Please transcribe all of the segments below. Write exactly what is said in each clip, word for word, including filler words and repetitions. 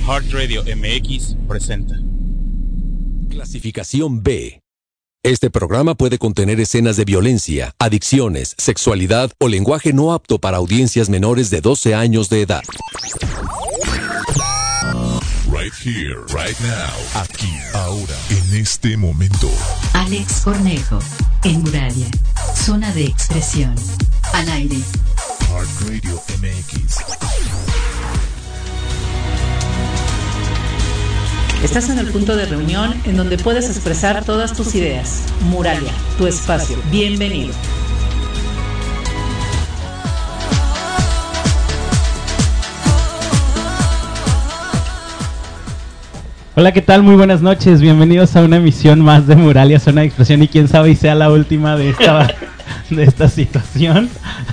Heart Radio M X presenta Clasificación B. Este programa puede contener escenas de violencia, adicciones, sexualidad o lenguaje no apto para audiencias menores de doce años de edad. Right here, right now. Aquí, ahora, en este momento. Alex Cornejo, en Muralia. Zona de expresión. Al aire. Heart Radio M X. Estás en el punto de reunión en donde puedes expresar todas tus ideas. Muralia, tu espacio. Bienvenido. Hola, ¿qué tal? Muy buenas noches. Bienvenidos a una emisión más de Muralia, Zona de Expresión. Y quién sabe y sea la última de esta, de esta situación.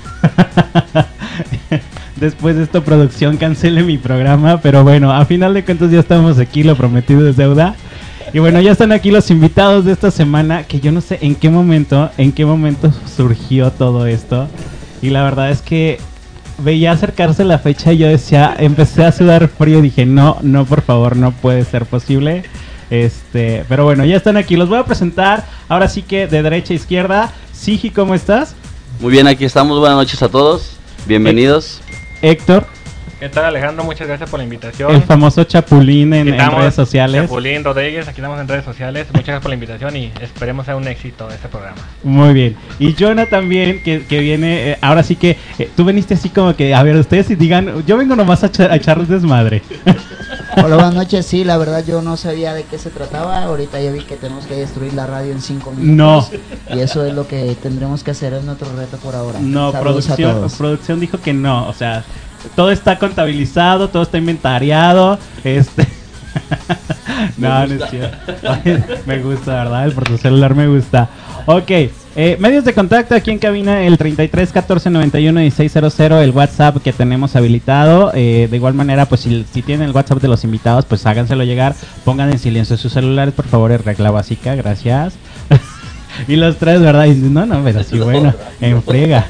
Después de esta producción cancele mi programa, pero bueno, a final de cuentas ya estamos aquí, lo prometido es deuda. Y bueno, ya están aquí los invitados de esta semana, que yo no sé en qué momento, en qué momento surgió todo esto. Y la verdad es que veía acercarse la fecha y yo decía, empecé a sudar frío y dije, no, no, por favor, no puede ser posible. Este, pero bueno, ya están aquí, los voy a presentar, ahora sí que de derecha a izquierda. Sigi, ¿cómo estás? Muy bien, aquí estamos, buenas noches a todos, bienvenidos. Héctor. ¿Qué tal, Alejandro? Muchas gracias por la invitación. El famoso Chapulín en, en redes sociales. Chapulín Rodríguez, aquí estamos en redes sociales. Muchas gracias por la invitación y esperemos sea un éxito este programa. Muy bien. Y Jonah también, que, que viene, eh, ahora sí que eh, tú veniste así como que, a ver, ustedes si digan, yo vengo nomás a, ch- a echarles desmadre. Hola, buenas noches. Sí, la verdad yo no sabía de qué se trataba. Ahorita ya vi que tenemos que destruir la radio en cinco minutos. No. Y eso es lo que tendremos que hacer, es nuestro reto por ahora. No, Saludos producción, producción dijo que no, o sea, todo está contabilizado, todo está inventariado, este... no, no es cierto. Me gusta, ¿verdad? El protocelular me gusta. Ok, eh, medios de contacto aquí en cabina, el treinta y tres catorce noventa y uno dieciséis cero cero, el WhatsApp que tenemos habilitado. Eh, de igual manera, pues si, si tienen el WhatsApp de los invitados, pues háganselo llegar, pongan en silencio sus celulares, por favor, es regla básica, gracias. Y los tres, ¿verdad? Y, no, no, pero sí, bueno, en friega.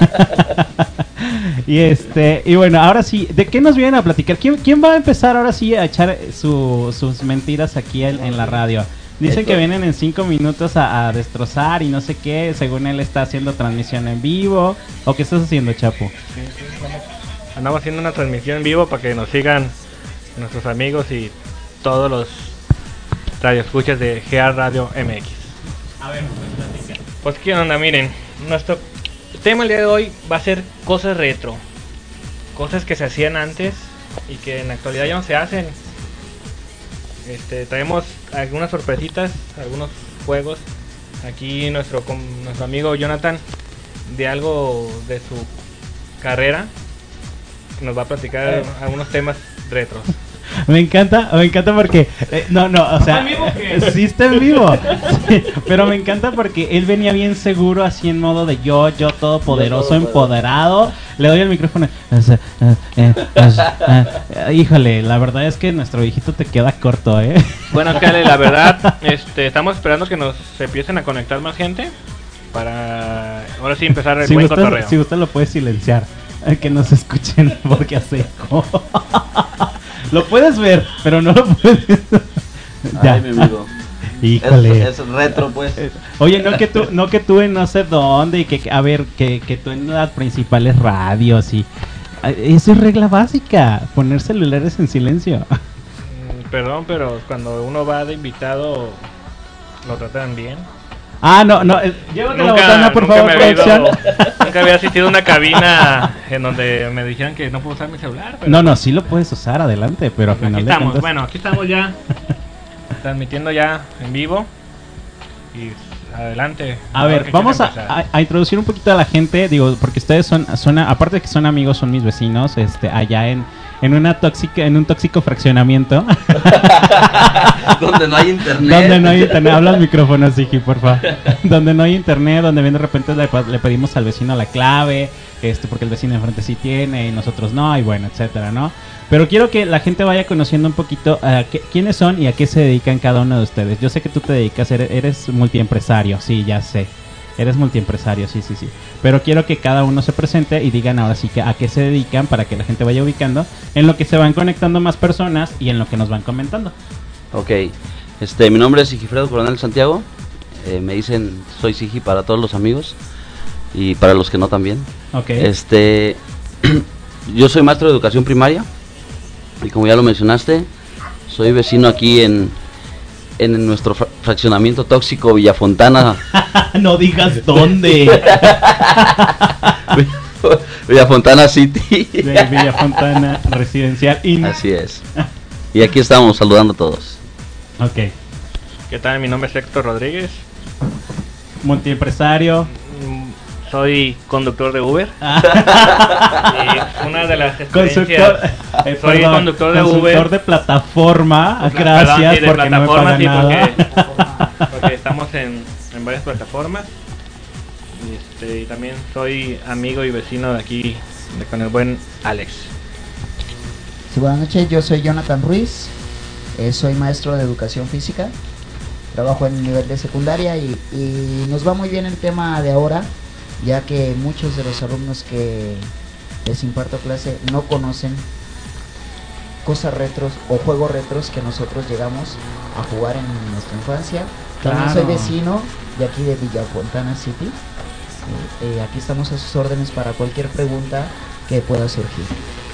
Y este, y bueno, ahora sí, ¿de qué nos vienen a platicar? ¿Quién, quién va a empezar ahora sí a echar su, sus mentiras aquí en, en la radio? Dicen que vienen en cinco minutos a, a destrozar y no sé qué, según él está haciendo transmisión en vivo. ¿O qué estás haciendo, Chapo? Sí, sí, estamos, andamos haciendo una transmisión en vivo para que nos sigan nuestros amigos y todos los radioescuchas de G A Radio M X. A ver, pues platica. Pues qué onda, miren, nuestro tema el día de hoy va a ser cosas retro, cosas que se hacían antes y que en la actualidad ya no se hacen. Este, traemos algunas sorpresitas, algunos juegos. Aquí nuestro nuestro amigo Jonathan, de algo de su carrera, nos va a platicar eh. algunos temas retros. Me encanta, me encanta porque eh, no, no, o sea, sí está en vivo, sí, pero me encanta porque él venía bien seguro, así en modo de yo, yo todopoderoso, empoderado. Le doy el micrófono. Eh, eh, eh, híjole, la verdad es que nuestro hijito te queda corto, eh. Bueno, Kale, la verdad, este, estamos esperando que nos se empiecen a conectar más gente para ahora sí empezar el si buen usted, cotorreo. Si usted lo puede silenciar, eh, que nos escuchen porque hace eco. Lo puedes ver, pero no lo puedes. Ya. Ay, mi amigo. Híjole. Es, es retro, pues. Oye, no que tú, no que tú en no sé dónde y que, a ver, que, que tú en las principales radios y... Eso es regla básica, poner celulares en silencio. Mm, perdón, pero cuando uno va de invitado, ¿lo tratan bien? Ah, no, no, eh, llévate nunca, la botana, por favor, producción. Ido, nunca había asistido a una cabina en donde me dijeran que no puedo usar mi celular. Pero... No, no, sí lo puedes usar, adelante, pero al final aquí de estamos, cuentas... bueno, aquí estamos ya, transmitiendo ya en vivo. Y adelante. A ver, vamos a, a, a introducir un poquito a la gente, digo, porque ustedes son, son, aparte de que son amigos, son mis vecinos, este, allá en... En una tóxica, en un tóxico fraccionamiento. Donde no hay internet. Donde no hay internet. Habla al micrófono, Sigi, por favor. Donde no hay internet, donde bien de repente le, le pedimos al vecino la clave, este, porque el vecino enfrente sí tiene y nosotros no, y bueno, etcétera, ¿no? Pero quiero que la gente vaya conociendo un poquito uh, qué, quiénes son y a qué se dedican cada uno de ustedes. Yo sé que tú te dedicas, eres, eres multiempresario, sí, ya sé. Eres multiempresario, sí, sí, sí. Pero quiero que cada uno se presente y digan ahora sí que a qué se dedican para que la gente vaya ubicando, en lo que se van conectando más personas y en lo que nos van comentando. Ok, este, mi nombre es Sigifredo Coronel Santiago. Eh, me dicen soy Sigi para todos los amigos y para los que no también. Ok. Este, yo soy maestro de educación primaria y como ya lo mencionaste, soy vecino aquí en, en nuestro fra- fraccionamiento tóxico Villafontana. No digas dónde. Villafontana City. De Villafontana Residencial. In... Así es. Y aquí estamos saludando a todos. Ok. ¿Qué tal? Mi nombre es Héctor Rodríguez. Multiempresario. Mm, Soy conductor de Uber. Ah. Y una de las experiencias. Consultor, eh, soy perdón, conductor de consultor Uber. de plataforma. Pla- Gracias, perdón, sí, de porque no me plataformas, pagan sí, nada. porque, porque estamos en, en varias plataformas. Y, este, y también soy amigo y vecino de aquí, de, con el buen Alex. Sí, buenas noches, yo soy Jonathan Ruiz, eh, soy maestro de educación física, trabajo en el nivel de secundaria y, y nos va muy bien el tema de ahora, ya que muchos de los alumnos que les imparto clase no conocen cosas retros o juegos retros que nosotros llegamos a jugar en nuestra infancia. También Claro. soy vecino de aquí de Villafontana City. Eh, eh, aquí estamos a sus órdenes para cualquier pregunta que pueda surgir.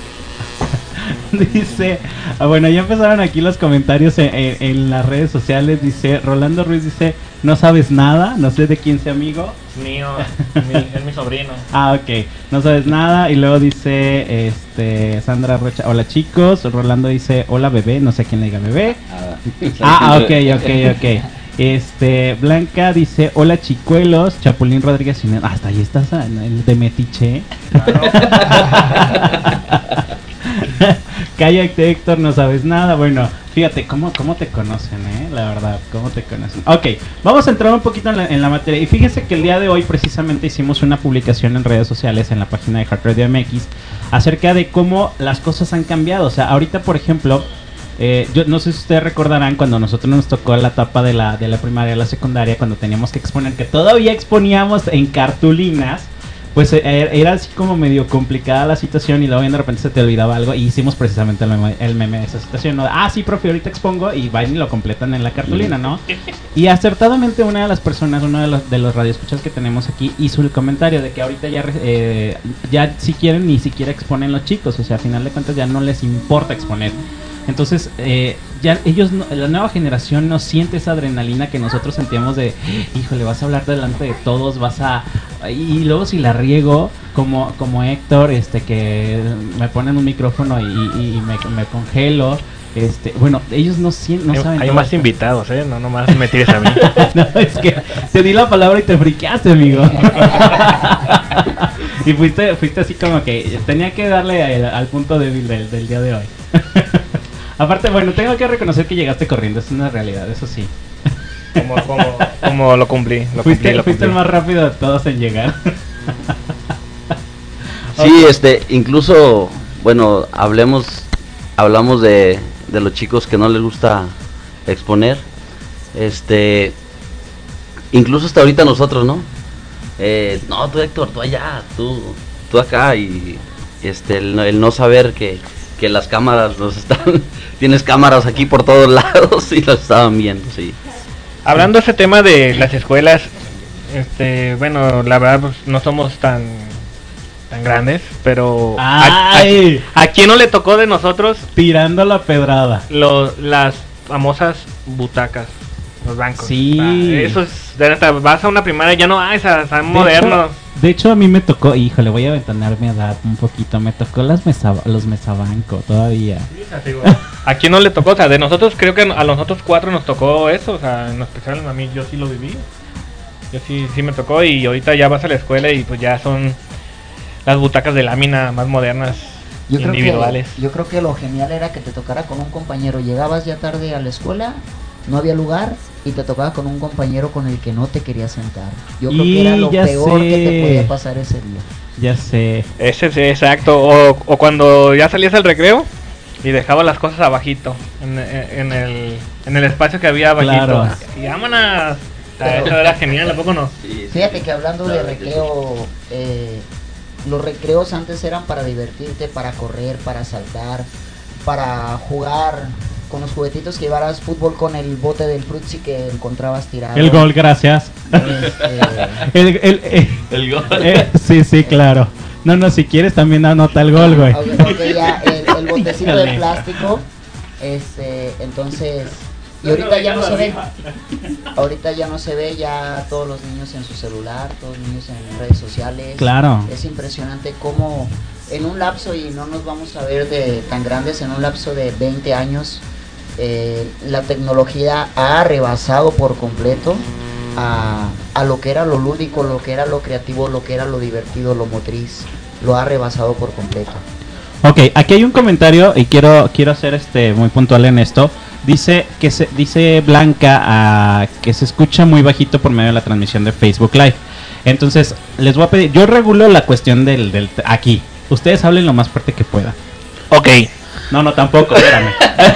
Dice, ah, bueno, ya empezaron aquí los comentarios en, en- en las redes sociales. Dice, Rolando Ruiz dice, no sabes nada, no sé de quién sea amigo. Mío, mi, es mi sobrino. Ah, ok, no sabes nada. Y luego dice, este, Sandra Rocha, hola chicos. Rolando dice, hola bebé, no sé a quién le diga bebé. Ah, ah, ok, ok, ok. Este, Blanca dice, hola chicuelos, Chapulín Rodríguez. Ah, hasta ahí estás, ah, el de Metiche. Cállate, Héctor, no sabes nada. Bueno, fíjate, ¿cómo, cómo te conocen, eh? La verdad, ¿cómo te conocen? Ok, vamos a entrar un poquito en la, en la materia. Y fíjense que el día de hoy precisamente hicimos una publicación en redes sociales, en la página de Heart Radio M X, acerca de cómo las cosas han cambiado. O sea, ahorita, por ejemplo, eh, yo no sé si ustedes recordarán cuando nosotros nos tocó la etapa de la, de la primaria a la secundaria, cuando teníamos que exponer, que todavía exponíamos en cartulinas. Pues eh, era así como medio complicada la situación y luego de repente se te olvidaba algo y hicimos precisamente el meme, el meme de esa situación, ¿no? Ah, sí, profe, ahorita expongo y van y lo completan en la cartulina, ¿no? Y acertadamente una de las personas, uno de los, de los radioescuchas que tenemos aquí hizo el comentario de que ahorita ya, eh, ya si quieren ni siquiera exponen los chicos, o sea, a final de cuentas ya no les importa exponer. Entonces, eh, ya ellos, no, la nueva generación no siente esa adrenalina que nosotros sentíamos de, híjole, vas a hablar delante de todos, vas a... Y luego si la riego, como como Héctor, este que me ponen un micrófono y, y, y me, me congelo, este, bueno, ellos no, sien- no hay, saben... hay todo más esto. invitados, ¿eh? No nomás me tires a mí. No, es que te di la palabra y te friqueaste, amigo. Y fuiste, fuiste así como que tenía que darle al, al punto débil del, del día de hoy. Aparte, bueno, tengo que reconocer que llegaste corriendo, es una realidad, eso sí. Como, como, como lo cumplí, lo Fuiste, cumplí, lo fuiste el cumplí. más rápido de todos en llegar. Sí, este, incluso, bueno, hablemos, hablamos de, de los chicos que no les gusta exponer, este, incluso hasta ahorita nosotros, ¿no? Eh, no, tú Héctor, tú allá, tú, tú acá, y este, el, no- el no saber que, que las cámaras nos están, tienes cámaras aquí por todos lados y las estaban viendo, sí. Hablando de ese tema de las escuelas, este, bueno, la verdad pues, no somos tan tan grandes, pero a, a, ¡Ay! ¿a quién no le tocó de nosotros Tirando la pedrada. lo, las famosas butacas, los bancos? Sí. O sea, eso es, de neta, vas a una primaria ya no hay, o sea, están De modernos. hecho, de hecho, a mí me tocó, híjole, voy a ventanear mi edad un poquito. Me tocó las mesa, los mesabanco todavía. Sí, o sea, digo, ¿a quién no le tocó? O sea, de nosotros creo que a nosotros cuatro nos tocó eso, o sea, en especial a mí yo sí lo viví. Yo sí sí me tocó y ahorita ya vas a la escuela y pues ya son las butacas de lámina más modernas, Yo creo, individuales. que, yo creo que lo genial era que te tocara con un compañero. Llegabas ya tarde a la escuela, no había lugar y te tocaba con un compañero con el que no te querías sentar. Yo creo Y que era lo ya peor sé. que te podía pasar ese día. Ya sé. Ese sí, exacto. O, o cuando ya salías al recreo y dejabas las cosas abajito, en, en- en el, en el espacio que había abajito. Claro. Y vámonos. Pero, eso era genial, ¿a poco no? Fíjate que hablando de recreo, eh, los recreos antes eran para divertirte, para correr, para saltar, para jugar con los juguetitos que llevaras, fútbol con el bote del frutzi que encontrabas tirado. El gol, gracias. Este... el, el, el, el gol. Eh, sí, sí, claro. No, no, si quieres también anota el gol, güey. Okay, okay, ya, el, el botecito de plástico, este, entonces, y ahorita ya no se ve, ahorita ya no se ve, ya todos los niños en su celular, todos los niños en redes sociales. Claro. Es impresionante cómo en un lapso, y no nos vamos a ver de tan grandes, en un lapso de veinte años, eh, la tecnología ha rebasado por completo a, a lo que era lo lúdico, lo que era lo creativo, lo que era lo divertido, lo motriz, lo ha rebasado por completo. Ok, aquí hay un comentario y quiero quiero ser este muy puntual en esto. Dice que se dice Blanca uh, que se escucha muy bajito por medio de la transmisión de Facebook Live. Entonces, les voy a pedir, yo regulo la cuestión del, del aquí. Ustedes hablen lo más fuerte que puedan. Ok. No, no, tampoco, espérame.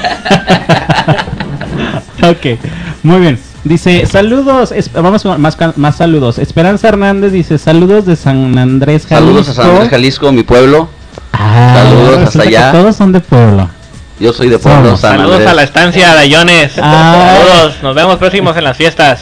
Ok, muy bien. Dice, saludos, es, vamos con más, más saludos. Esperanza Hernández dice, saludos de San Andrés, Jalisco. Saludos a San Andrés, Jalisco, mi pueblo. Ah, saludos hasta allá. Todos son de pueblo. Yo soy de pueblo, San Saludos Andrés. A la estancia de Ayones. Ah. Saludos, nos vemos próximos en las fiestas.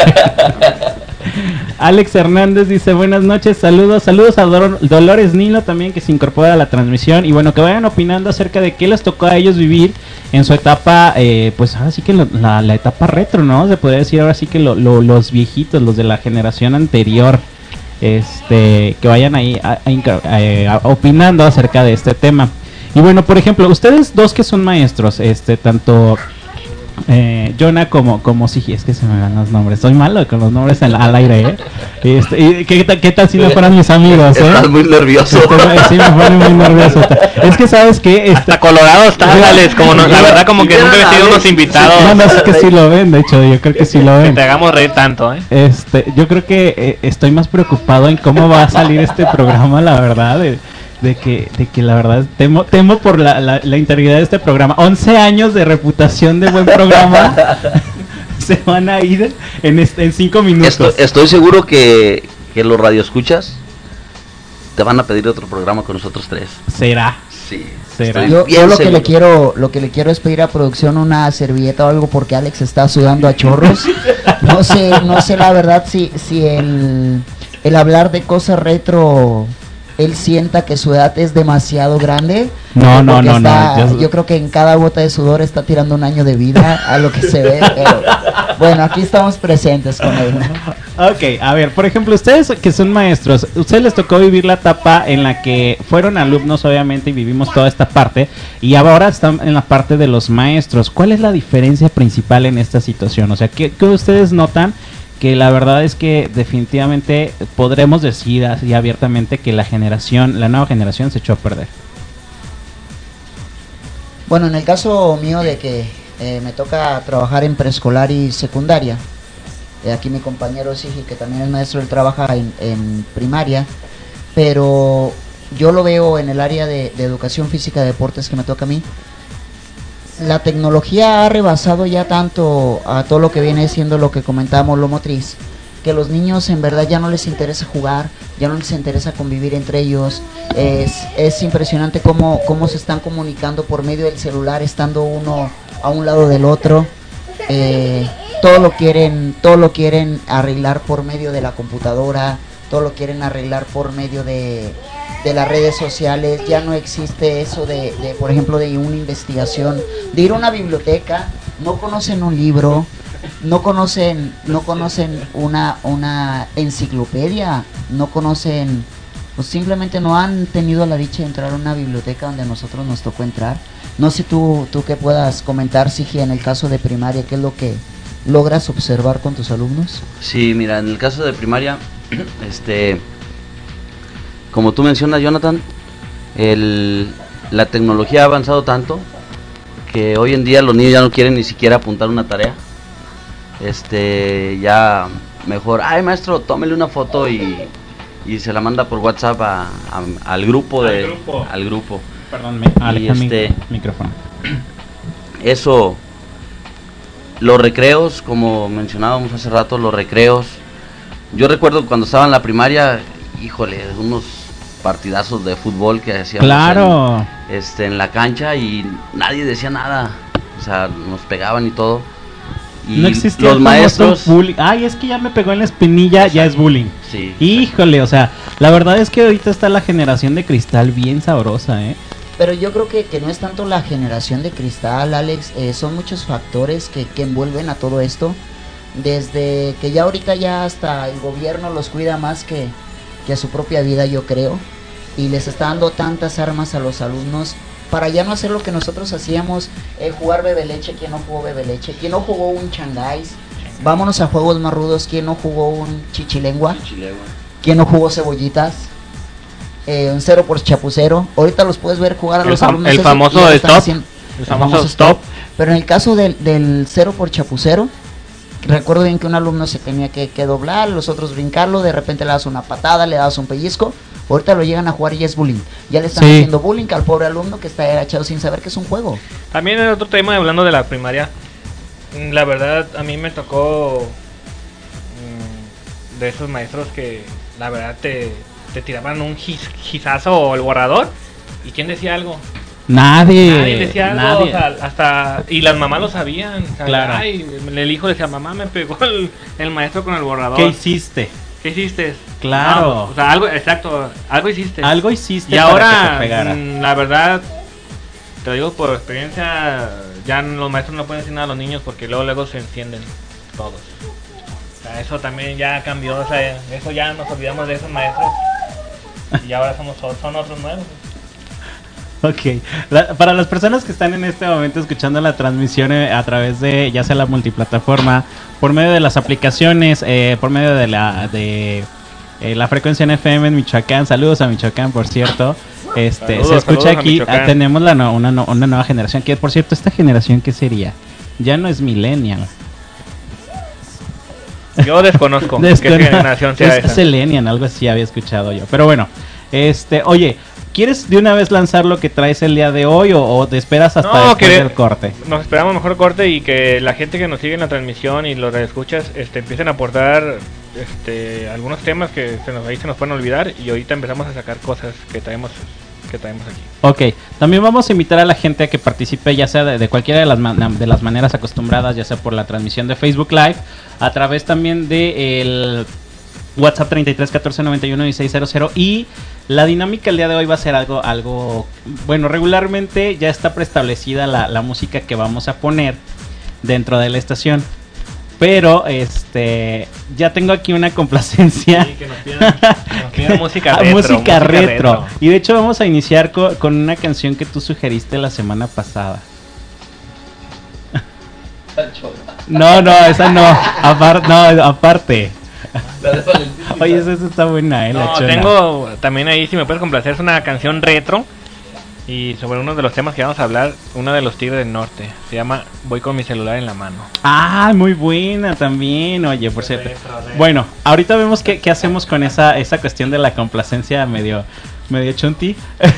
Alex Hernández dice, buenas noches, saludos, saludos a Dor- Dolores Nilo también, que se incorpora a la transmisión, y bueno, que vayan opinando acerca de qué les tocó a ellos vivir en su etapa, eh, pues ahora sí que lo, la, la etapa retro, ¿no? Se podría decir ahora sí que lo, lo, los viejitos, los de la generación anterior, este, que vayan ahí a, a, a, a, opinando acerca de este tema. Y bueno, por ejemplo, ustedes dos que son maestros, este, tanto... Eh, Jonah como como Sigi, es que se me van los nombres, soy malo con los nombres al, al aire, ¿eh? Este, y, ¿qué, tal, ¿Qué tal si no fueran mis amigos? ¿eh? Estás muy nervioso. Sí, me pone muy nervioso. Es que sabes que Hasta está colorado está, Alex, como no, la verdad como que nunca he tenido unos invitados. No, no, es que sí lo ven, de hecho, yo creo que sí lo ven. Que te hagamos reír tanto, ¿eh? Este, yo creo que eh, estoy más preocupado en cómo va a salir este programa, la verdad, de, de que de que la verdad temo temo por la, la, la integridad de este programa. once años de reputación de buen programa se van a ir en este, en cinco minutos. Estoy, estoy seguro que, que los radioescuchas te van a pedir otro programa con nosotros tres. ¿Será? Sí. ¿Será? Yo, yo lo que le quiero lo que le quiero es pedir a producción una servilleta o algo, porque Alex está sudando a chorros. No sé, no sé la verdad si si el el hablar de cosas retro él sienta que su edad es demasiado grande. No, no, no, está, no. Yo... yo creo que en cada gota de sudor está tirando un año de vida a lo que se ve. Pero bueno, aquí estamos presentes con él. Ok, a ver, por ejemplo, ustedes que son maestros, ustedes les tocó vivir la etapa en la que fueron alumnos, obviamente, y vivimos toda esta parte, y ahora están en la parte de los maestros. ¿Cuál es la diferencia principal en esta situación? O sea, ¿qué, qué ustedes notan? Que la verdad es que definitivamente podremos decir así abiertamente que la generación, la nueva generación se echó a perder. Bueno, en el caso mío de que eh, me toca trabajar en preescolar y secundaria, eh, aquí mi compañero Sigi, que también es maestro, él trabaja en, en primaria, pero yo lo veo en el área de, de educación física y deportes que me toca a mí. La tecnología ha rebasado ya tanto a todo lo que viene siendo lo que comentamos, lo motriz, que los niños en verdad ya no les interesa jugar, ya no les interesa convivir entre ellos. Es, es impresionante cómo, cómo se están comunicando por medio del celular, estando uno a un lado del otro. Eh, todo lo quieren, todo lo quieren arreglar por medio de la computadora, todo lo quieren arreglar por medio de... de las redes sociales. Ya no existe eso de, de, por ejemplo, de una investigación, de ir a una biblioteca. No conocen un libro, no conocen, no conocen una, una enciclopedia, no conocen, pues simplemente no han tenido la dicha de entrar a una biblioteca donde a nosotros nos tocó entrar. No sé tú, tú qué puedas comentar, Sigi, en el caso de primaria, ¿qué es lo que logras observar con tus alumnos? Sí, mira, en el caso de primaria, este... como tú mencionas, Jonathan, el, la tecnología ha avanzado tanto que hoy en día los niños ya no quieren ni siquiera apuntar una tarea. Este, ya mejor, ay maestro, tómele una foto y, y se la manda por WhatsApp a, a, al grupo de, al grupo. Al grupo. Perdón, me aleja este, el micrófono. Eso, los recreos, como mencionábamos hace rato, los recreos. Yo recuerdo cuando estaba en la primaria, híjole, unos partidazos de fútbol que hacíamos claro. en, este, en la cancha y nadie decía nada. O sea, nos pegaban y todo. Y no existía los el maestros. Bullying. Ay, es que ya me pegó en la espinilla, ya es bullying. Sí. Híjole, o sea, la verdad es que ahorita está la generación de cristal bien sabrosa, ¿eh? Pero yo creo que, que no es tanto la generación de cristal, Alex, eh, son muchos factores que, que envuelven a todo esto. Desde que ya ahorita ya hasta el gobierno los cuida más que, que a su propia vida, yo creo. Y les está dando tantas armas a los alumnos para ya no hacer lo que nosotros hacíamos, eh, jugar bebe leche. ¿Quién no jugó bebe leche? ¿Quién no jugó un changáis? Vámonos a juegos más rudos. ¿Quién no jugó un chichilengua? Chichilengua. ¿Quién no jugó cebollitas? Eh, un cero por chapucero. Ahorita los puedes ver jugar a el los fam alumnos. el eso, famoso de stop haciendo, el, el famoso, famoso stop. stop. Pero en el caso del, del cero por chapucero, recuerdo bien que un alumno se tenía que, que doblar, los otros brincarlo, de repente le das una patada, le das un pellizco. Ahorita lo llegan a jugar y ya es bullying. Ya le están sí. haciendo bullying al pobre alumno que está agachado sin saber que es un juego. También en otro tema, hablando de la primaria, la verdad a mí me tocó mmm, de esos maestros que la verdad te, te tiraban un gis, gizazo o el borrador. ¿Y quién decía algo? Nadie. Nadie decía algo, nadie. O sea, hasta y las mamás lo sabían. O sea, claro. Ay, el hijo decía, mamá, me pegó el, el maestro con el borrador. ¿Qué hiciste? ¿Qué hiciste? Claro. No, o sea, algo, exacto, algo hiciste. Algo hiciste. Y ahora, mmm, la verdad, te lo digo por experiencia, ya los maestros no pueden decir nada a los niños porque luego luego se encienden todos. O sea, eso también ya cambió, o sea, eso ya nos olvidamos de esos maestros y ahora somos son otros nuevos. Ok, la, para las personas que están en este momento escuchando la transmisión eh, a través de ya sea la multiplataforma, por medio de las aplicaciones, eh, por medio de la de eh, la frecuencia en F M en Michoacán, saludos a Michoacán, por cierto, este saludos, se escucha aquí, ah, tenemos la no, una, no, una nueva generación, que por cierto, esta generación, ¿qué sería? Ya no es millennial. Yo desconozco qué generación sea es, esa. Es millennial, algo así había escuchado yo, pero bueno, este, oye, ¿quieres de una vez lanzar lo que traes el día de hoy o, o te esperas hasta no, después que del corte? Nos esperamos mejor corte y que la gente que nos sigue en la transmisión y los escuchas este, empiecen a aportar este, algunos temas que se nos, ahí se nos pueden olvidar y ahorita empezamos a sacar cosas que traemos que traemos aquí. Ok, también vamos a invitar a la gente a que participe ya sea de, de cualquiera de las, man- de las maneras acostumbradas, ya sea por la transmisión de Facebook Live, a través también de el WhatsApp treinta y tres catorce noventa y uno dieciséis cero cero. Y la dinámica el día de hoy va a ser algo, algo bueno, regularmente ya está preestablecida la, la música que vamos a poner dentro de la estación. Pero este ya tengo aquí una complacencia. Sí, que nos pidan, que nos pidan música retro. música, música retro. retro. Y de hecho vamos a iniciar co- con una canción que tú sugeriste la semana pasada. No, no, esa no. Apar- no, aparte. Oye, esa, esa está buena, eh, no, la chona. Tengo también ahí, si me puedes complacer, es una canción retro. Y sobre uno de los temas que vamos a hablar, uno de los Tigres del Norte. Se llama Voy con mi celular en la mano. Ah, muy buena también, oye, por cierto. Retro, retro. Bueno, ahorita vemos qué, qué hacemos con esa, esa cuestión de la complacencia medio, medio chunti.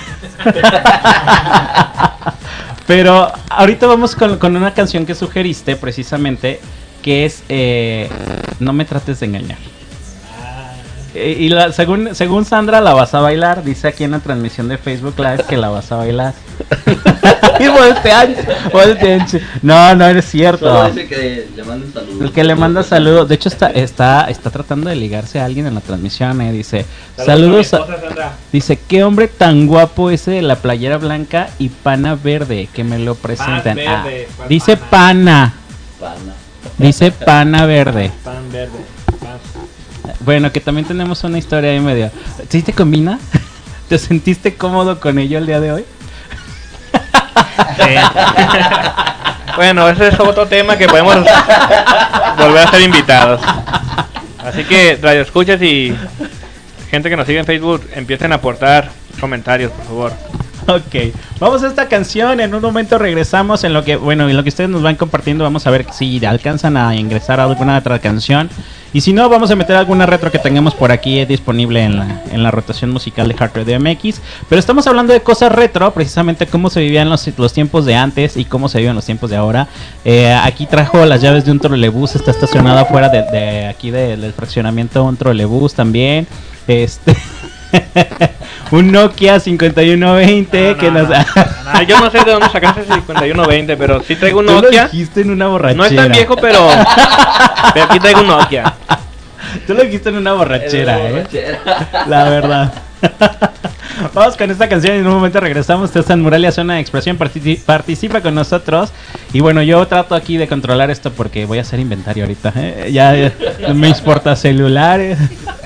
Pero ahorita vamos con, con una canción que sugeriste precisamente, que es eh, No me trates de engañar. Eh, y la, según según Sandra la vas a bailar, dice aquí en la transmisión de Facebook Live que la vas a bailar. Y voltean, voltean. No, no es cierto. Solo dice que le manda un saludo. El que le manda saludos. De hecho está está está tratando de ligarse a alguien en la transmisión, eh. Dice, saludos, saludos a, esposa, dice, qué hombre tan guapo ese de la playera blanca y pana verde, que me lo presenten. Pan Ah, verde, pan dice pana. pana. Pana. Dice pana verde. Pan verde. Pan. Bueno, que también tenemos una historia ahí medio. ¿Sí te combina? ¿Te sentiste cómodo con ello el día de hoy? Sí. Bueno, ese es otro tema que podemos volver a ser invitados. Así que, radio escuchas y gente que nos sigue en Facebook, empiecen a aportar comentarios, por favor. Ok, vamos a esta canción, en un momento regresamos en lo que, bueno, en lo que ustedes nos van compartiendo, vamos a ver si alcanzan a ingresar a alguna otra canción Y si no, vamos a meter alguna retro que tengamos por aquí disponible en la, en la rotación musical de Hard Radio M X. Pero estamos hablando de cosas retro, precisamente cómo se vivían los, los tiempos de antes y cómo se viven los tiempos de ahora. Eh, aquí trajo las llaves de un trolebús, está estacionado afuera de, de aquí de, del fraccionamiento un trolebús también. Este... un Nokia cincuenta y uno veinte no, no, que nos... no, no, yo no sé de dónde sacaste ese cincuenta y uno veinte, pero sí traigo un Nokia. Tú lo dijiste en una borrachera. No es tan viejo, pero, pero aquí traigo un Nokia. Tú lo dijiste en una borrachera, eh borrachera. La verdad. Vamos con esta canción y en un momento regresamos. Usted está en Muralia Zona de Expresión, partici- participa con nosotros. Y bueno, yo trato aquí de controlar esto porque voy a hacer inventario ahorita, ¿eh? Ya, ya me importa celulares.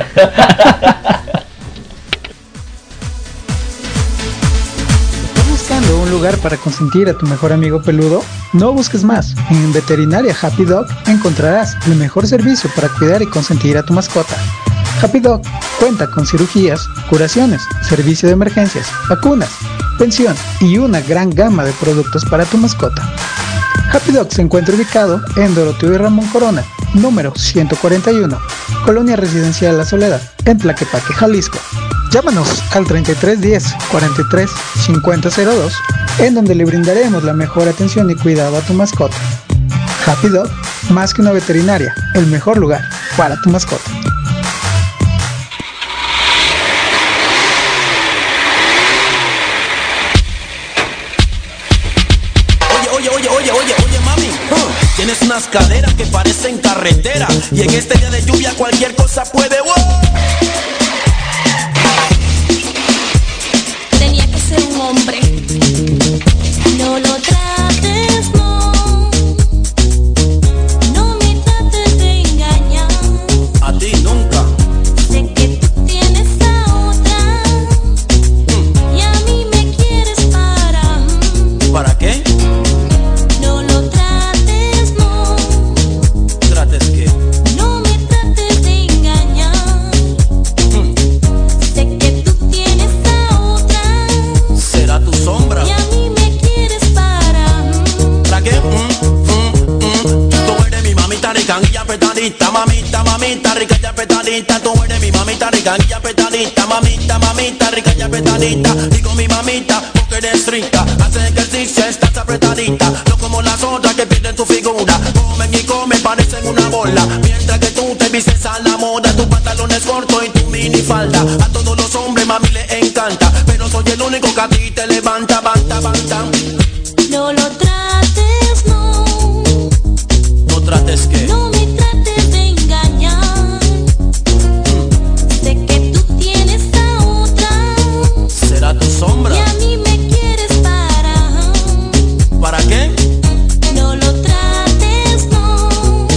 ¿Buscando un lugar para consentir a tu mejor amigo peludo? No busques más. En Veterinaria Happy Dog encontrarás el mejor servicio para cuidar y consentir a tu mascota. Happy Dog cuenta con cirugías, curaciones, servicio de emergencias, vacunas, pensión y una gran gama de productos para tu mascota. Happy Dog se encuentra ubicado en Doroteo y Ramón Corona, número ciento cuarenta y uno, Colonia Residencial La Soledad, en Tlaquepaque, Jalisco. Llámanos al treinta y tres diez, cuarenta y tres, cincuenta cero dos, en donde le brindaremos la mejor atención y cuidado a tu mascota. Happy Dog, más que una veterinaria, el mejor lugar para tu mascota. Oye, oye, oye, oye, oye, mami, uh, tienes unas caderas que parecen carretera y en este día de lluvia cualquier cosa puede... ¡Wow! Tenía que ser un hombre. No lo trates, no. No me trates de engañar. A ti nunca. Sé que tú tienes a otra. Mm. Y a mí me quieres para. ¿Para qué? No lo trates, no. ¿Trates qué? No me trates de engañar. Mm. Sé que tú tienes a otra. ¿Será tu sombra? Y a mí me quieres para. ¿Para qué? Mm, mm, mm. Tú eres mi mamita rica y apretadita, mamita, mamita rica y apretadita. Tú eres mi mamita rica y apretadita, mamita, mamita rica y apretadita. Digo mi mamita porque eres rica, haces ejercicio, estás apretadita. No como las otras que pierden tu figura, comen y comen, parecen una bola. Mientras que tú te vistes a la moda, tus pantalones cortos y tu mini falda. A todos los hombres mami les encanta, pero soy el único que a ti te levanta, banta, banta. No lo trates, no. ¿No trates qué? No me trates de engañar. Sé que tú tienes a otra. ¿Será tu sombra? Y a mí me quieres para. ¿Para qué? No lo trates, no.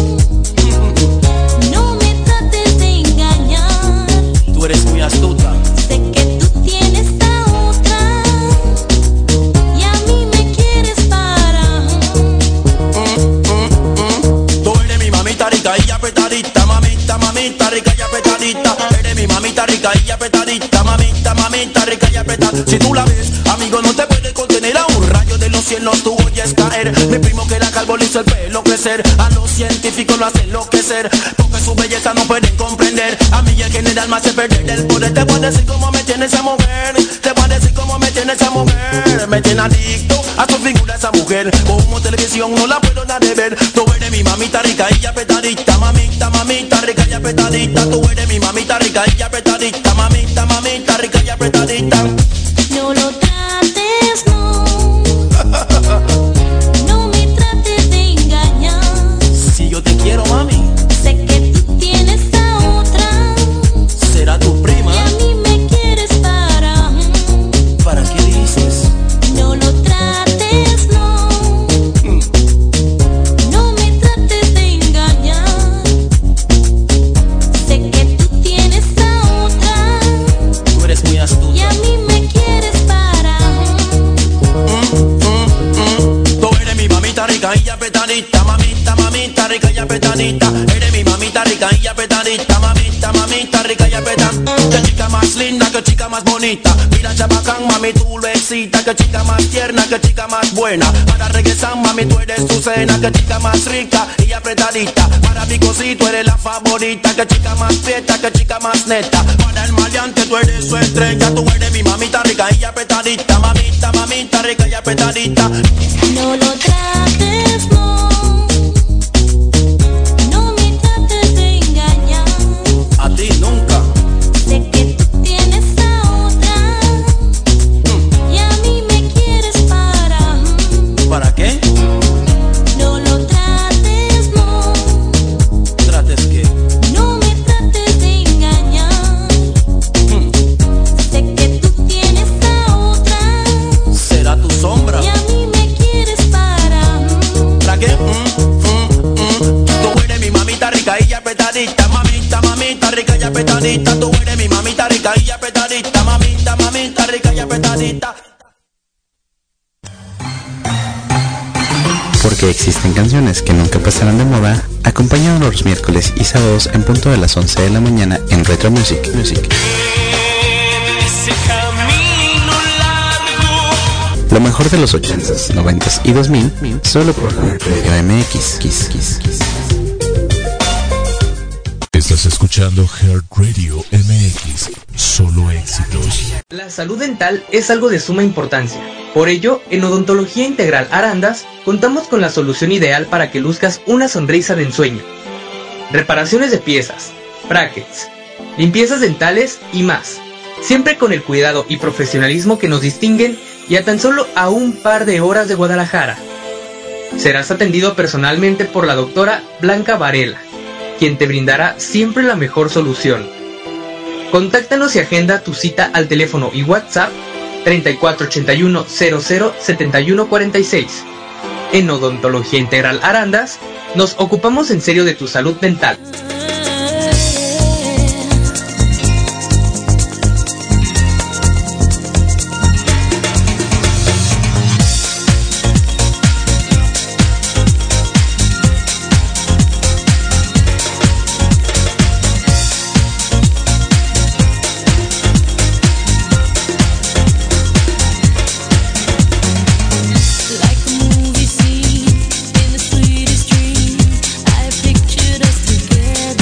No me trates de engañar. Tú eres muy astuta. Sé que tú tienes a otra. Y a mí me quieres para. Mm, mm, mm. Tú eres mi mamita rica y apretadita, mamita, mamita rica y apretadita. Eres mi mamita rica y apretadita, mamita, mamita rica y apretadita. Si tú la ves, amigo, no te puedes contener. A un rayo de los cielos tú oyes caer. Mi primo que la calvo le hizo el pelo crecer. A los científicos lo hace enloquecer, porque su belleza no pueden comprender. A mí en general me hace perder el poder. Te voy a decir cómo me tiene esa mujer. Te voy a decir cómo me tiene esa mujer. Me tiene adicto a su figura esa mujer. Como televisión no la puedo dar de ver. Tú eres mi mamita rica y apretadita, mamita, mamita rica y apretadita. Tú eres mi mamita rica y apretadita, mamita, mamita rica y apretadita. No lo trates, no. No me trates de engañar. Si yo te quiero, mami. Sé que tú tienes a otra. ¿Será tu prima? Y a mí me quieres para. ¿Para qué dices? No lo trates, no. Mm. No me trates de engañar. Sé que tú tienes a otra. Tú eres muy astuta. Y a mí me quieres para. Mm, mm, mm. Tú eres mi mamita rica y apretadita, mamita, mamita rica y apretadita. Eres mi mamita rica y apretadita, mamita, mamita rica y apretadita. Qué chica más linda, qué chica más bonita. Mira chabacán, mami, tú lo excitas. Que chica más tierna, que chica más buena. Para regresar, mami, tú eres tu cena. Que chica más rica y apretadita. Para Picosí, tú eres la favorita. Que chica más fiesta, que chica más neta. Para el maleante, tú eres su estrella. Tú eres mi mamita rica y apretadita. Mamita, mamita rica y apretadita. No lo trates, no. No me trates de engañar. A ti nunca. Sé que tú tienes a otra. Mm. Y a mí me quieres para. Mm. ¿Para qué? No lo trates, no. ¿Trates qué? No me trates de engañar. Mm. Sé que tú tienes a otra. ¿Será tu sombra? Y a mí me quieres para. Mm. ¿Para qué? Mm, mm, mm. Tú eres mi mamita rica y apretadita. Mamita, mamita rica y apretadita. Tú eres mi mamita rica y apretadita. Mamita, mamita rica y apretadita. Porque existen canciones que nunca pasarán de moda, acompáñanos los miércoles y sábados en punto de las once de la mañana en Retro Music. Music. Ese camino largo. Lo mejor de los ochentas, noventas y dos mil, solo por Radio M X. Kiss, kiss, kiss. Estás escuchando Heart Radio M X, solo éxitos. La salud dental es algo de suma importancia. Por ello, en Odontología Integral Arandas, contamos con la solución ideal para que luzcas una sonrisa de ensueño. Reparaciones de piezas, brackets, limpiezas dentales y más. Siempre con el cuidado y profesionalismo que nos distinguen y a tan solo a un par de horas de Guadalajara. Serás atendido personalmente por la doctora Blanca Varela, quien te brindará siempre la mejor solución. Contáctanos y agenda tu cita al teléfono y WhatsApp treinta y cuatro ochenta y uno cero cero setenta y uno cuarenta y seis. En Odontología Integral Arandas, nos ocupamos en serio de tu salud dental. Like a movie scene in the sweetest dreams, I pictured us together.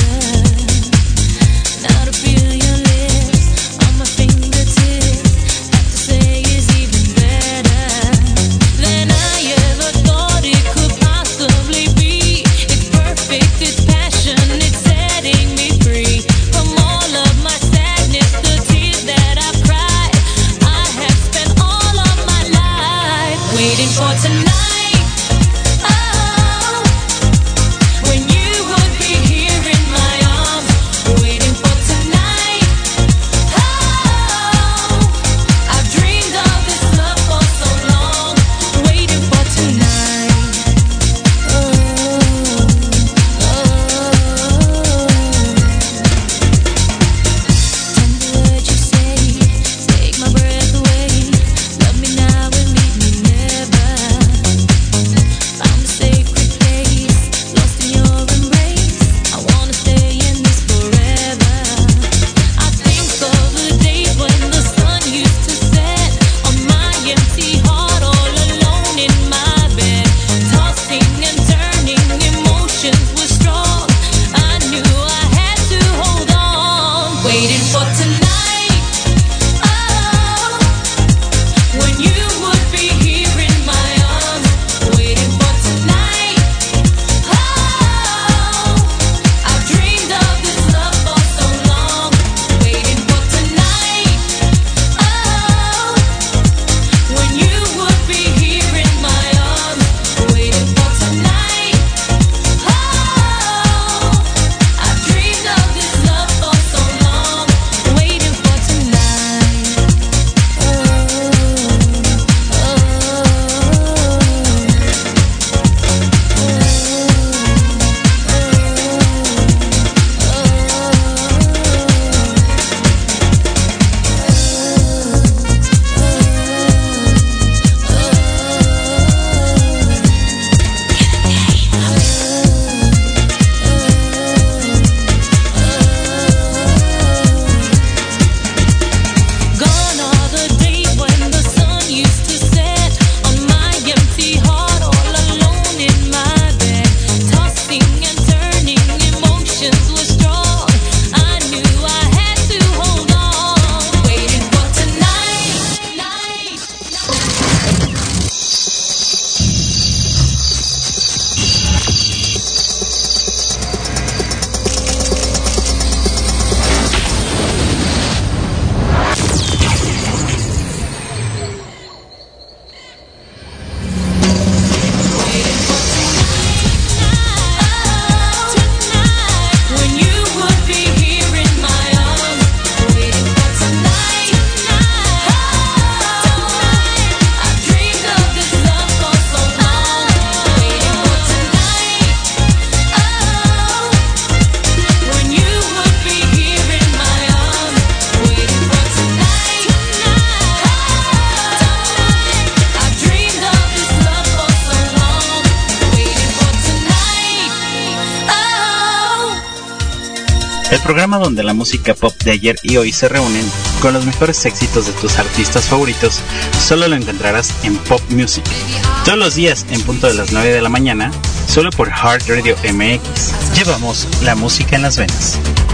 programa donde la música pop de ayer y hoy se reúnen con los mejores éxitos de tus artistas favoritos. Solo lo encontrarás en Pop Music. Todos los días en punto de las nueve de la mañana, solo por Heart Radio M X. Llevamos la música en las venas.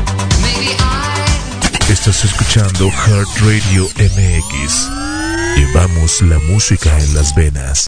Estás escuchando Heart Radio M X. Llevamos la música en las venas.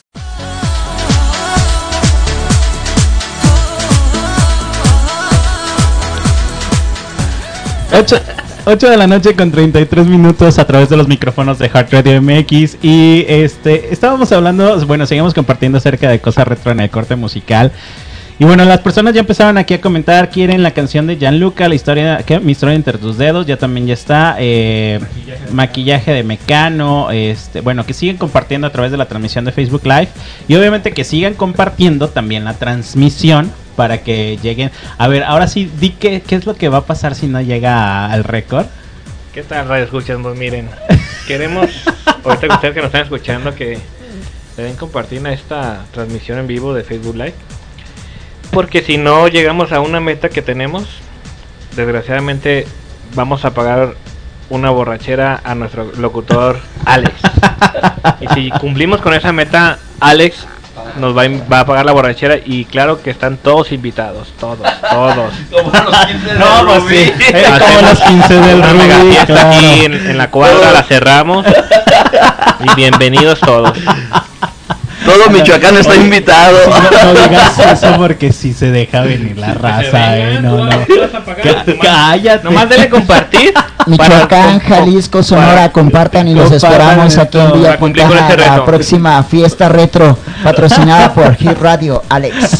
ocho de la noche con treinta y tres minutos a través de los micrófonos de Heart Radio M X. Y este estábamos hablando, bueno, seguimos compartiendo acerca de cosas retro en el corte musical. Y bueno, las personas ya empezaron aquí a comentar, quieren la canción de Gianluca, la historia, ¿qué? Mi historia entre tus dedos, ya también ya está, eh, maquillaje. maquillaje de Mecano, este, bueno, que siguen compartiendo a través de la transmisión de Facebook Live y obviamente que sigan compartiendo también la transmisión para que lleguen. A ver, ahora sí, di qué, qué es lo que va a pasar si no llega a, al récord. ¿Qué tal, radio escuchas? Pues miren, queremos, ahorita que ustedes que nos están escuchando, que deben compartir esta transmisión en vivo de Facebook Live. Porque si no llegamos a una meta que tenemos, desgraciadamente vamos a pagar una borrachera a nuestro locutor Alex. Y si cumplimos con esa meta, Alex nos va a, va a pagar la borrachera. Y claro que están todos invitados, todos, todos. Como los quince del No, pues Rubí. sí, es como los quince del Una mega Rubí, fiesta claro. aquí en, en la cuadra, la cerramos. Y bienvenidos todos. Todo Michoacán está Oye, invitado. No, no digas eso porque si se deja venir la raza, eh, no, no. Cá- Cállate. Nomás dele compartir. Michoacán, Jalisco, Sonora, compartan y los compartan esperamos aquí en esto, Villa para cumplir con Puntaja, este la reto. próxima fiesta retro, patrocinada por Hit Radio, Alex.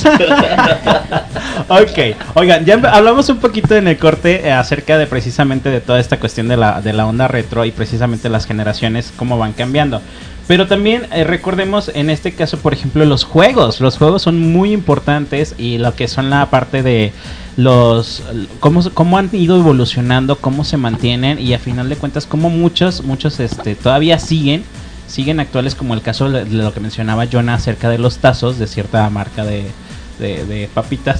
Ok, oigan, ya hablamos un poquito en el corte eh, acerca de precisamente de toda esta cuestión de la, de la onda retro y precisamente las generaciones, cómo van cambiando. Pero también eh, recordemos en este caso, por ejemplo, los juegos. Los juegos son muy importantes y lo que son la parte de los cómo, cómo han ido evolucionando, cómo se mantienen y a final de cuentas cómo muchos, muchos este, todavía siguen, siguen actuales, como el caso de lo que mencionaba Jonah acerca de los tazos de cierta marca de, de, de papitas.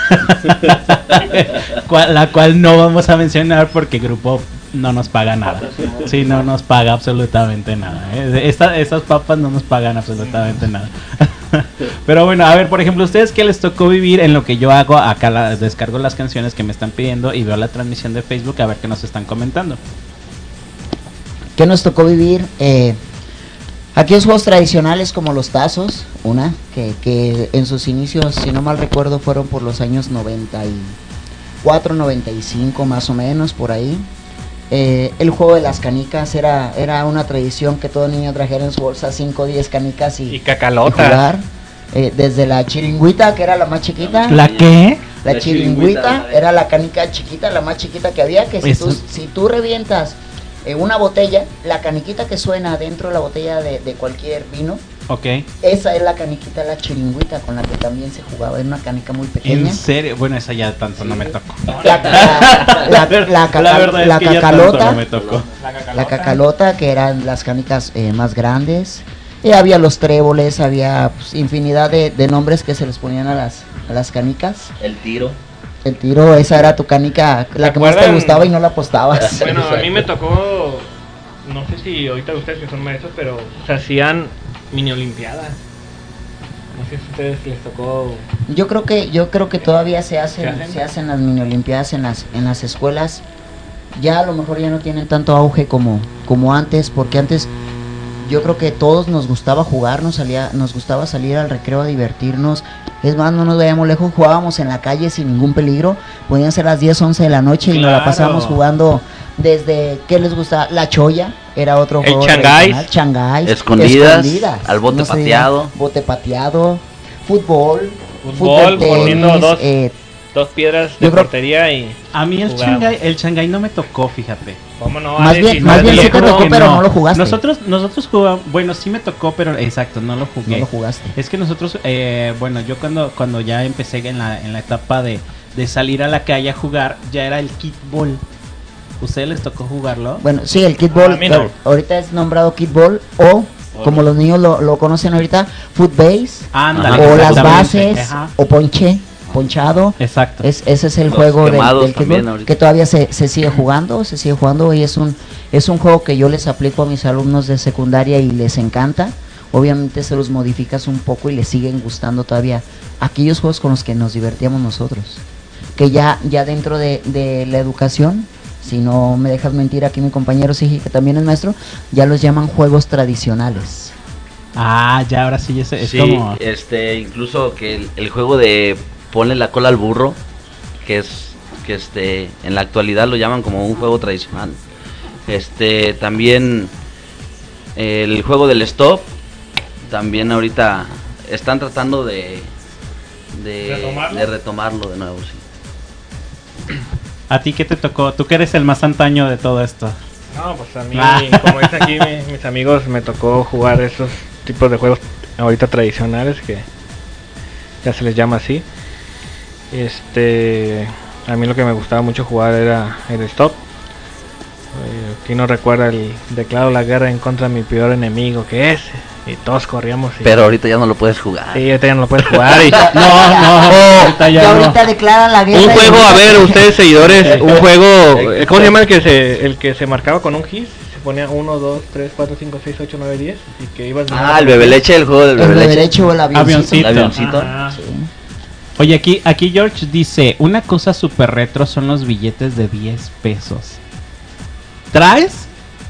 Cual- la cual no vamos a mencionar porque Grupo no nos paga nada. Sí, no nos paga absolutamente nada. ¿eh? Esta, estas papas no nos pagan absolutamente nada. Pero bueno, a ver, por ejemplo, ¿ustedes qué les tocó vivir en lo que yo hago? Acá la, descargo las canciones que me están pidiendo y veo la transmisión de Facebook a ver qué nos están comentando. ¿Qué nos tocó vivir? Eh, aquellos juegos tradicionales como los tazos, una, que, que en sus inicios, si no mal recuerdo, fueron por los años noventa y cuatro, noventa y cinco más o menos, por ahí. Eh, el juego de las canicas era, era una tradición que todo niño trajera en su bolsa cinco o diez canicas y, Y cacalotas. y jugar. Eh, desde la chiringüita, que era la más chiquita. ¿La qué? La, La chiringüita chiringüita. era la canica chiquita, la más chiquita que había, que si Eso. tú, si tú revientas eh, una botella, la caniquita que suena dentro de la botella de, de cualquier vino, Ok. esa es la caniquita, la chiringüita, con la que también se jugaba, era una canica muy pequeña. ¿En serio? Bueno, esa ya tanto no me tocó. La, la, la, la caca- La verdad es la que ya cacalota, tanto no me tocó. la cacalota, que eran las canicas eh, más grandes. Y había los tréboles, había pues, infinidad de, de nombres que se les ponían a las, a las canicas. El tiro. El tiro, esa era tu canica, la que más te acuerdan? gustaba y no la apostabas. Bueno, a mí me tocó, no sé si ahorita ustedes que son maestros, pero se hacían mini olimpiadas. No sé si a ustedes les tocó. Yo creo que yo creo que todavía se hacen ¿Se hacen? se hacen las mini olimpiadas en las en las escuelas. Ya a lo mejor ya no tienen tanto auge como como antes, porque antes yo creo que todos nos gustaba jugar, nos salía nos gustaba salir al recreo a divertirnos. Es más, no nos veíamos lejos, jugábamos en la calle sin ningún peligro. Podían ser las diez, once de la noche y nos la Claro. pasábamos jugando desde, ¿qué les gusta? La choya, era otro El juego changáis. tradicional, changáis, Escondidas, al bote se pateado. diga, bote pateado, fútbol, Fútbol, tenis, poniendo dos, eh, dos piedras de yo creo- portería y. A mí el Jugamos. Shanghai, el Shanghai no me tocó, fíjate. ¿Cómo no? Más Alex? bien- Si más no bien te sí lo te juro tocó, que pero no. no lo jugaste. Nosotros, nosotros jugamos, bueno, sí me tocó, pero exacto, no lo jugué. no lo jugaste. Es que nosotros, eh, bueno, yo cuando cuando ya empecé en la, en la etapa de, de salir a la calle a jugar, ya era el kickball. ¿Ustedes les tocó jugarlo? Bueno, sí, el kickball, A mí no. eh, ahorita es nombrado kickball o, como los niños lo, lo conocen ahorita, footbase, Ándale, o las exactamente. bases, Ajá. o ponche. ponchado. Exacto. Es, ese es el Los juego del, quemados del también kickball, ahorita. que todavía se, se sigue jugando, se sigue jugando y es un, es un juego que yo les aplico a mis alumnos de secundaria y les encanta. Obviamente se los modificas un poco y les siguen gustando todavía aquellos juegos con los que nos divertíamos nosotros. Que ya, ya dentro de, de la educación, si no me dejas mentir aquí mi compañero Sigi, que también es maestro, ya los llaman juegos tradicionales. Ah, ya ahora sí, es, es Sí, como... este, incluso que el, el juego de ponle la cola al burro, que es, que este, en la actualidad lo llaman como un juego tradicional. Este, también el juego del stop, también ahorita están tratando de, de, ¿Retomarlo? de retomarlo de nuevo, sí. ¿A ti qué te tocó? Tú que eres el más antaño de todo esto. No, pues a mí, Ah. como dicen aquí mi- mis amigos, me tocó jugar esos tipos de juegos ahorita tradicionales que ya se les llama así. Este, a mí lo que me gustaba mucho jugar era el stop. Eh, ¿Quién no recuerda el declaro la guerra en contra de mi peor enemigo, que es? Y todos corríamos. Y... Pero ahorita ya no lo puedes jugar. Sí, ahorita ya no lo puedes jugar. Y... No, no, ahorita ya que no. ahorita declara la guerra. Un y juego, ahorita- a ver, ustedes seguidores, un juego, eh, ¿cómo se llama el que se el que se marcaba con un gis? Se ponía uno, dos, tres, cuatro, cinco, seis, ocho, nueve, diez y que ibas... Ah, el bebe leche, el juego del El bebe bebe leche. leche o el avioncito. Avioncito. El avioncito. Ajá. Sí. Oye, aquí, aquí George dice, una cosa súper retro son los billetes de diez pesos. ¿Traes?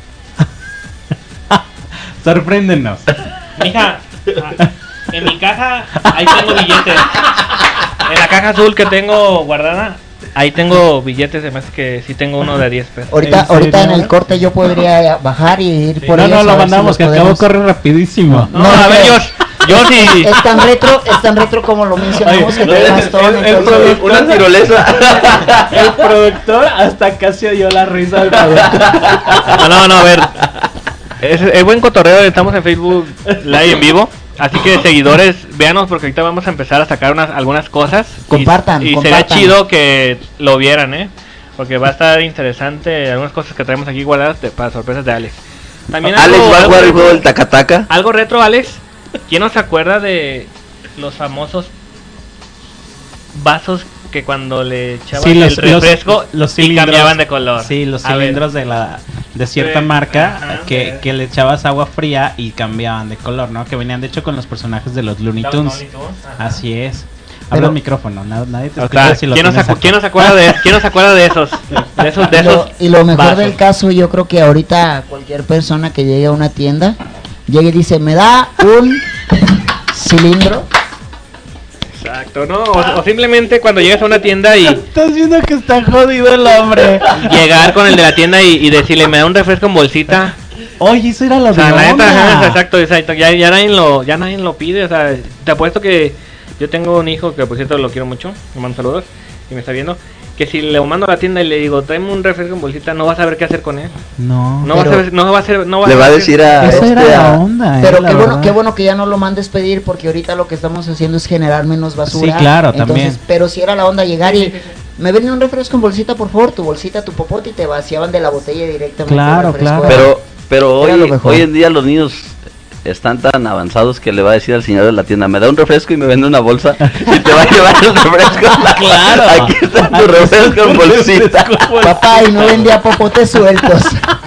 Sorpréndenos. Mija, ah, en mi caja, ahí tengo billetes. En la caja azul que tengo guardada, ahí tengo billetes, además que sí tengo uno de diez pesos. Ahorita, ¿En ahorita en serio? el corte yo podría bajar y ir por No, ellos no, a lo ver si mandamos, los que acabo podemos- corre rapidísimo. No, a ver, yo, yo sí... Es tan retro, es tan retro como lo mencionamos, que trae bastón, el- el entonces- productor- Una tirolesa. El productor hasta casi oyó la risa del productor. No, no, no, a ver. Es, es buen cotorreo, estamos en Facebook Live en vivo. Así que seguidores, véanos porque ahorita vamos a empezar a sacar unas algunas cosas. Y- Compartan, Y, compartan. sería chido que lo vieran, ¿eh? Porque va a estar interesante algunas cosas que traemos aquí guardadas de- para sorpresas de Alex. También Alex algo- va a algo jugar el retro- juego del tacataca. Algo retro, Alex. ¿Quién no se acuerda de los famosos vasos que cuando le echaban Sí, los- el refresco los- los y cilindros. cambiaban de color? Sí, los A ver. cilindros de la de cierta Sí, marca ajá, que, sí. que le echabas agua fría y cambiaban de color, ¿no? Que venían de hecho con los personajes de los Looney Los Tunes. Looney Tunes, ajá. Así es. Pero- Habla el micrófono, na- nadie te O escucha sea, si lo ¿quién, no se tienes acu- acá. quién no se acuerda de quién no se acuerda de esos de esos de Y lo, esos y lo mejor vasos? del caso, yo creo que ahorita cualquier persona que llegue a una tienda, llegue y dice, me da un cilindro. Exacto, ¿no? O, o simplemente cuando llegas a una tienda y Estás viendo que está jodido el hombre. llegar con el de la tienda y, y decirle, me da un refresco en bolsita. Oye, eso era lo O de sea, la neta, onda. ajá, exacto, exacto, ya, ya nadie lo, ya nadie lo pide, o sea, te apuesto que yo tengo un hijo que por cierto lo quiero mucho, le mando saludos y me está viendo, que si le mando a la tienda y le digo, tráeme un refresco en bolsita, no va a saber qué hacer con él. No. No va a Pero- saber, no va a ser, no va Le va a saber decir qué- a Esa era este, la a- onda, eh, Pero la qué bueno, verdad. qué bueno que ya no lo mandes pedir, porque ahorita lo que estamos haciendo es generar menos basura. Sí, claro, Entonces, también. Pero si era la onda llegar y me venden un refresco en bolsita, por favor, tu bolsita, tu popote, y te vaciaban de la botella directamente. Claro, el refresco. claro. Pero, pero Era lo hoy, mejor. hoy en día los niños están tan avanzados que le va a decir al señor de la tienda, me da un refresco y me vende una bolsa y te va a llevar el refresco. Claro. Aquí está tu refresco en bolsita. Papá, y no vendía popotes sueltos.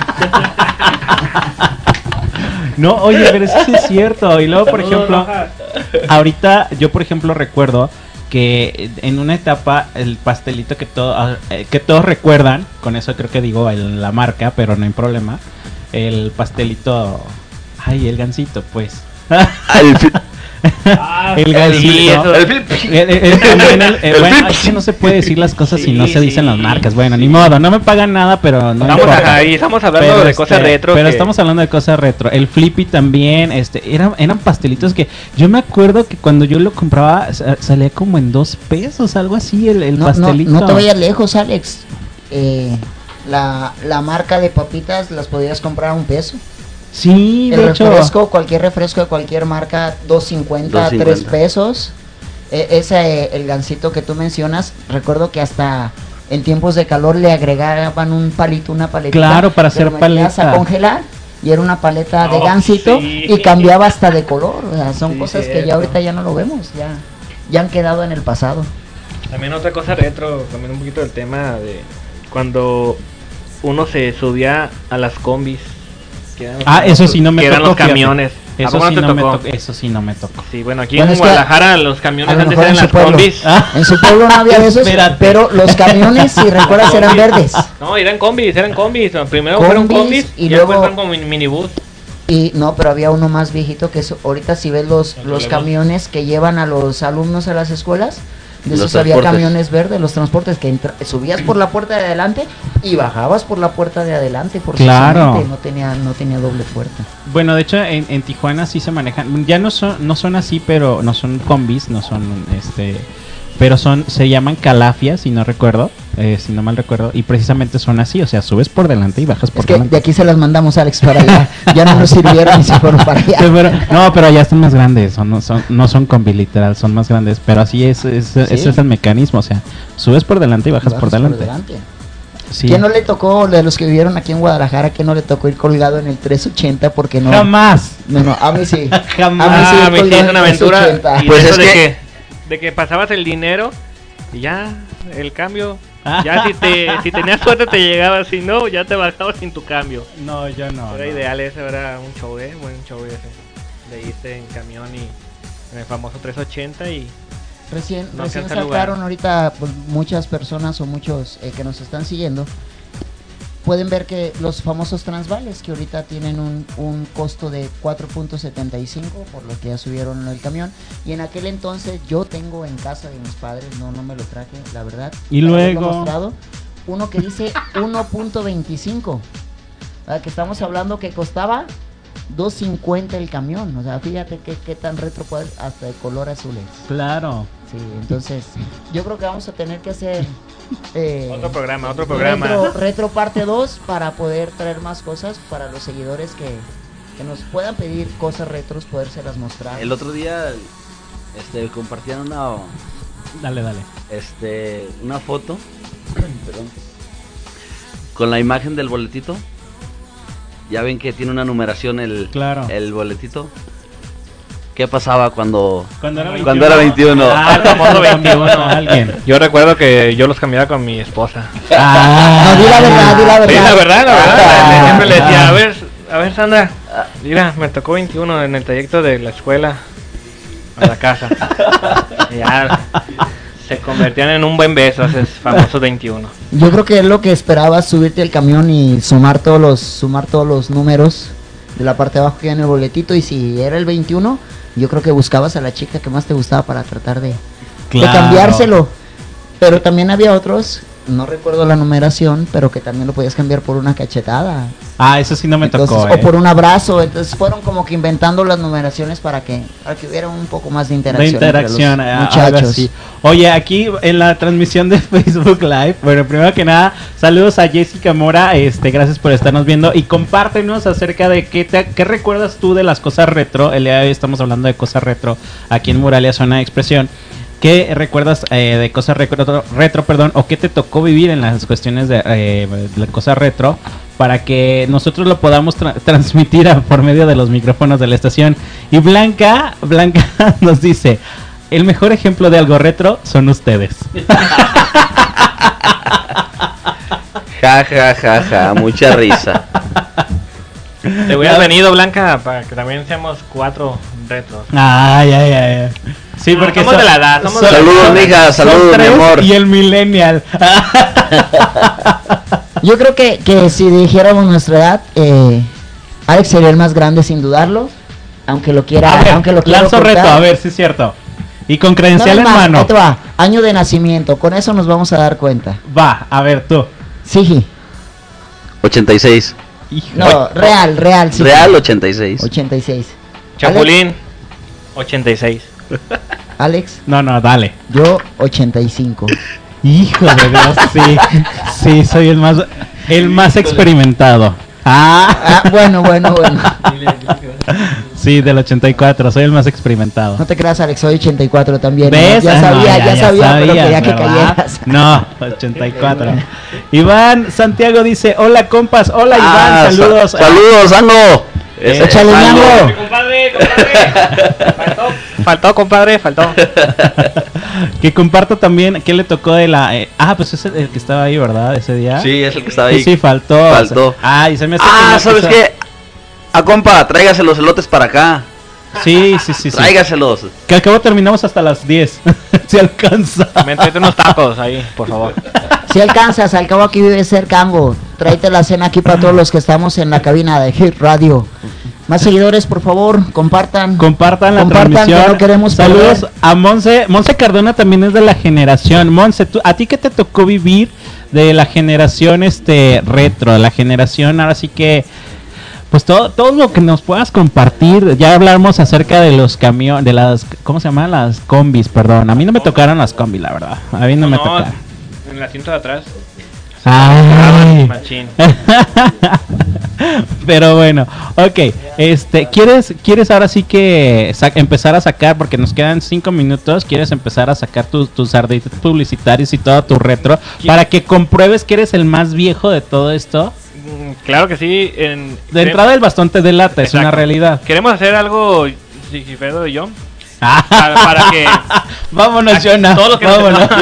No, oye, pero eso sí es cierto. Y luego, por ejemplo, ahorita yo, por ejemplo, recuerdo que en una etapa el pastelito que, todo, eh, que todos recuerdan, con eso creo que digo el- la marca, pero no hay problema, el pastelito, ay, el gansito, pues. Al fi- El gansito. el El- el- el- también el- eh, El bueno, flip. es que no se puede decir las cosas si Sí, no se dicen sí, las marcas. Bueno, sí. ni modo, no me pagan nada, pero no Estamos importa. ahí, estamos hablando Pero, de este, cosas retro. Pero que- estamos hablando de cosas retro. El Flippy también, este, eran, eran pastelitos que yo me acuerdo que cuando yo lo compraba sa- salía como en dos pesos, algo así, el, el No, no, pastelito. no te vayas lejos, Alex. Eh, la, la marca de papitas las podías comprar a un peso. Sí, El de hecho. refresco, cualquier refresco de cualquier marca, dos cincuenta, dos tres cincuenta. pesos. E- ese, eh, el gansito que tú mencionas, recuerdo que hasta en tiempos de calor le agregaban un palito, una paletita. Claro, para que lo hacer metías paleta. a congelar y era una paleta de Oh, gansito sí. y cambiaba hasta de color. O sea, son Sí, cosas que cierto. ya ahorita ya no lo vemos, ya, ya han quedado en el pasado. También otra cosa retro, también un poquito del tema de cuando uno se subía a las combis. Que eran los Ah, famosos- eso sí no me que eran tocó, los fíjate. camiones. ¿A Eso poco sí te no me tocó? tocó, eso sí no me tocó. Sí, bueno, aquí Bueno, en es que Guadalajara los A camiones lo antes mejor eran en su las pueblo. combis. En su pueblo no había de esos, Espérate. pero los camiones, si recuerdas, eran verdes. No, eran combis, eran combis. Primero fueron Combis, combis y y, luego- después fueron como min- minibús. Y no, pero había uno más viejito que eso. Ahorita si ves los, los camiones que llevan a los alumnos a las escuelas, de Los esos había transportes. camiones verdes, los transportes que entra- subías por la puerta de adelante y bajabas por la puerta de adelante. Claro. forzosamente, No tenía, no tenía doble puerta. Bueno, de hecho en, en Tijuana sí se manejan, ya no son no son así, pero no son combis, no son este, pero son se llaman calafias, si no recuerdo, eh, si no mal recuerdo, y precisamente son así, o sea, subes por delante y bajas por Es que delante. de aquí se las mandamos, Alex, para allá. Ya no nos sirvieron y se fueron para allá. Sí, pero- no, pero ya están más grandes, son, no son no son combi literal, son más grandes, pero así es, es ese es el mecanismo, o sea, subes por delante y bajas, Bajas por por delante. delante. Sí. ¿Quién no le tocó, de los que vivieron aquí en Guadalajara, que no le tocó ir colgado en el trescientos ochenta? Porque no. Jamás. No, no, a mí sí. Jamás. A mí sí, Ah, ir me colgado hice en una el aventura. trescientos ochenta. Y Pues eso es de que- que de que pasabas el dinero y ya el cambio. Ya si te si tenías suerte te llegaba, si no ya te bajabas sin tu cambio. No, yo no. Era no. ideal, ese era un show, eh, buen show ese. De irte en camión y en el famoso trescientos ochenta y Recién, no recién alcanza lugar. sacaron ahorita pues, muchas personas o muchos eh, que nos están siguiendo. Pueden ver que los famosos transvales que ahorita tienen un, un costo de cuatro punto setenta y cinco, por lo que ya subieron el camión. Y en aquel entonces yo tengo en casa de mis padres, no no me lo traje, la verdad. Y para haberlo luego- mostrado, uno que dice uno punto veinticinco. ¿Verdad? Que estamos hablando que costaba dos cincuenta el camión. O sea, fíjate qué, qué tan retro puede, hasta de color azul es. Claro. Sí, entonces yo creo que vamos a tener que hacer eh, Otro programa, otro programa. Retro, retro parte dos para poder traer más cosas para los seguidores que, que nos puedan pedir cosas retros, podérselas mostrar. El otro día este, compartían una, Dale, dale. este, una foto perdón, con la imagen del boletito. Ya ven que tiene una numeración el, Claro. el boletito. ¿Qué pasaba cuando, Cuando era cuando era veintiuno? Ah, el famoso veintiuno. Alguien. Yo recuerdo que yo los cambiaba con mi esposa. Ah, No, di la verdad, di la verdad. Sí, la verdad, la verdad. Ah, Le- siempre le decía, ah. a ver, a ver, Sandra, mira, me tocó veintiuno en el trayecto de la escuela a la casa. Y ya se convertían en un buen beso, esos famosos veintiuno. Yo creo que es lo que esperabas, subirte al camión y sumar todos los sumar todos los números de la parte de abajo que hay en el boletito, y si era el veintiuno, yo creo que buscabas a la chica que más te gustaba para tratar de, de Claro. cambiárselo. Pero también había otros, no recuerdo la numeración, pero que también lo podías cambiar por una cachetada. Ah, eso sí no me Entonces, tocó. o eh. por un abrazo. Entonces fueron como que inventando las numeraciones para que, para que hubiera un poco más de De interacción, interacción, entre eh, los algo muchachos. así. Oye, aquí en la transmisión de Facebook Live, bueno, primero que nada, saludos a Jessica Mora, este, gracias por estarnos viendo y compártenos acerca de qué, te, qué recuerdas tú de las cosas retro. El día de hoy estamos hablando de cosas retro aquí en Muralia Zona de Expresión. ¿Qué recuerdas eh, de cosas retro, retro, perdón, o qué te tocó vivir en las cuestiones de, eh, de cosas retro para que nosotros lo podamos tra- transmitir a- por medio de los micrófonos de la estación? Y Blanca, Blanca nos dice, el mejor ejemplo de algo retro son ustedes. Ja, ja, ja, ja, mucha risa. Te hubieras venido, Blanca, para que también seamos cuatro retros. Ay, ay, ay. Sí, Ah, porque somos son- de la edad, somos son- de la Saludos, son- mija, son saludos, mi tres amor. Y el millennial. Yo creo que, que si dijéramos nuestra edad, eh, Alex sería el más grande sin dudarlo, aunque lo quiera, A ver, aunque lo quiera lanzo ocultar. reto, a ver si es cierto. Y con credencial Nada en más, mano. ahí te va, año de nacimiento, con eso nos vamos a dar cuenta. Va, a ver tú. Sí, ochenta y seis. no, real, real, sí. Real ochenta y seis. ochenta y seis. Chapulín, ochenta y seis. Alex, No, no, dale. yo ochenta y cinco. Hijo de Dios, sí. Sí, soy el más el más experimentado. Ah, Ah, bueno, bueno, bueno. sí, del ochenta y cuatro, soy el más experimentado. No te creas, Alex, soy ochenta y cuatro también. ¿Ves? Ya Ah, sabía, no, ya, sabía, pero sabías, quería que ¿verdad? cayeras. No, ochenta y cuatro. Iván Santiago dice, hola compas, hola Ah, Iván, saludos. sa- saludos, Ango. Ese- Échale, Ango. Ñango. Compadre, compadre. Faltó, faltó, compadre, faltó. Que comparto también, ¿qué le tocó de la... eh, ah, pues es el, el que estaba ahí, ¿verdad? Ese día. Sí, es el que estaba ahí. Sí, sí, faltó. Faltó. O sea, ay, se me hace Ah, que ¿sabes esa- qué? Ah, compa, tráigase los elotes para acá. Sí, sí, sí, sí. Tráigaselos. Que al cabo terminamos hasta las diez. Si alcanza. Me entrete unos tacos ahí, por favor. Si alcanzas, al cabo aquí vive cerca, Ambo. Tráete la cena aquí para todos los que estamos en la cabina de Hit Radio. Más seguidores, por favor, compartan. Compartan la Compartan, transmisión. que no queremos Saludos perder. a Monse. Monse Cardona también es de la generación. Monse, ¿tú- ¿a ti qué te tocó vivir de la generación este retro? De la generación, ahora sí que... Pues todo, todo lo que nos puedas compartir. Ya hablamos acerca de los camiones, de las... ¿Cómo se llaman? Las combis, perdón. A mí no me tocaron las combis, la verdad. A mí no, me tocaron. En el asiento de atrás. Ay. Machín. Pero bueno, ok, este, ¿quieres, quieres ahora sí que sa- empezar a sacar, porque nos quedan cinco minutos, quieres empezar a sacar tu- tus ardites publicitarios y todo tu retro, para que compruebes que eres el más viejo de todo esto? Mm, Claro que sí. En, De entrada el bastón te delata, es una Exacto. realidad. Queremos hacer algo, Sigifredo y yo. Ah. Para, para que. Vámonos, Jonah. Todos los que Vámonos. Nos...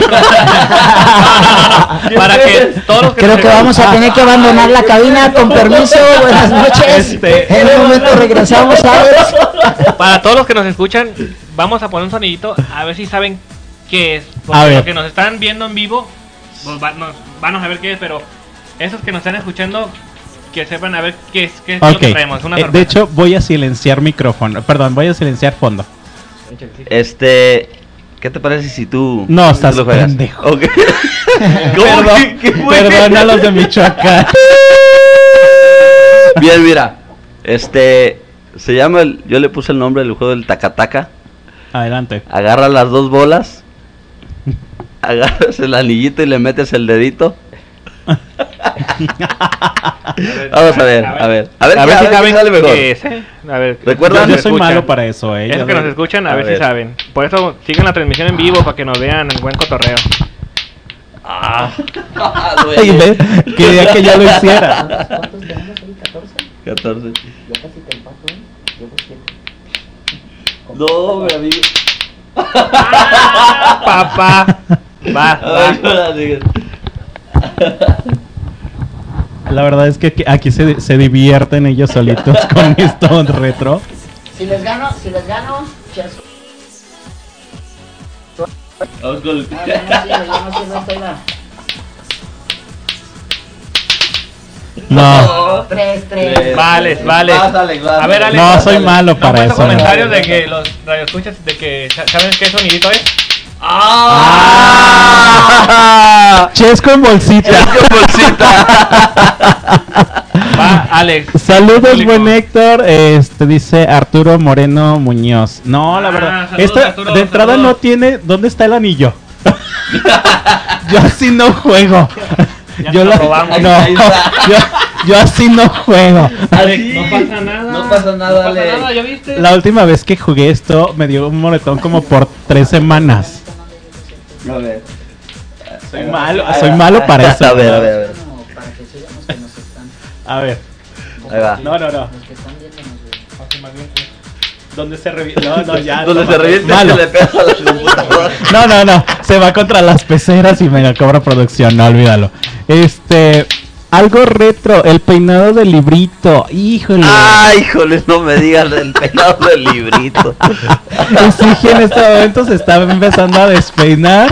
para que todos los que Creo nos- que vamos a tener que abandonar la cabina. Con permiso, buenas noches. Este- En un momento regresamos, Alex. Para todos los que nos escuchan, vamos a poner un sonidito a ver si saben qué es. Porque A ver. los que nos están viendo en vivo, pues va- nos, van a saber qué es, pero esos que nos están escuchando, que sepan a ver qué es, qué es lo Ok, que traemos. Una eh, de sorpresa. hecho voy a silenciar micrófono, perdón, voy a silenciar fondo. Este, ¿qué te parece si tú No, tú estás lo juegas? pendejo. Ok. ¿Cómo Perdón, que- qué fue? perdona a los de Michoacán. Bien, mira, este, se llama, el, yo le puse el nombre del juego del tacataca. Adelante. Agarra las dos bolas, agarras el anillito y le metes el dedito. Vamos a ver, a ver, a ver, A qué- ver si qué saben sale mejor. qué es, ¿eh? A ver, ¿Recuerdan? Yo nos soy escuchan. malo para eso, eh. Esos Yo que de- nos escuchan, a, A ver, ver. si saben. Por eso sigan la transmisión en vivo para que nos vean en buen cotorreo. Ah, Ay, ve, quería que ya lo hiciera. catorce. No, mi amigo. Papá. Va, A ver, no va. la digas. La verdad es que aquí- aquí se, se divierten ellos solitos con esto retro. Si les gano, si les gano, chasco. Vamos con el- No, ya no sirve, ya no sirve, estoy la- No, Tres, tres. Vale, vale. Vas, Alex, vas, A ver, Alex. Alex. no soy malo ¿No han para puesto eso. la comentarios verdad. de que los radioescuchas de que sa- saben qué sonidito es? ¡Ah! Chesco en bolsita. ¡Qué bolsita! Va, Alex. Saludos, Público. buen Héctor. Este dice Arturo Moreno Muñoz. No, la Ah, verdad. saludos, Esta Arturo, de entrada saludos. no tiene. ¿Dónde está el anillo? Yo así no juego. Ya Yo te la- lo robamos. no, Ahí está. yo, yo así no juego. Alex, Así. no pasa nada. No pasa nada, No pasa Alex. nada, ¿ya viste? La última vez que jugué esto me dio un moretón como por tres semanas. A ver. Soy malo, soy malo para eso. A ver, a ver, a ver. No, para que sigan los que nos están. A ver. Ahí va. No, no, no. Los que están viéndonos, güey. ¿Dónde se revienta? No, no, ya. Donde no, se reviente malo. se le pega a la computadora. No, no, no. Se va contra las peceras y me la cobra producción. No, olvídalo. Este. Algo retro. El peinado del librito. Híjole. Ay, híjoles, no me digas del peinado del librito. El Sigi en este momento se está empezando a despeinar.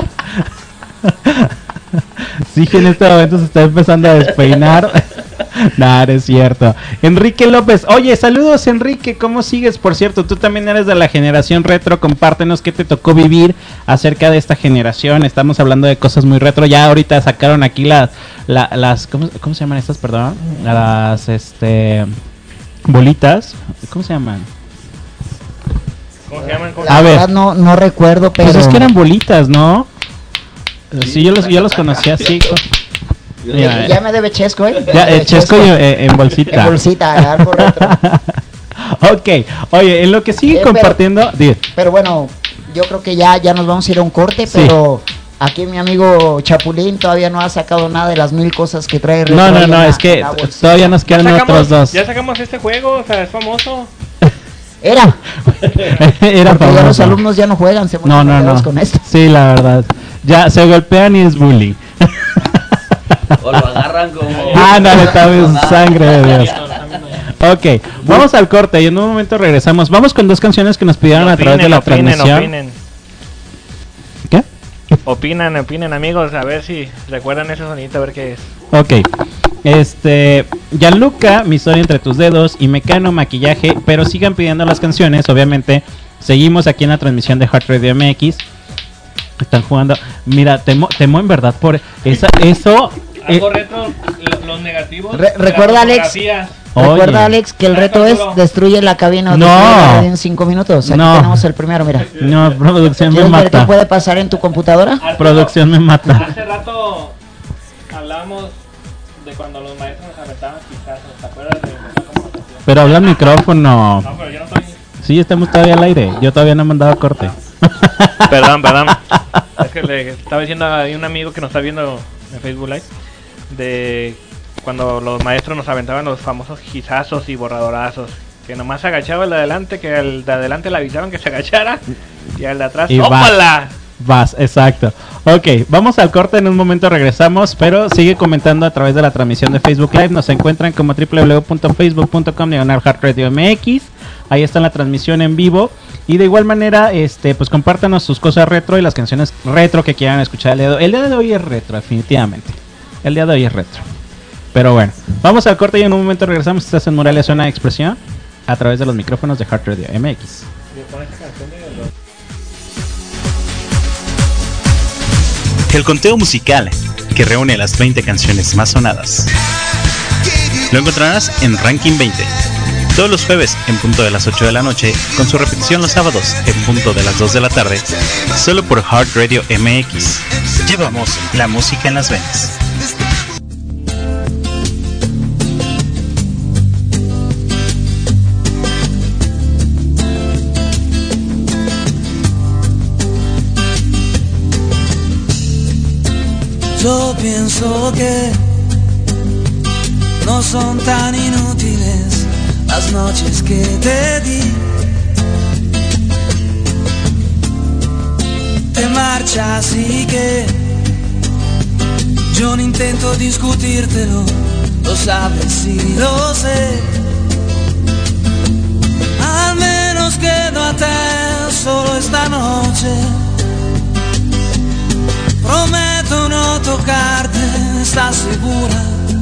Sigi en este momento se está empezando a despeinar. Nah, no es cierto. Enrique López. Oye, saludos, Enrique. ¿Cómo sigues? Por cierto, tú también eres de la generación retro. Compártenos qué te tocó vivir acerca de esta generación. Estamos hablando de cosas muy retro. Ya ahorita sacaron aquí las, la, las ¿cómo, ¿cómo se llaman estas? Perdón. Las, este, bolitas. ¿Cómo se llaman? ¿Cómo se llaman? ¿Cómo se La A ver. verdad no, no recuerdo, pero. Pues es que eran bolitas, ¿no? Sí, yo los, yo los conocía así. co- Mira, Ya me debe Chesco, ¿eh? ya, Me debe eh, Chesco y, eh, en bolsita. En bolsita, algo retro. Ok, oye, en lo que sigue Eh, pero- compartiendo. di- Pero bueno, yo creo que ya, ya nos vamos a ir a un corte, Sí. pero aquí mi amigo Chapulín todavía no ha sacado nada de las mil cosas que trae. retro No, no, ahí no, en la- es que en la bolsita. todavía nos Ya quedan sacamos, otros dos. ya sacamos este juego, o sea, es famoso. Era. Era Porque famoso. ya los alumnos ya no juegan, se No, no, no. con esto. Sí, la verdad. Ya se golpean y es bullying. O lo agarran como... Ándale, está bien, sangre de Dios. Ok, vamos al corte y en un momento regresamos. Vamos con dos canciones que nos pidieron a través de la opinen, transmisión. opinen. ¿Qué? Opinan, opinen, amigos, a ver si recuerdan ese sonidito, a ver qué es. Ok. Este, Gianluca, Mi historia entre tus dedos y Mecano, Maquillaje, pero sigan pidiendo las canciones, obviamente. Seguimos aquí en la transmisión de Heart Radio M X. Están jugando. Mira, temo, temo en verdad por esa, eso. Algo eh, retro, lo- los negativos. Re- de recuerda, las Alex, fotografías. recuerda, Oye. Alex, que el reto es destruye la cabina No. destruye la radio en cinco minutos. Aquí No. tenemos el primero, mira. No, producción me ¿Quieres ver qué mata. puede pasar en tu computadora? Producción me mata. Hace rato hablamos de cuando los maestros nos aventaban quizás, ¿te acuerdas de cómo nos hacían? Pero habla al micrófono. No, pero yo no estoy... Sí, estamos todavía al aire. Yo todavía no he mandado corte. Perdón, perdón. Es que le estaba diciendo a un amigo que nos está viendo en Facebook Live de cuando los maestros nos aventaban los famosos gizazos y borradorazos. Que nomás se agachaba el de adelante, que el de adelante le avisaban que se agachara y el de atrás Y vas. ¡ópala! Vas, exacto. Ok, vamos al corte, en un momento regresamos, pero sigue comentando a través de la transmisión de Facebook Live. Nos encuentran como w w w punto facebook punto com diagonal Heart Radio M X. Ahí está la transmisión en vivo. Y de igual manera, este, pues compártanos sus cosas retro y las canciones retro que quieran escuchar el día de hoy. El día de hoy es retro, definitivamente. El día de hoy es retro. Pero bueno, vamos al corte y en un momento regresamos. Estás en Morelia, Zona de Expresión, a través de los micrófonos de Heart Radio M X. El conteo musical que reúne las veinte canciones más sonadas. Lo encontrarás en Ranking veinte. Todos los jueves en punto de las ocho de la noche, con su repetición los sábados en punto de las dos de la tarde, solo por Heart Radio M X. Llevamos la música en las venas. Yo pienso que no son tan inútiles las noches que te di. Te marchas y que yo no intento discutírtelo, lo sabes y lo sé. Al menos quédate solo esta noche. Prometo no tocarte, ¿estás segura?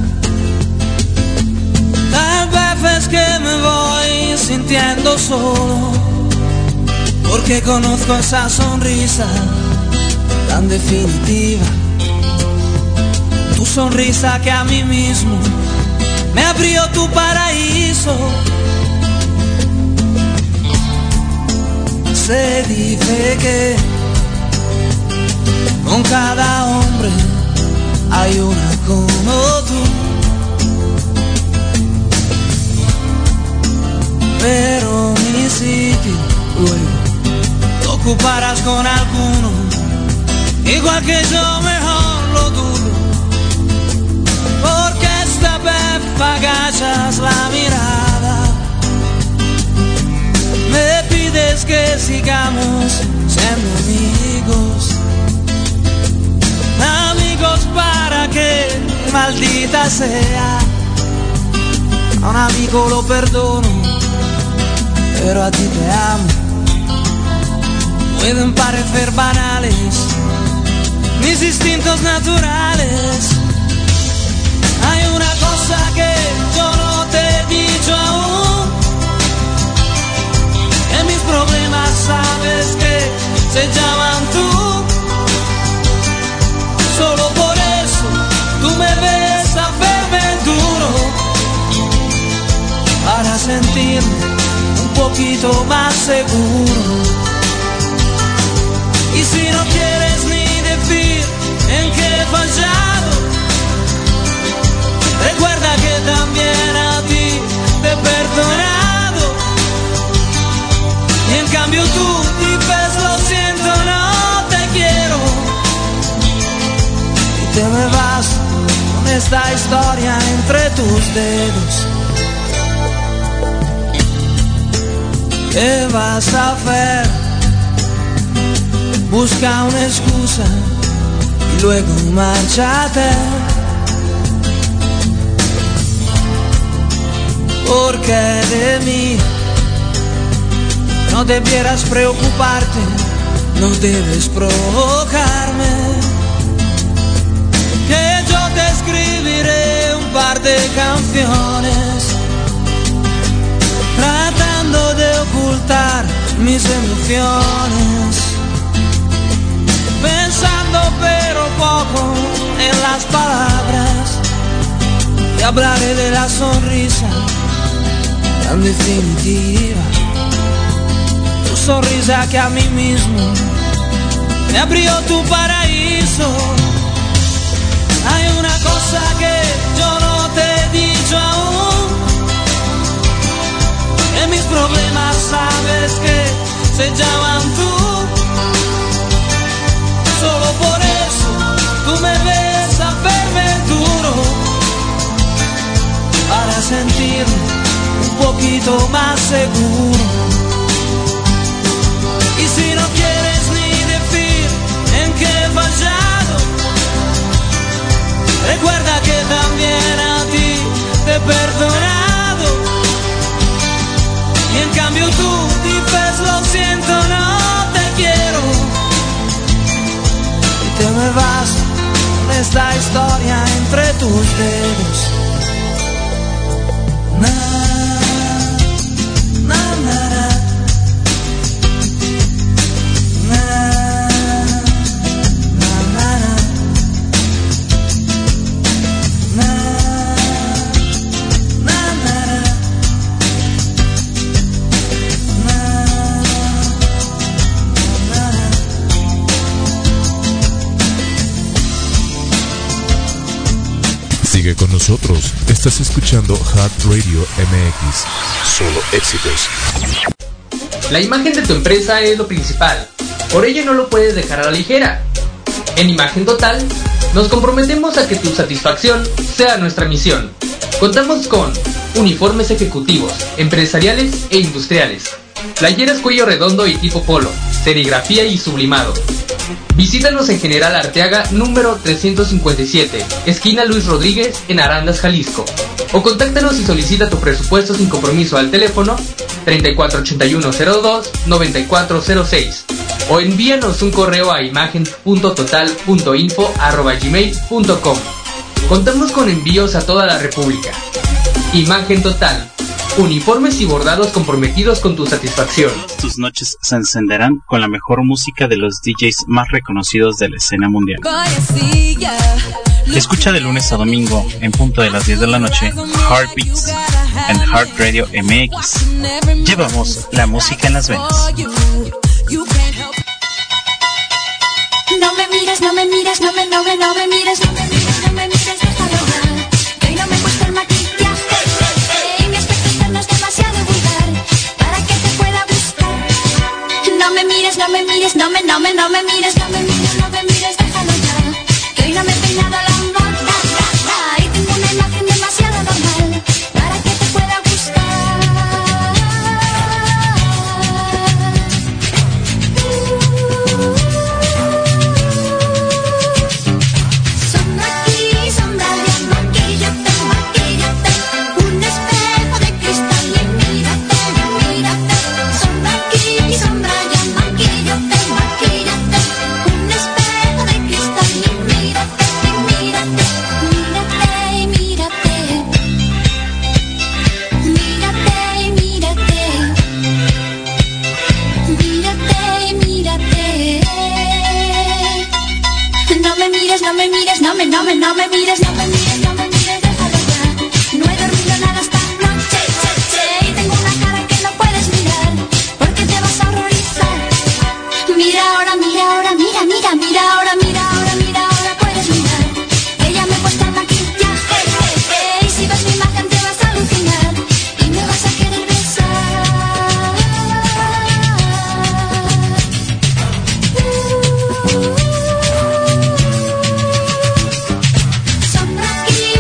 Tal vez es que me voy sintiendo solo, porque conozco esa sonrisa tan definitiva. Tu sonrisa que a mí mismo me abrió tu paraíso. Se dice que con cada hombre hay una como tú, pero mi sitio luego lo ocuparás con alguno, igual que yo, mejor lo dudo, porque esta vez agachas la mirada, me pides que sigamos siendo amigos. Amigos para que, maldita sea, a un amigo lo perdono, pero a ti te amo. Pueden parecer banales mis instintos naturales. Hay una cosa que yo no te he dicho aún, que mis problemas sabes que se llaman tú. Solo por eso tú me ves a verme duro, para sentirme un poquito más seguro. Y si no quieres ni decir en qué he fallado, recuerda que también a ti te he perdonado. Y en cambio tú dices lo siento, no te quiero, te me vas con esta historia entre tus dedos. ¿qué vas a hacer? Busca una excusa y luego márchate. Porque de mí no debieras preocuparte, no debes provocarme. Que yo te escribiré un par de canciones tratando de ocultar mis emociones, pensando pero poco en las palabras, y hablaré de la sonrisa tan definitiva, tu sonrisa que a mí mismo me abrió tu paraíso. Hay una cosa que yo no te he dicho aún, que mis problemas sabes que se llaman tú. Solo por eso tú me ves a verme duro, para sentirme un poquito más seguro. Y si no quieres ni decir en qué he fallado, recuerda que también a ti te he perdonado. Y en cambio tú dices lo siento, no te quiero, y te me vas con esta historia entre tus dedos. Na, na, na, na. Sigue con nosotros. Estás escuchando Hot Radio M X. Solo éxitos. La imagen de tu empresa es lo principal. Por ello no lo puedes dejar a la ligera. En Imagen Total, nos comprometemos a que tu satisfacción sea nuestra misión. Contamos con uniformes ejecutivos, empresariales e industriales, playeras cuello redondo y tipo polo, serigrafía y sublimado. Visítanos en General Arteaga número trescientos cincuenta y siete, esquina Luis Rodríguez, en Arandas, Jalisco. O contáctanos y solicita tu presupuesto sin compromiso al teléfono treinta y cuatro ochenta y uno cero dos noventa y cuatro cero seis o envíanos un correo a imagen punto total punto info arroba gmail punto com. Contamos con envíos a toda la República. Imagen Total. Uniformes y bordados comprometidos con tu satisfacción. Tus noches se encenderán con la mejor música de los D Js más reconocidos de la escena mundial. Escucha de lunes a domingo, en punto de las diez de la noche, Heartbeats en Heart Radio M X. Llevamos la música en las venas. No me mires, no me mires, no me, no me, no me mires, no me mires, no me mires, déjalo ya. Que hoy no me he puesto el maquillaje y mi aspecto no es demasiado vulgar para que te pueda buscar. No me mires, no me mires, no me, no me, no me mires, no me mires, no me mires, déjalo ya. Que hoy no me he peinado la moda y tengo una imagen demasiado normal para que te pueda buscar. No me mires, no me, no me, no me mires, no me mires, no me mires, déjalo ya. No he dormido nada esta noche, che, che, y tengo una cara que no puedes mirar, porque te vas a horrorizar. Mira ahora, mira ahora, mira, mira, mira ahora, mira ahora, mira ahora, puedes mirar. Que ya me he puesto el maquillaje, y si ves mi imagen te vas a alucinar, y me vas a querer besar. Sombra aquí,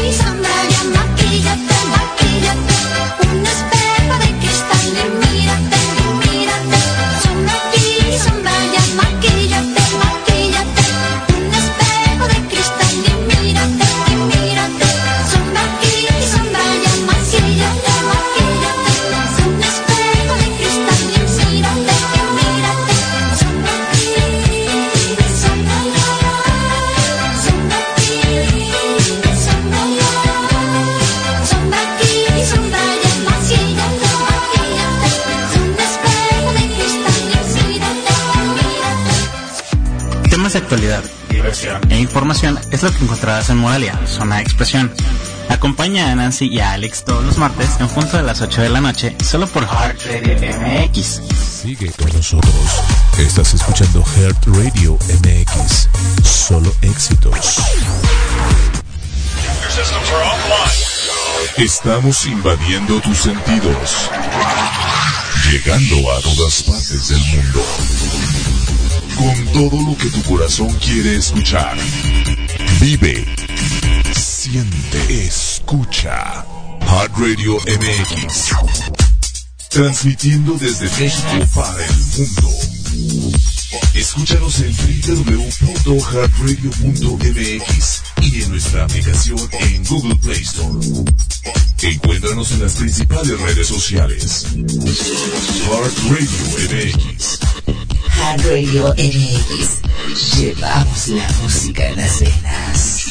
actualidad, diversión e información es lo que encontrarás en Moralia, Zona de Expresión. Acompaña a Nancy y a Alex todos los martes en punto de las ocho de la noche, solo por Heart Radio M X. Sigue con nosotros. Estás escuchando Heart Radio M X. Solo éxitos. Estamos invadiendo tus sentidos. Llegando a todas partes del mundo. Con todo lo que tu corazón quiere escuchar. Vive. Siente, escucha. Heart Radio M X. Transmitiendo desde México para el mundo. Escúchanos en doble u doble u doble u punto heart radio punto m x y en nuestra aplicación en Google Play Store. Encuéntranos en las principales redes sociales. Heart Radio M X. Heart Radio M X. Llevamos la música en las venas.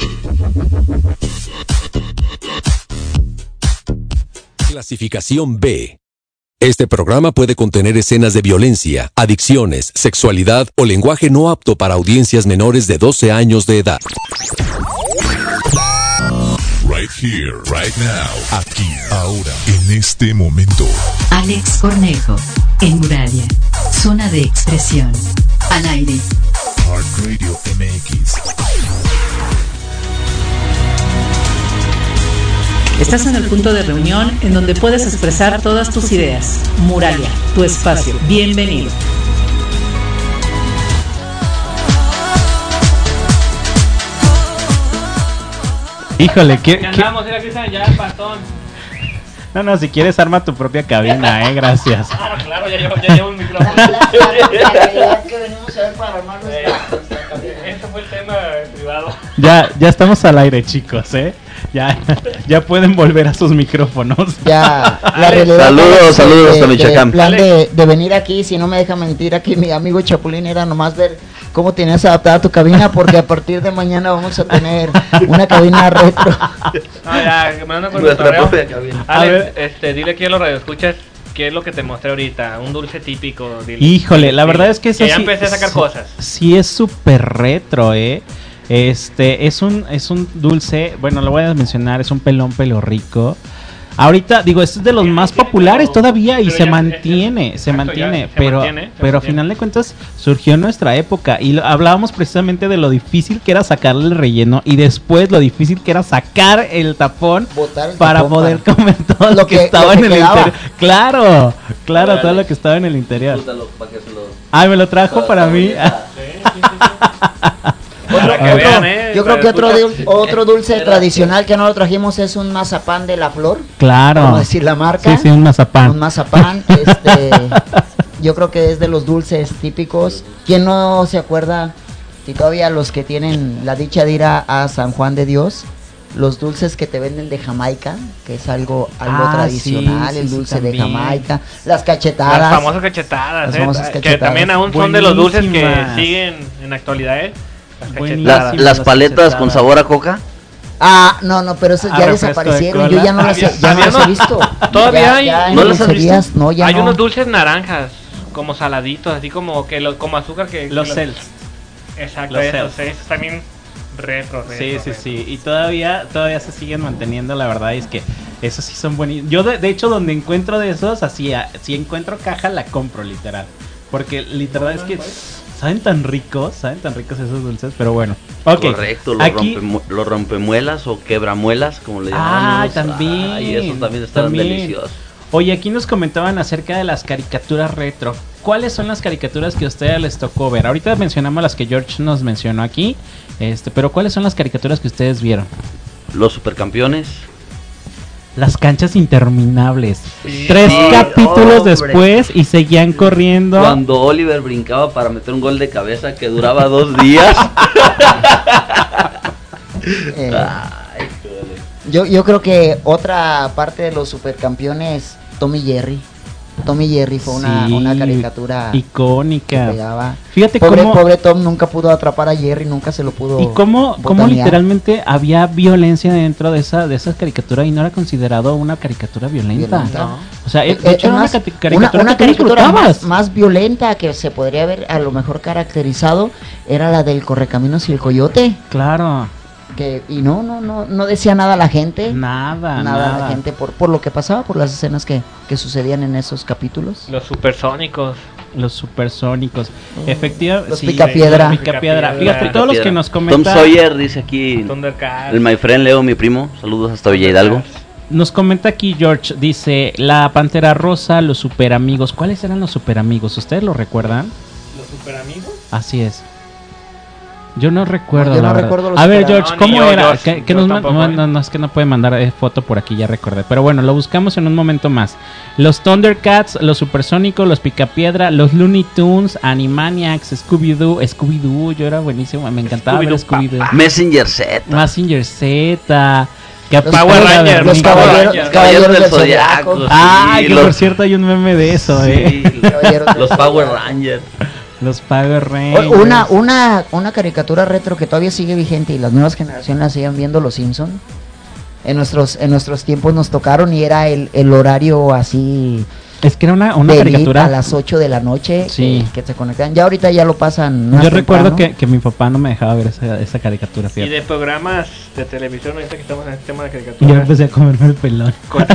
Clasificación B. Este programa puede contener escenas de violencia, adicciones, sexualidad o lenguaje no apto para audiencias menores de doce años de edad. Right here, right now. Aquí, ahora, en este momento. Alex Cornejo, en Muralia, Zona de Expresión, al aire. Heart Radio M X. Estás en el punto de reunión en donde puedes expresar todas tus ideas. Muralia, tu espacio. Bienvenido. Híjole, ¿qué? ¿Qué qué? andamos? Era Cristian ya, el pantón. No, no, si quieres arma tu propia cabina, eh, gracias. Ah, claro, ya llevo, ya llevo un micrófono. que venimos a ver para armar nuestra cabina. Este fue el tema privado. Ya, ya estamos al aire, chicos, eh. Ya, ya pueden volver a sus micrófonos. Ya, la realidad. Saludos, es, saludos de, hasta de, Michoacán. El plan de, de venir aquí, si no me deja mentir, aquí mi amigo Chapulín era nomás ver cómo tenías adaptada tu cabina, porque a partir de mañana vamos a tener una cabina retro. No, ya, que me mandan con Nuestra el correo. propia cabina. Alex, este, dile aquí a los radioescuchas qué es lo que te mostré ahorita, un dulce típico. Dile. Híjole, la verdad es que eso Que ya sí, empecé a sacar sí, cosas. Sí es súper retro, eh. Este, es un, es un dulce, bueno, lo voy a mencionar, es un pelón pelo rico. Ahorita, digo, este es de los más populares todavía y se mantiene, se mantiene, pero, pero a final de cuentas surgió en nuestra época y lo- hablábamos precisamente de lo difícil que era sacarle el relleno y después lo difícil que era sacar el tapón Botar el para tapón poder para- comer todo lo, Lo que, que- estaba lo que en el quedaba. interior. Claro, claro, todo lo que estaba en el interior. Ay, me lo trajo para mí. Otro- Para que otro- vean, eh, yo creo para que otro, escuchar. dul- otro dulce tradicional que no lo trajimos es un mazapán de la flor. Claro. Vamos a decir la marca. Sí, sí, un mazapán. Un mazapán. este, yo creo que es de los dulces típicos. ¿Quién no se acuerda? Si todavía los que tienen la dicha de ir a, a San Juan de Dios, los dulces que te venden de Jamaica, que es algo, algo Ah, tradicional, sí, el sí, dulce sí, de también. Jamaica, las cachetadas. Las famosas cachetadas, Las eh, famosas que cachetadas. también aún son de los dulces que Buenísimas. siguen en la actualidad, eh. Las Buenísimas. cachetadas. Las, las las paletas cachetadas. con sabor a coca. Ah, no, no, pero esas Ah, ya refresco de desaparecieron. cola. Yo ya no las, he- Había- ya no había las he unos- visto. Todavía Ya- hay. ya en ¿No las has dulcerías, visto? No, ya Hay no. unos dulces naranjas, como saladitos, así como que lo, como azúcar que Los que cells. Exacto, Los esos, cells. esos también retro, retro. Sí, sí, retro. sí. Y todavía, todavía se siguen manteniendo, la verdad es que esos sí son buenísimos. Yo de, de hecho donde encuentro de esos, así, a- si encuentro caja la compro literal. Porque literal es que saben tan ricos, saben tan ricos esos dulces, pero bueno. Ok. Correcto, los, Aquí, rompe- los rompemuelas o quebramuelas, como le Ah, llamamos. también. Ay, esos también están también. deliciosos. Oye, aquí nos comentaban acerca de las caricaturas retro. ¿Cuáles son las caricaturas que a ustedes les tocó ver? Ahorita mencionamos las que George nos mencionó aquí, este, pero ¿cuáles son las caricaturas que ustedes vieron? Los supercampeones. Las canchas interminables. Sí. Tres Sí, capítulos hombre. después y seguían corriendo. Cuando Oliver brincaba para meter un gol de cabeza que duraba dos días. Eh, Ay, joder. yo, yo creo que otra parte de los supercampeones, Tommy Jerry. Tom y Jerry fue una, Sí, una caricatura icónica. que pegaba. Fíjate pobre, cómo- pobre Tom nunca pudo atrapar a Jerry, nunca se lo pudo. Y cómo, cómo botanear. literalmente había violencia dentro de esa de esa caricatura y no era considerado una caricatura violenta. Violenta. No. O sea, Eh, de hecho eh, era más, una cati- una, caricatura una que tú caricatura disfrutabas. más, más violenta que se podría haber a lo mejor caracterizado era la del Correcaminos y el Coyote. Claro. Que, y no, no, no, no decía nada a la gente. Nada, nada. a nada. la gente por, por lo que pasaba, por las escenas que, que sucedían en esos capítulos. Los supersónicos. Los supersónicos. Efectivamente. Los Picapiedra. Los Picapiedra. Fíjate, todos los que nos Tom comentan. Sawyer dice aquí, Thundercats. el my friend Leo, mi primo, saludos hasta Villa Hidalgo. Nos comenta aquí George, dice, la Pantera Rosa, los superamigos. ¿Cuáles eran los superamigos? ¿Ustedes lo recuerdan? ¿Los superamigos? Así es. Yo no recuerdo. No, yo la no verdad. recuerdo los A ver, superamigos. George, No, ni ¿cómo yo, era? George. Que, que Yo nos man- tampoco, no, ¿eh? no, no, es que no puede mandar eh, foto por aquí, ya recordé. Pero bueno, lo buscamos en un momento más. Los Thundercats, los Supersónicos, los Picapiedra, los Looney Tunes, Animaniacs, Scooby-Doo. Scooby-Doo, yo era buenísimo, me encantaba ver Scooby-Doo, Scooby-Doo. Messenger Z. Mazinger Z. Que Los Power Power Rangers, Rangers, los caballeros, los caballeros del Zodiaco. Ah, sí, que los- por cierto hay un meme de eso, eh. Sí, Caballeros del los Power Zodiaco. Rangers. Los Power O- Rangers. Una, una, una caricatura retro que todavía sigue vigente y las nuevas generaciones la siguen viendo, Los Simpson. En nuestros, en nuestros tiempos nos tocaron y era el, el horario así Es que era una, una de caricatura. a las ocho de la noche Sí. que, que se conectan. Ya ahorita ya lo pasan más Yo recuerdo temprano. que, que mi papá no me dejaba ver esa, esa caricatura, Y fíjate. de programas de televisión, ahorita que estamos en el tema de Y yo caricaturas. empecé a comerme el pelón.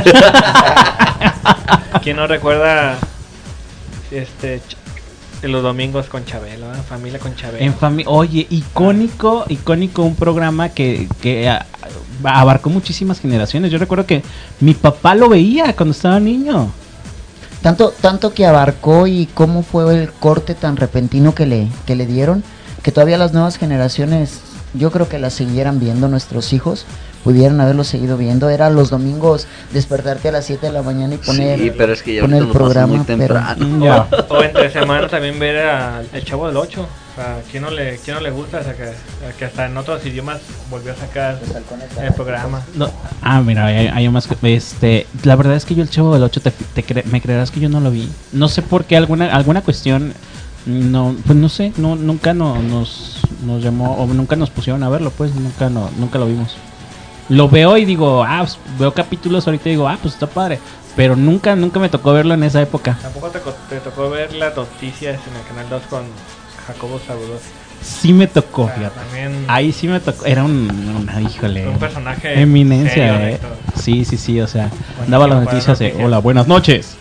¿Quién no recuerda este ch- de los domingos con Chabelo, ¿eh? Familia con Chabelo? En fami Oye, icónico, icónico un programa que, que a- abarcó muchísimas generaciones. Yo recuerdo que mi papá lo veía cuando estaba niño. Tanto, tanto que abarcó y cómo fue el corte tan repentino que le, que le dieron, que todavía las nuevas generaciones, yo creo que las siguieran viendo, nuestros hijos pudieran haberlo seguido viendo. Era los domingos despertarte a las siete de la mañana y poner, Sí, pero es que ya poner ahorita el lo pasan programa. muy temprano. pero- Ya. O, o entre semana también ver a El Chavo del Ocho. O sea, ¿quién no le, quién no le gusta? O sea, que, que hasta en otros idiomas volvió a sacar el programa. No. Ah, mira, hay, hay más que- este, la verdad es que yo el Chavo del ocho te, te cre- me creerás que yo no lo vi. No sé por qué alguna alguna cuestión no pues no sé, no nunca no, nos nos llamó o nunca nos pusieron a verlo, pues nunca no nunca lo vimos. Lo veo y digo, ah, pues, veo capítulos ahorita y digo, ah, pues está padre, pero nunca nunca me tocó verlo en esa época. Tampoco te, co- te tocó ver las noticias en el Canal dos con Jacobo Saludos. Sí me tocó, Ah, fíjate. también- Ahí sí me tocó, era un, un- híjole, Un personaje eminencia, serio, eh. recto. Sí, sí, sí, o sea, Buenísimo daba las para noticias de, noticias. hola, buenas noches.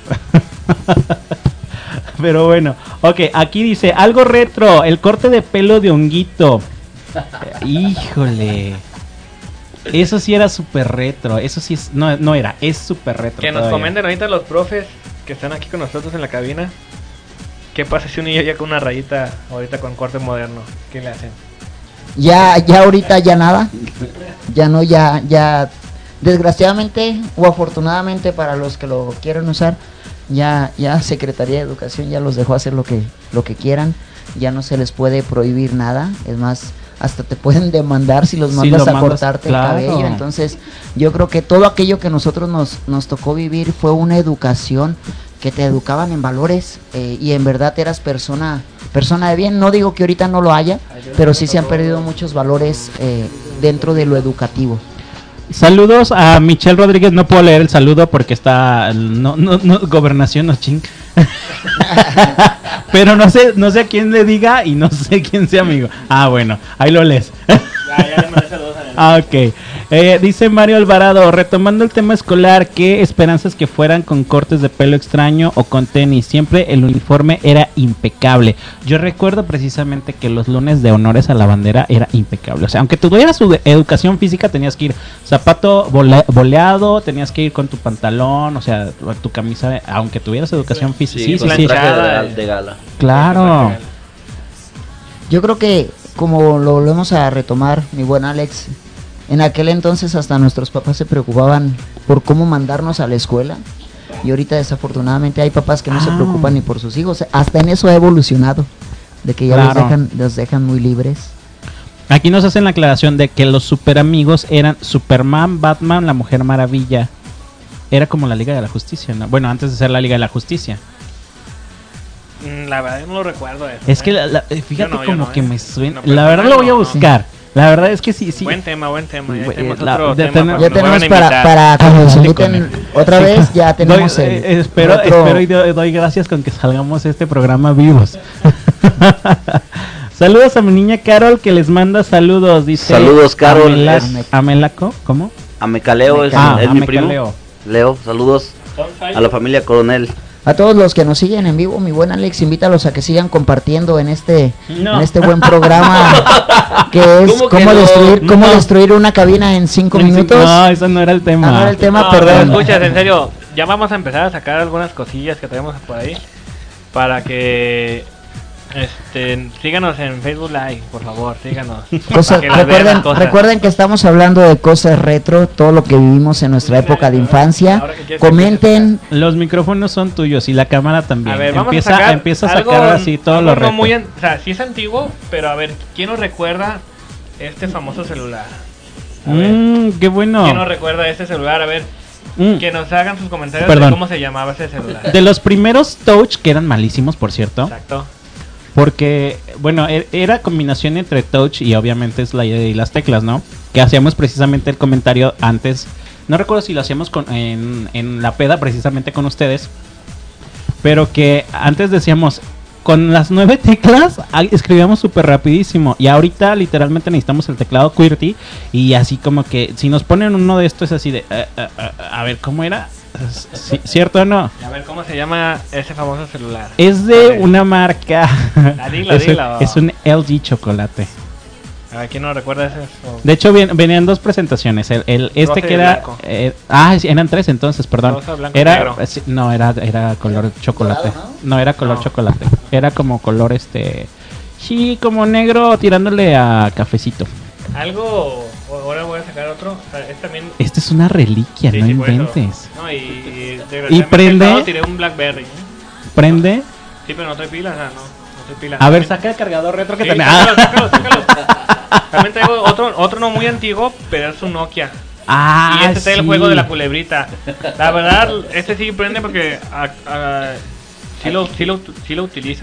Pero bueno, ok, aquí dice, algo retro, el corte de pelo de honguito. Híjole. Eso sí era súper retro, eso sí es, no, no era, es súper retro. Que nos todavía. comenten ahorita los profes que están aquí con nosotros en la cabina. ¿Qué pasa si un niño ya con una rayita ahorita con corte moderno? ¿Qué le hacen? Ya, ya ahorita ya nada. Ya no, ya, ya. Desgraciadamente o afortunadamente para los que lo quieren usar, ya, ya Secretaría de Educación ya los dejó hacer lo que, lo que quieran. Ya no se les puede prohibir nada. Es más, hasta te pueden demandar si los Si mandas lo a mandas, cortarte claro. el cabello. Entonces, yo creo que todo aquello que nosotros nos, nos tocó vivir fue una educación que te educaban en valores eh, y en verdad eras persona persona de bien. No digo que ahorita no lo haya, pero sí se han perdido muchos valores eh, dentro de lo educativo. Saludos a Michelle Rodríguez, no puedo leer el saludo porque está, no, no, no, gobernación no ching. Pero no sé, no sé a quién le diga y no sé quién sea amigo. Ah, bueno, ahí lo lees. Ah, ok. Eh, dice Mario Alvarado, retomando el tema escolar, ¿qué esperanzas que fueran con cortes de pelo extraño o con tenis? Siempre el uniforme era impecable. Yo recuerdo precisamente que los lunes de honores a la bandera era impecable. O sea, aunque tuvieras su educación física, tenías que ir zapato vole- boleado, tenías que ir con tu pantalón, o sea, tu camisa, aunque tuvieras educación física. Sí, sí, con sí. traje de, gal- de gala. Claro. Yo creo que, como lo volvemos a retomar, mi buen Alex, en aquel entonces hasta nuestros papás se preocupaban por cómo mandarnos a la escuela. Y ahorita desafortunadamente hay papás que no Ah. se preocupan ni por sus hijos. Hasta en eso ha evolucionado, de que ya los Claro. dejan, los dejan muy libres. Aquí nos hacen la aclaración de que los super amigos eran Superman, Batman, la Mujer Maravilla. era como la Liga de la Justicia, ¿no? Bueno, antes de ser la Liga de la Justicia. La verdad no lo recuerdo eso. Es ¿eh? que la, la, fíjate no, como no, que ¿eh? me suena. No, la verdad lo voy a no, buscar. La verdad es que sí, sí. Buen tema, buen tema. Ya Bu- tenemos la- otro ya tema tenemos- Ya tenemos para, para que nos inviten otra Sí, vez, ya tenemos doy- el eh, espero, otro- espero y doy, doy gracias con que salgamos este programa vivos. Saludos a mi niña Carol que les manda saludos, dice. Saludos, Carol. Amela- Es- Amelaco, ¿cómo? Amecaleo es, Ah, es mi primo. Amecaleo. Leo, saludos a la familia Coronel. A todos los que nos siguen en vivo, mi buen Alex, invítalos a que sigan compartiendo en este No. en este buen programa que es ¿Cómo que cómo no? destruir cómo No. destruir una cabina en cinco En cinco- minutos. No, eso no era el tema. Ah, no era el tema, No, perdón. pero escuchas, en serio, ya vamos a empezar a sacar algunas cosillas que tenemos por ahí para que este síganos en Facebook Live, por favor, síganos. Cosas- Para que las vean las recuerden, cosas. recuerden que estamos hablando de cosas retro, todo lo que vivimos en nuestra época de infancia. Comenten. Los micrófonos son tuyos y la cámara también. A ver, vamos empieza a sacar empieza a algo- sacar así todo algo lo no reto. muy an- o sea, sí es antiguo, pero a ver, ¿quién nos recuerda este famoso celular? A ver, Mm, qué bueno. ¿quién nos recuerda este celular? A ver, Mm. que nos hagan sus comentarios Perdón. de cómo se llamaba ese celular. De los primeros touch que eran malísimos, por cierto. Exacto. Porque, bueno, e- era combinación entre touch y obviamente es la y las teclas, ¿no? Que hacíamos precisamente el comentario antes. No recuerdo si lo hacíamos con, en, en la peda precisamente con ustedes. Pero que antes decíamos, con las nueve teclas ah, escribíamos súper rapidísimo. Y ahorita literalmente necesitamos el teclado QWERTY. Y así como que si nos ponen uno de estos es así de... eh, eh, eh, a ver, ¿cómo era? Sí, ¿cierto o no? A ver, ¿cómo se llama ese famoso celular? Es de una marca. Ah, dilo, es, un- dilo. es un L G chocolate. A ver, ¿quién no recuerda ese? De hecho, ven- venían dos presentaciones. El, el este Rosa y que era. blanco. eh, ah, sí, eran tres entonces, perdón. Rosa, blanco y Era. negro. eh, sí, no, era, era color chocolate. No, era color No. chocolate. Era como color este. Sí, como negro tirándole a cafecito. Algo. Ahora voy a sacar otro. O sea, es también. Esta es una reliquia, Sí, no sí, por eso. inventes. No, y, y, ¿Y desgraciadamente prende? el sábado tiré un Blackberry. ¿eh? Prende. Sí, pero no trae pilas, o sea, no. No trae pilas. A ver, También- saca el cargador retro que Sí, también. sácalo, sácalo, sácalo. También traigo otro, otro no muy antiguo, pero es un Nokia. Ah, y este es el sí. juego de la culebrita. La verdad, este sí prende porque a, a- sí, lo, sí, lo, sí lo utilizo.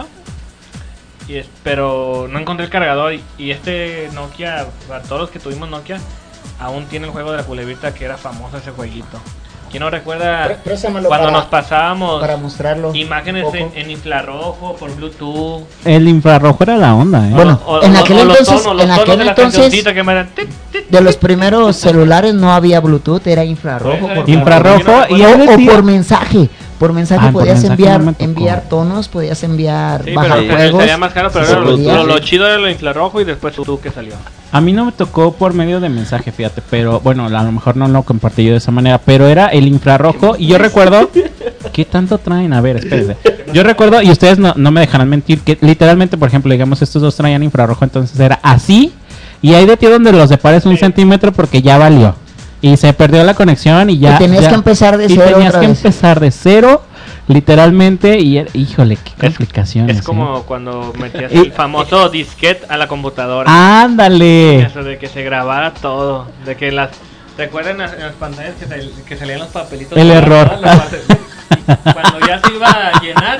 Y es, pero no encontré el cargador. Y, y este Nokia, para todos los que tuvimos Nokia, aún tiene el juego de la culebrita que era famoso ese jueguito. ¿Quién no recuerda Pré- préstamelo cuando para- nos pasábamos para mostrarlo imágenes un poco. en, en infrarrojo, por Bluetooth? El infrarrojo era la onda, ¿eh? Bueno, O- en o- aquel o los entonces, tonos, los en tonos aquel de la entonces, cancioncita que me eran tic, de los primeros celulares no había Bluetooth, era infrarrojo. por Infrarrojo, favor. y o, ahí o decía- por mensaje. Por mensaje Ah, por podías mensaje enviar no me tocó. enviar tonos, podías enviar Sí, bajar pero juegos. sería más caro, pero se era lo, podía. lo- lo chido era lo infrarrojo y después tú que salió. A mí no me tocó por medio de mensaje, fíjate, pero bueno, a lo mejor no lo compartí yo de esa manera, pero era el infrarrojo y yo recuerdo... ¿Qué tanto traen? A ver, espérense. Yo recuerdo, y ustedes no, no me dejarán mentir, que literalmente, por ejemplo, digamos, estos dos traían infrarrojo, entonces era así, y hay de ti donde los separes un centímetro porque ya valió. Y se perdió la conexión y ya... Y tenías ya- que empezar de y cero tenías otra que vez. empezar de cero, literalmente, y era- híjole, qué complicaciones. Es como ¿eh? cuando metías Y- el famoso disquete a la computadora. ¡Ándale! Eso de que se grabara todo, de que las... ¿Recuerdan las, en las pantallas que, sal- que salían los papelitos? El por error. atrás, las partes? Cuando ya se iba a llenar,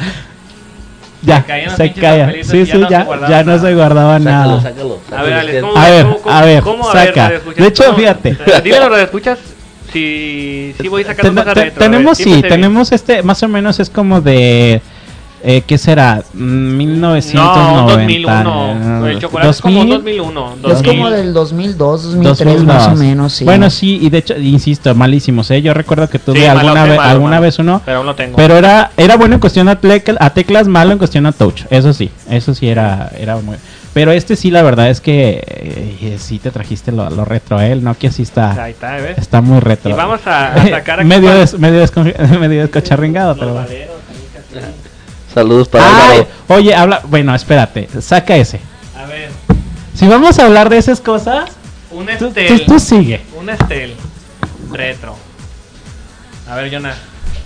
Ya, caían los se pinches caía. papelitos Sí, y sí, ya no ya, se guardaba ya no nada. se guardaba nada. sácalo, A ver, Alex, ¿cómo, A ver, cómo- cómo- a ver, cómo? saca. radioescuchas, De hecho, ¿cómo? fíjate. Dile a los radioescuchas si, si voy sacando Ten- cosas te- retro. a ver, tenemos, siempre sí, se- tenemos este, más o menos es como de, eh, ¿qué será? Mm, mil novecientos No, noventa. dos mil uno. El chocolate es como dos mil uno. Es como del dos mil dos, dos mil tres dos mil más o dos. menos, sí. Bueno, sí, y de hecho, insisto, malísimos, ¿eh? Yo recuerdo que tuve Sí, alguna, malo, vez, malo, alguna malo. vez uno, Pero aún lo tengo. pero era era bueno en cuestión a, tecla- a teclas, malo en cuestión a touch, eso sí, eso sí era era muy... Pero este sí, la verdad es que eh, sí te trajiste lo, lo retro, ¿eh? El Nokia sí está, Ahí está, ¿ves? está muy retro. Y vamos a, a sacar aquí medio, para- des- medio, descon- medio descocharringado, los pero bueno. valeros, ahí casi. Saludos para Ay, Álvaro. oye, habla, bueno, espérate, saca ese. A ver, Si vamos a hablar de esas cosas, un tú, Estel. tú- tú sigue. Un Estel retro. A ver, Jonah.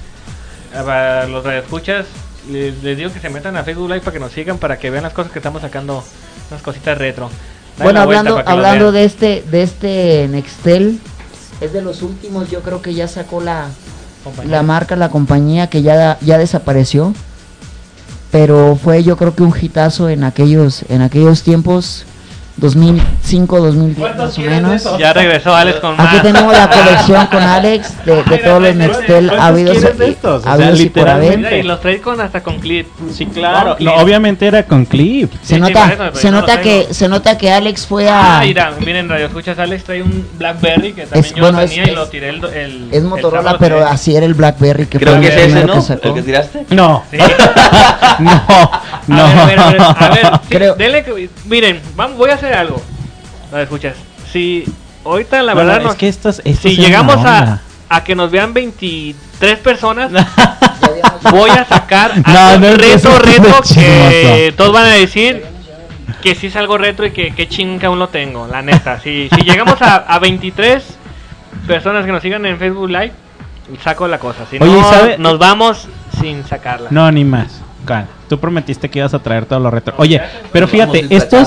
Para los radioescuchas, les, les digo que se metan a Facebook Live para que nos sigan, para que vean las cosas que estamos sacando, unas cositas retro. Dale Bueno, la vuelta hablando para que los hablando vean. de este de este Nextel, es de los últimos, yo creo que ya sacó la compañía. la marca, la compañía que ya, ya desapareció, pero fue yo creo que un hitazo en aquellos, en aquellos tiempos, dos mil cinco, dos mil diez más o menos. Ya regresó Alex con Aquí más. tenemos la colección con Alex de, de todos los Nextel habidos, quieres de estos? O sea, habidos y por haber. literalmente. Y los trae con hasta con clip. Sí, claro. Con No, clip. obviamente era con clip. Se Sí, nota, sí, por eso, se pero no nota lo que, traigo. se nota que Alex fue a. Ah, mira, miren, Radio Escuchas, Alex trae un Blackberry que también Es- yo bueno, lo es- tenía y es- lo tiré el, el Es el Motorola, sábado pero que- así era el BlackBerry que Creo fue que el es ese, primero ¿no? que sacó. ¿El que tiraste? No. Sí. no, no. A ver, a ver, a ver, a ver, sí, Creo- denle que- miren, vamos, voy a hacer algo. Radio Escuchas, si ahorita la No, verdad no, no, es que estos, estos si eran llegamos la a, onda. a que nos vean veintitrés personas, voy a sacar No, algo no, retro, eso es retro, que chismoso. todos van a decir que sí es algo retro y que, que chinga aún lo tengo, la neta. Si, si llegamos a, a veintitrés personas que nos sigan en Facebook Live, saco la cosa. Si Oye, no, ¿sabe? nos vamos sin sacarla. No, ni más. Cal, tú prometiste que ibas a traer todo lo retro. Oye, pero Nos fíjate, vamos sin estos.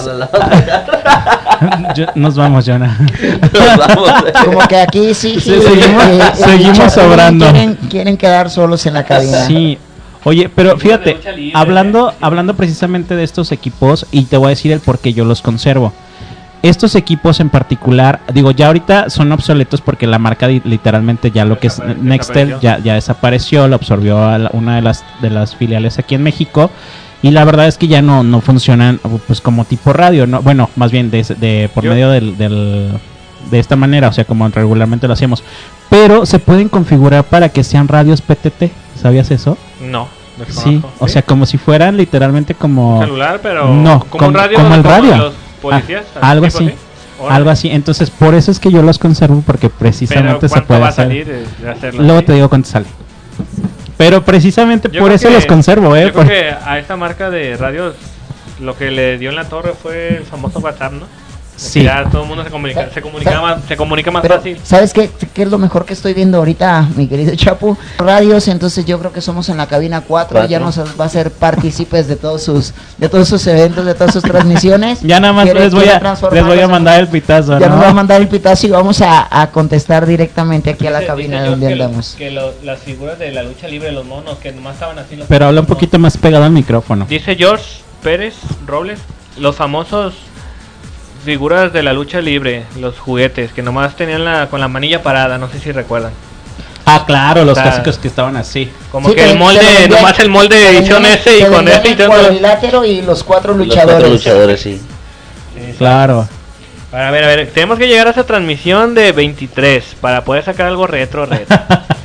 sacarla, Yo- nos vamos, Jonah. Nos vamos. Como que aquí sí, Sí, seguimos- eh, el seguimos Chapulín sobrando. Quieren, quieren quedar solos en la cabina. Sí. Oye, pero fíjate, lucha libre, hablando, ¿eh? hablando precisamente de estos equipos, y te voy a decir el por qué yo los conservo. Estos equipos en particular, digo, ya ahorita son obsoletos porque la marca di- literalmente ya lo que es Desapare- Nextel desapareció. ya, ya desapareció, lo absorbió a la- una de las, de las filiales aquí en México. Y la verdad es que ya no, no funcionan pues como tipo radio, ¿no? Bueno, más bien de, de por Yo- medio del, del- de esta manera, o sea, como regularmente lo hacemos. Pero se pueden configurar para que sean radios P T T, ¿sabías eso? No, Sí, desconozco. o sea, como si fueran literalmente como... celular, pero No, como, como- un radio, como el de radio. los policías, Ah, algo tipo así. Órale. Algo así, entonces por eso es que yo los conservo porque Pero precisamente se ¿cuánto puede va a hacer. salir de, de hacerlo Luego así? te digo cuánto sale. Pero precisamente Yo por creo eso que- los conservo, eh. Yo por- creo que a esta marca de radios lo que le dio en la torre fue el famoso WhatsApp, ¿no? De que Sí. Ya todo el mundo se comunica, se comunica más, se comunica más Pero, fácil. ¿sabes qué, qué es lo mejor que estoy viendo ahorita, mi querido Chapu? Radios, entonces yo creo que somos en la cabina cuatro, Cuatro. ya nos va a ser partícipes de todos sus de todos sus eventos, de todas sus transmisiones. Ya nada más Quiere- les voy quiere a les voy a transformarlos en- mandar el pitazo, Ya ¿no? nos va a mandar el pitazo y vamos a, a contestar directamente aquí a la Dice- cabina dice donde George que- andamos. Que lo- las figuras de la lucha libre, los monos, que nomás estaban así. Los Pero habla un famosos poquito más pegado al micrófono. Dice George Pérez Robles, los famosos figuras de la lucha libre, los juguetes, que nomás tenían la con la manilla parada, no sé si recuerdan. Ah, claro, los O sea, clásicos que estaban así. Como Sí, que te- el molde, te vendían- nomás el molde te de edición vendían- ese y te con vendían ese y el todo. cuadrilátero y los cuatro Los luchadores. cuatro luchadores, sí. Claro. A ver, a ver, tenemos que llegar a esa transmisión de veintitrés para poder sacar algo retro, retro.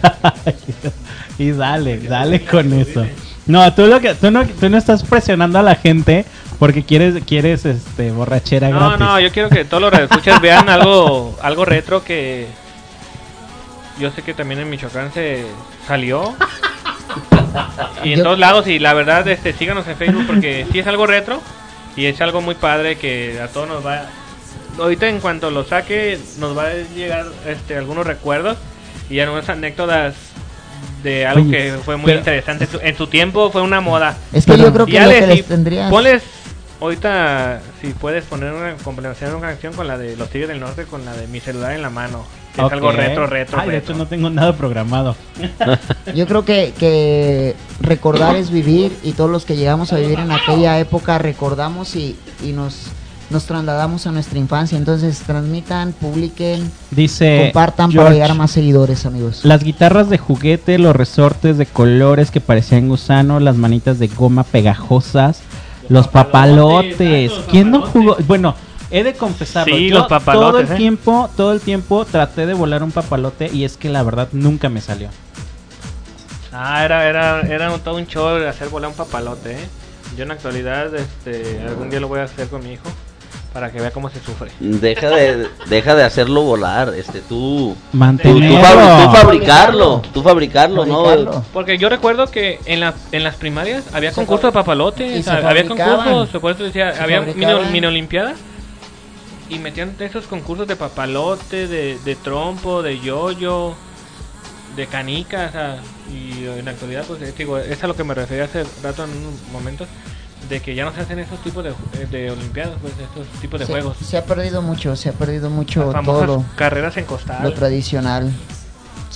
Y dale, dale con eso. No, tú lo que tú no tú no estás presionando a la gente porque quieres quieres este borrachera No, gratis. no, yo quiero que todos los radioescuchas vean algo algo retro que yo sé que también en Michoacán se salió. Y en Yo- todos lados, y la verdad, este síganos en Facebook porque sí es algo retro y es algo muy padre que a todos nos va. Ahorita en cuanto lo saque nos va a llegar este algunos recuerdos y algunas anécdotas de algo Oye, que fue muy pero- interesante en su, en su tiempo, fue una moda. Es que yo creo Y que lo Ale, que si les tendría ponles ahorita si puedes poner una complementar una canción con la de Los Tigres del Norte con la de Mi celular en la mano, que Ok. es algo retro, retro, Ay, de retro. hecho no tengo nada programado. Yo creo que, que recordar es vivir y todos los que llegamos a vivir en aquella época recordamos y, y nos, nos trasladamos a nuestra infancia. Entonces transmitan, publiquen, Dice compartan para George, llegar a más seguidores, amigos. las guitarras de juguete, los resortes de colores que parecían gusano, las manitas de goma pegajosas, los papalotes. ¿Quién no jugó? Bueno, he de confesarlo. Sí, yo los papalotes, todo el ¿eh? tiempo, todo el tiempo traté de volar un papalote y es que la verdad nunca me salió. Ah, era era era un- todo un show de hacer volar un papalote, ¿eh? Yo en la actualidad este algún día lo voy a hacer con mi hijo para que vea cómo se sufre. Deja de, deja de hacerlo volar, este, tú, tú, tú, Mantenerlo. fabri- tú fabricarlo, tú fabricarlo, ¿no? Fabricarlo. Porque yo recuerdo que en la en las primarias había Se concursos de fabri- papalotes, y o sea, se había fabricaban. concursos, por eso decía, Se había mini, fabricaban. mini olimpiadas y metían esos concursos de papalote, de, de trompo, de yoyo, de canica, o sea, y en la actualidad pues eh, digo, es a lo que me refería hace rato en unos momentos de que ya no se hacen esos tipos de, de olimpiadas, pues estos tipos de Se, juegos. se ha perdido mucho, se ha perdido mucho Las famosas todo lo, carreras en lo costal. tradicional.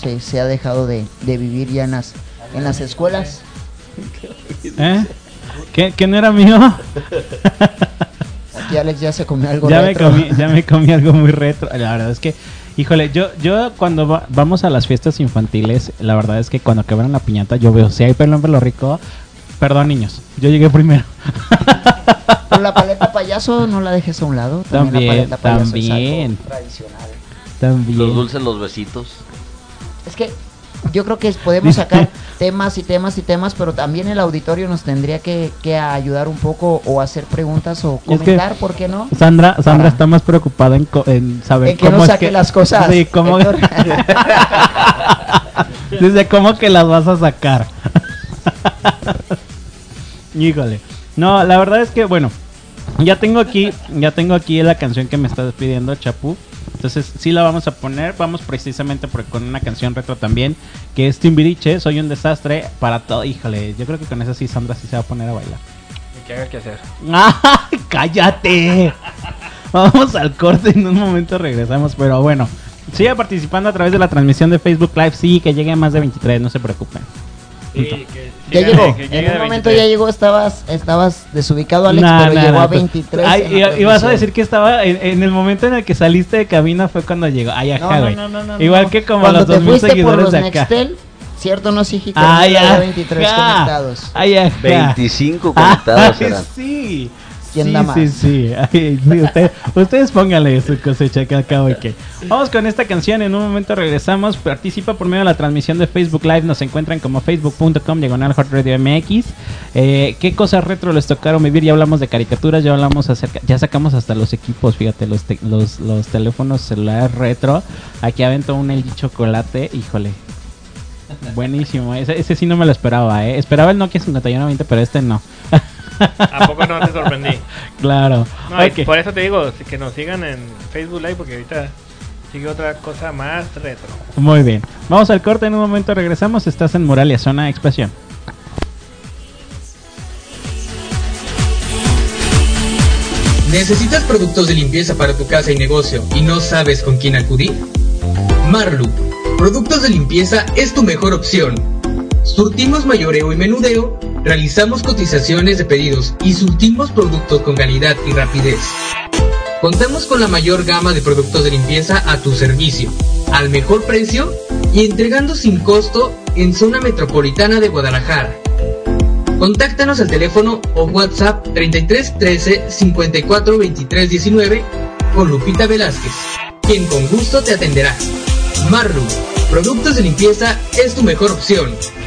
se, se ha dejado de, de vivir ya en las, en las escuelas. ¿Eh? ¿Qué, ¿Qué no era mío? Aquí Alex ya se comió algo ya retro. Me comí, ya me comí algo muy retro. La verdad es que, híjole, yo yo cuando va, vamos a las fiestas infantiles, la verdad es que cuando quebran la piñata, yo veo, si hay pelo en pelo rico, perdón niños, yo llegué primero. Pero la paleta payaso no la dejes a un lado. También, También, la paleta payaso también. es algo tradicional. También. Los dulces, los besitos. Es que yo creo que podemos sacar temas y temas y temas, pero también el auditorio nos tendría que, que ayudar un poco o hacer preguntas o comentar, es que ¿por qué no? Sandra, Sandra Para... está más preocupada en, co en saber en que cómo no es saque que las cosas. Sí, cómo desde cómo que las vas a sacar. Híjole. No, la verdad es que bueno, ya tengo aquí, ya tengo aquí la canción que me estás pidiendo, Chapu. Entonces sí la vamos a poner. Vamos precisamente por, con una canción retro también, que es Timbiriche, Soy un desastre para todo. Híjole, yo creo que con esa sí Sandra sí se va a poner a bailar. ¿Y qué haga que hacer? ¡Ay, cállate! Vamos al corte, en un momento regresamos. Pero bueno, sigue participando a través de la transmisión de Facebook Live. Sí, que llegue a más de veintitrés, no se preocupen. Sí, que ya siga, llegó, que en llegue un de momento veintitrés. ya llegó, estabas estabas desubicado Alex, Nah, pero nah, llegó nah, a pues, veintitrés. ay, en y, la y vas a transmisión. decir que estaba en, en el momento en el que saliste de cabina fue cuando llegó. Ay, No, ajá, no, güey. no, no, no, Igual no. que como Cuando los te dos mil fuiste por seguidores los de acá. Nextel, cierto no, sí, Jica, Ay, había ajá. veintitrés conectados. Ay, ajá. veinticinco conectados Ay, eran. sí. ¿Quién sí, da más? sí, sí. Ay, sí, usted- ustedes pónganle su cosecha que acabo y que. Vamos con esta canción, en un momento regresamos. Participa por medio de la transmisión de Facebook Live. Nos encuentran como facebook punto com diagonal Hot Radio M X. Eh, ¿Qué cosas retro les tocaron vivir? Ya hablamos de caricaturas, ya hablamos acerca, ya sacamos hasta los equipos, fíjate, los, te- los, los teléfonos celulares retro. Aquí aventó un L G chocolate, híjole. Buenísimo, ese, ese sí no me lo esperaba, eh. Esperaba el Nokia cincuenta y uno veinte, pero este no. ¿A poco no te sorprendí? Claro. No, y Ok. por eso te digo, sí, que nos sigan en Facebook Live, porque ahorita sigue otra cosa más retro. Muy bien. Vamos al corte, en un momento regresamos. Estás en Moralia, Zona de Expresión. ¿Necesitas productos de limpieza para tu casa y negocio y no sabes con quién acudir? Marlu, Productos de Limpieza es tu mejor opción. Surtimos mayoreo y menudeo, realizamos cotizaciones de pedidos y surtimos productos con calidad y rapidez. Contamos con la mayor gama de productos de limpieza a tu servicio, al mejor precio y entregando sin costo en zona metropolitana de Guadalajara. Contáctanos al teléfono o WhatsApp treinta y tres trece cincuenta y cuatro veintitrés diecinueve con Lupita Velázquez, quien con gusto te atenderá. Marlu, Productos de Limpieza es tu mejor opción.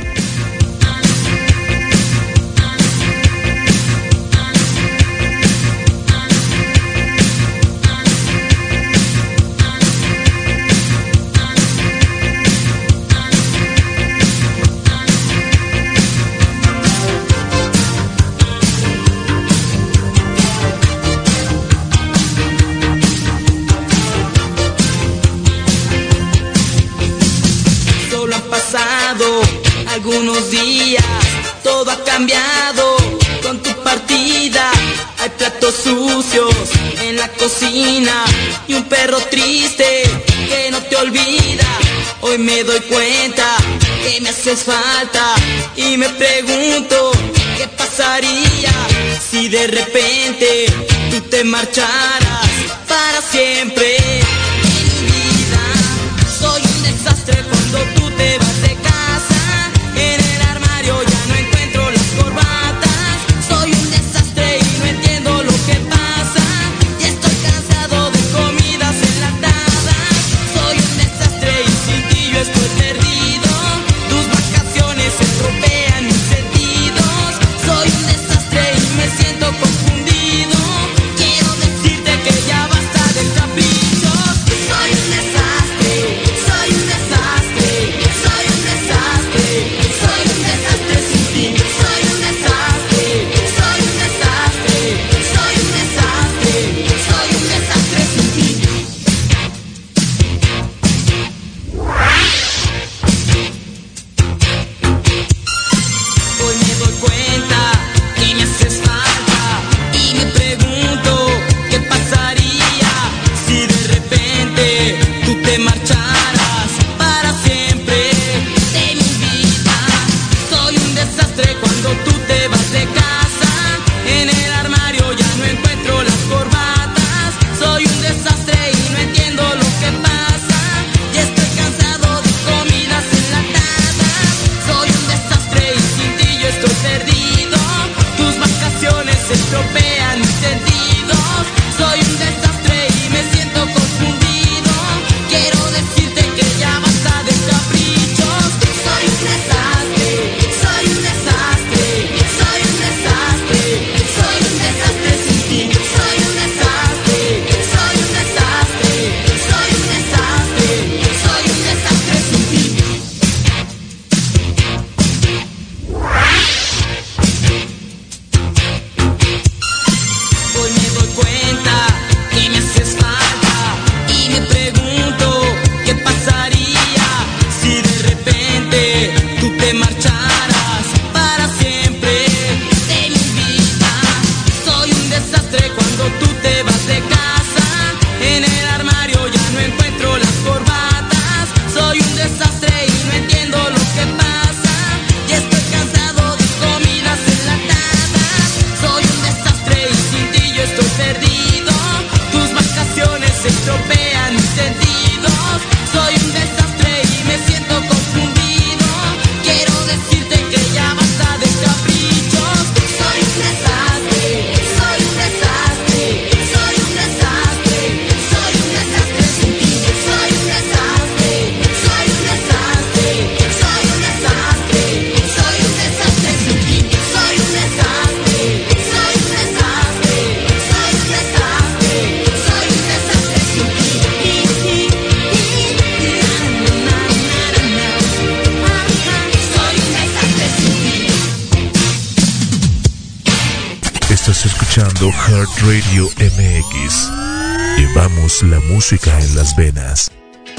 Solo han pasado algunos días, todo ha cambiado con tu partida. Hay platos sucios en la cocina y un perro triste que no te olvida. Hoy me doy cuenta que me haces falta y me pregunto qué pasaría si de repente tú te marcharas para siempre. Soy un desastre cuando tú te vas de casa. En el armario ya no encuentro las corbatas. Soy un desastre y no entiendo lo que pasa. Y estoy cansado de comidas enlatadas. Soy un desastre y sin ti yo estoy perdido. Tus vacaciones estropean mis sentidos. Soy un desastre y me siento confundido. Quiero decirte que desastre y no entiendo lo que pasa. Y estoy cansado de comidas enlatadas. Soy un desastre y sin ti yo estoy perdido. Tus vacaciones se estropean mis sentidos. Soy un desastre y me siento confundido. Quiero decirte que ya basta de caprichos. Soy un desastre, soy un desastre, soy un desastre, soy un desastre sin ti. Soy un desastre, soy un desastre, soy un desastre, soy un desastre sin ti. Hoy me doy cuenta que me haces falta y me pregunto qué pasaría si de repente tú te marcharas para siempre de mi vida. Soy un desastre cuando tú te vas de casa. En el armario ya no encuentro las corbatas. Soy un desastre y no entiendo lo que pasa. Y estoy cansado de comidas enlatadas. Soy un desastre y sin ti yo estoy perdido. Tus vacaciones se estropean mis sentidos. Soy un desastre y me siento confundido. Quiero decirte que ya basta de caprichos. Soy un desastre, soy un desastre, soy un desastre, soy un desastre sin ti. Soy un desastre, soy un desastre, soy un desastre, soy un desastre sin ti. Soy un desastre, soy un desastre, soy un desastre, soy un desastre sin ti. Soy un desastre sin ti. Estás escuchando Heart Radio M X. Llevamos la música en las venas.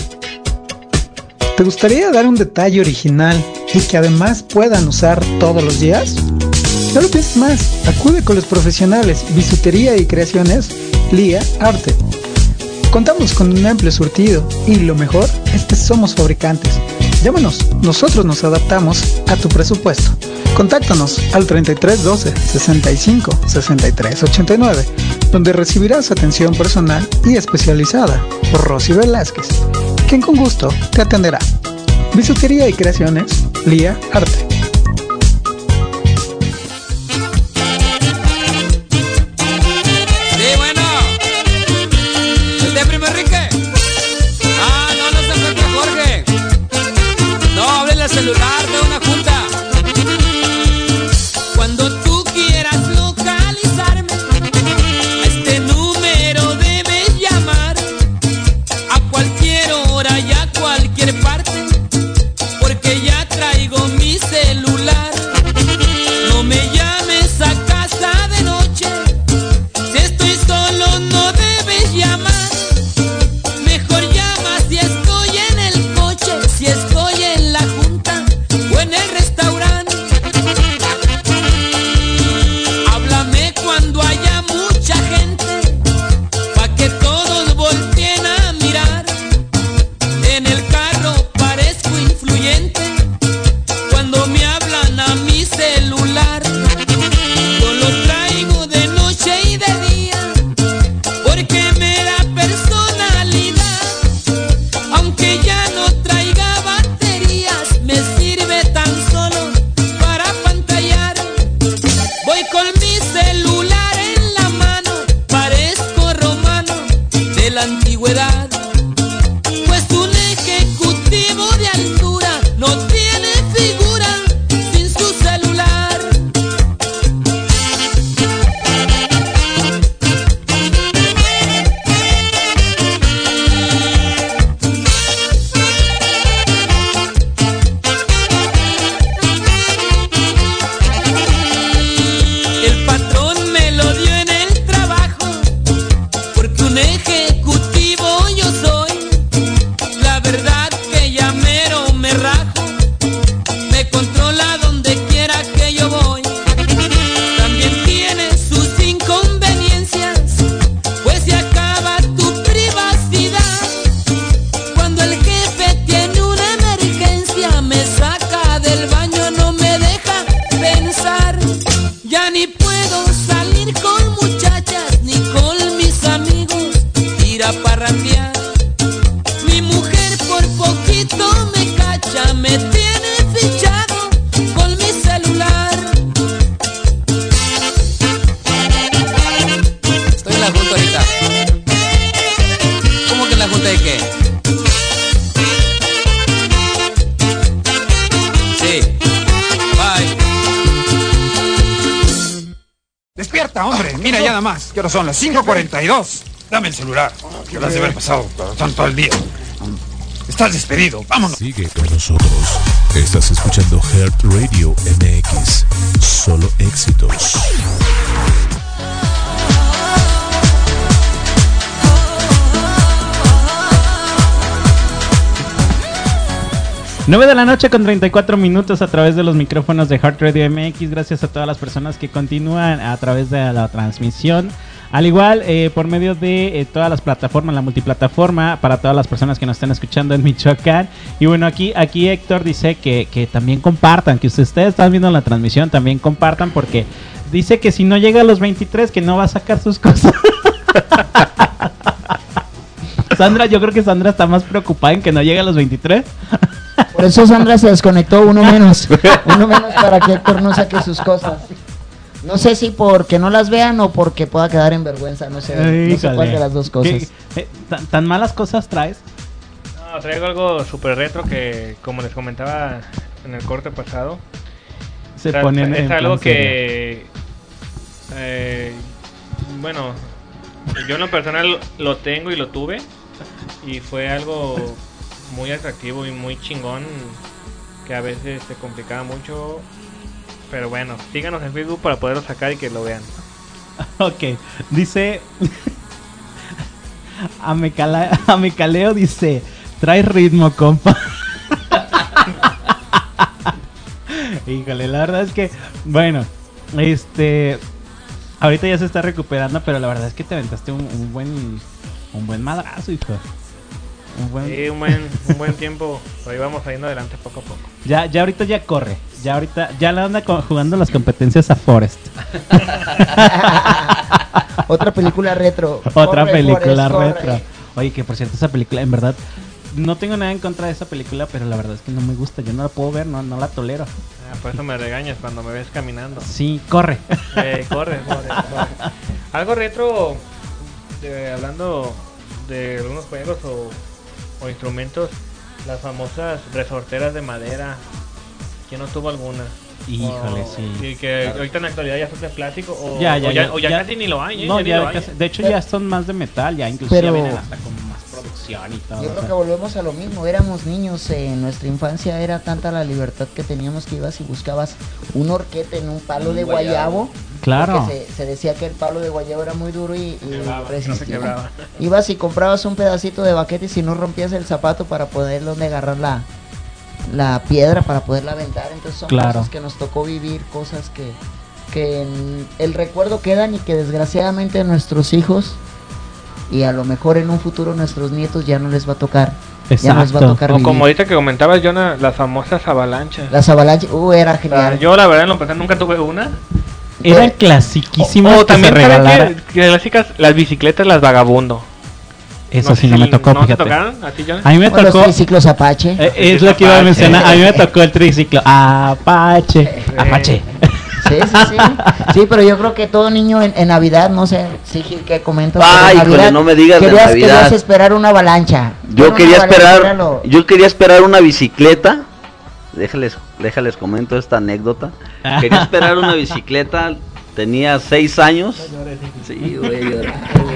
¿Te gustaría dar un detalle original y que además puedan usar todos los días? No lo pienses más, acude con los profesionales Bisutería y Creaciones Lía Arte. Contamos con un amplio surtido y lo mejor es que somos fabricantes. Llámanos, nosotros nos adaptamos a tu presupuesto. Contáctanos al treinta y tres doce, sesenta y cinco, sesenta y tres ochenta y nueve, donde recibirás atención personal y especializada por Rosy Velázquez, quien con gusto te atenderá. Bisutería y Creaciones Lía Arte. Sí, bueno. ¿Este primo Enrique? Ah, no, no se encuentra Jorge. No, háblele al celular de una junta. Cuando tú quieras localizarme, a este número debes llamar. A cualquier hora y a cualquier parte, porque ya traigo mi celular. No me llames a casa de noche. Si estoy solo no debes llamar. Mejor llama si estoy en el coche, si estoy en la junta o en el restaurante. Háblame cuando haya mucha gente, pa' que todos volteen a mirar. En el carro parezco influyente cuando me hablan a mi celular. Yo lo traigo de noche y de día porque me da personalidad. Aunque ya no traiga baterías, me sirve tan solo para pantallar. Voy con mi celular en la mano, parezco romano de la antigüedad. Pues un ejecutivo de altura no tiene figura sin su celular. El patrón me lo dio en el trabajo, porque un ejecutivo yo soy. La verdad que ya mero me rajo, me controla donde quiera que yo voy. También tiene sus inconveniencias, pues se acaba tu privacidad. Cuando el jefe tiene una emergencia, me saca del baño, no me deja pensar. Ya ni puedo salir con muchachas ni con mis amigos, ir a parrandear. Mi mujer por poquito me cacha, me tiene fichado con mi celular. Estoy en la junta ahorita. ¿Cómo que en la junta de qué? Sí. Bye. Despierta, hombre. Mira ya nada más. ¿Qué hora son? Las cinco cuarenta y dos. Dame el celular. Que lo has de haber pasado tanto al día. Estás despedido. Vámonos. Sigue con nosotros. Estás escuchando Heart Radio M X. Solo éxitos. nueve de la noche con treinta y cuatro minutos a través de los micrófonos de Heart Radio M X. Gracias a todas las personas que continúan a través de la transmisión. Al igual, eh, por medio de eh, todas las plataformas, la multiplataforma, para todas las personas que nos están escuchando en Michoacán. Y bueno, aquí aquí Héctor dice que, que también compartan, que si ustedes están viendo la transmisión, también compartan, porque dice que si no llega a los veintitrés, que no va a sacar sus cosas. Sandra, yo creo que Sandra está más preocupada en que no llegue a los veintitrés. Por eso Sandra se desconectó uno menos. Uno menos para que Héctor no saque sus cosas. No sé si porque no las vean o porque pueda quedar en vergüenza. No sé, Ay, no sé cuál de las dos cosas. ¿Qué, eh, tan, ¿Tan malas cosas traes? No, traigo algo súper retro que, como les comentaba en el corte pasado, Se tra- ponen es en algo plan que, eh, bueno, yo en lo personal lo tengo y lo tuve, y fue algo muy atractivo y muy chingón, que a veces se complicaba mucho. Pero bueno, síganos en Facebook para poderlo sacar y que lo vean. Ok, dice Amecala- Amecaleo dice: trae ritmo, compa. Híjole, la verdad es que, bueno, este, ahorita ya se está recuperando, pero la verdad es que te aventaste un, un buen, un buen madrazo, hijo. Un buen... Sí, un buen, un buen tiempo, pero ahí vamos saliendo adelante poco a poco. Ya, ya ahorita ya corre, ya ahorita, ya le anda co- jugando las competencias a Forrest. Otra película retro. Otra Corre, película Forrest, retro. corre. Oye, que por cierto, esa película, en verdad, no tengo nada en contra de esa película, pero la verdad es que no me gusta. Yo no la puedo ver, no, no la tolero. Ah, por eso me regañas cuando me ves caminando. Sí, corre. Eh, corre, corre, corre. Algo retro, de- hablando de algunos juegos o, o instrumentos, las famosas resorteras de madera. ¿Quién no tuvo alguna? Híjole, O- sí. Y que Claro. ahorita en la actualidad ya son de plástico o Ya, ya, o ya, ya, o ya ya. casi ni lo hay, ¿eh? No, Ya ni ya lo hay. casi- de hecho ya son más de metal, ya incluso ya Pero- vienen hasta con más producción y todo. Yo o creo sea. que volvemos a lo mismo, éramos niños, eh, en nuestra infancia era tanta la libertad que teníamos que ibas y buscabas un horquete en un palo Un de guayabo. guayabo. Claro. Porque se, se decía que el palo de guayabo era muy duro y, y Quebraba, no se resistía. quebraba. Ibas y comprabas un pedacito de baquete y si no rompías el zapato para poder donde agarrar la, la piedra para poderla aventar. Entonces son Claro. cosas que nos tocó vivir, cosas que, que en el recuerdo quedan y que desgraciadamente a nuestros hijos y a lo mejor en un futuro nuestros nietos ya no les va a tocar. Ya nos va a tocar O vivir. como ahorita que comentabas, Jonah, las famosas avalanchas. Las avalanchas, uh, era O sea, genial. yo la verdad en lo personal nunca tuve una. Eran clasiquísimas O que también se saben regalaran. que, que clásicas, las bicicletas, las vagabundo. Eso No sí sé no si me tocó, ¿no te fíjate. tocaron a ti, Jonah? A mí me O los tocó. triciclos Apache. Eh, es lo que iba a mencionar. A mí me tocó el triciclo. Apache. Apache. Sí, sí, sí. Sí, pero yo creo que todo niño en, en Navidad, no sé, sí, Gil, ¿qué comentas? Ay, Pero en híjole, Navidad no me digas de querías, Navidad. Querías esperar una avalancha. Yo Bueno, quería una avalancha esperar, era lo- yo quería esperar una bicicleta. Déjales, déjales comento esta anécdota. Quería esperar una bicicleta, tenía seis años. Sí, güey, llora.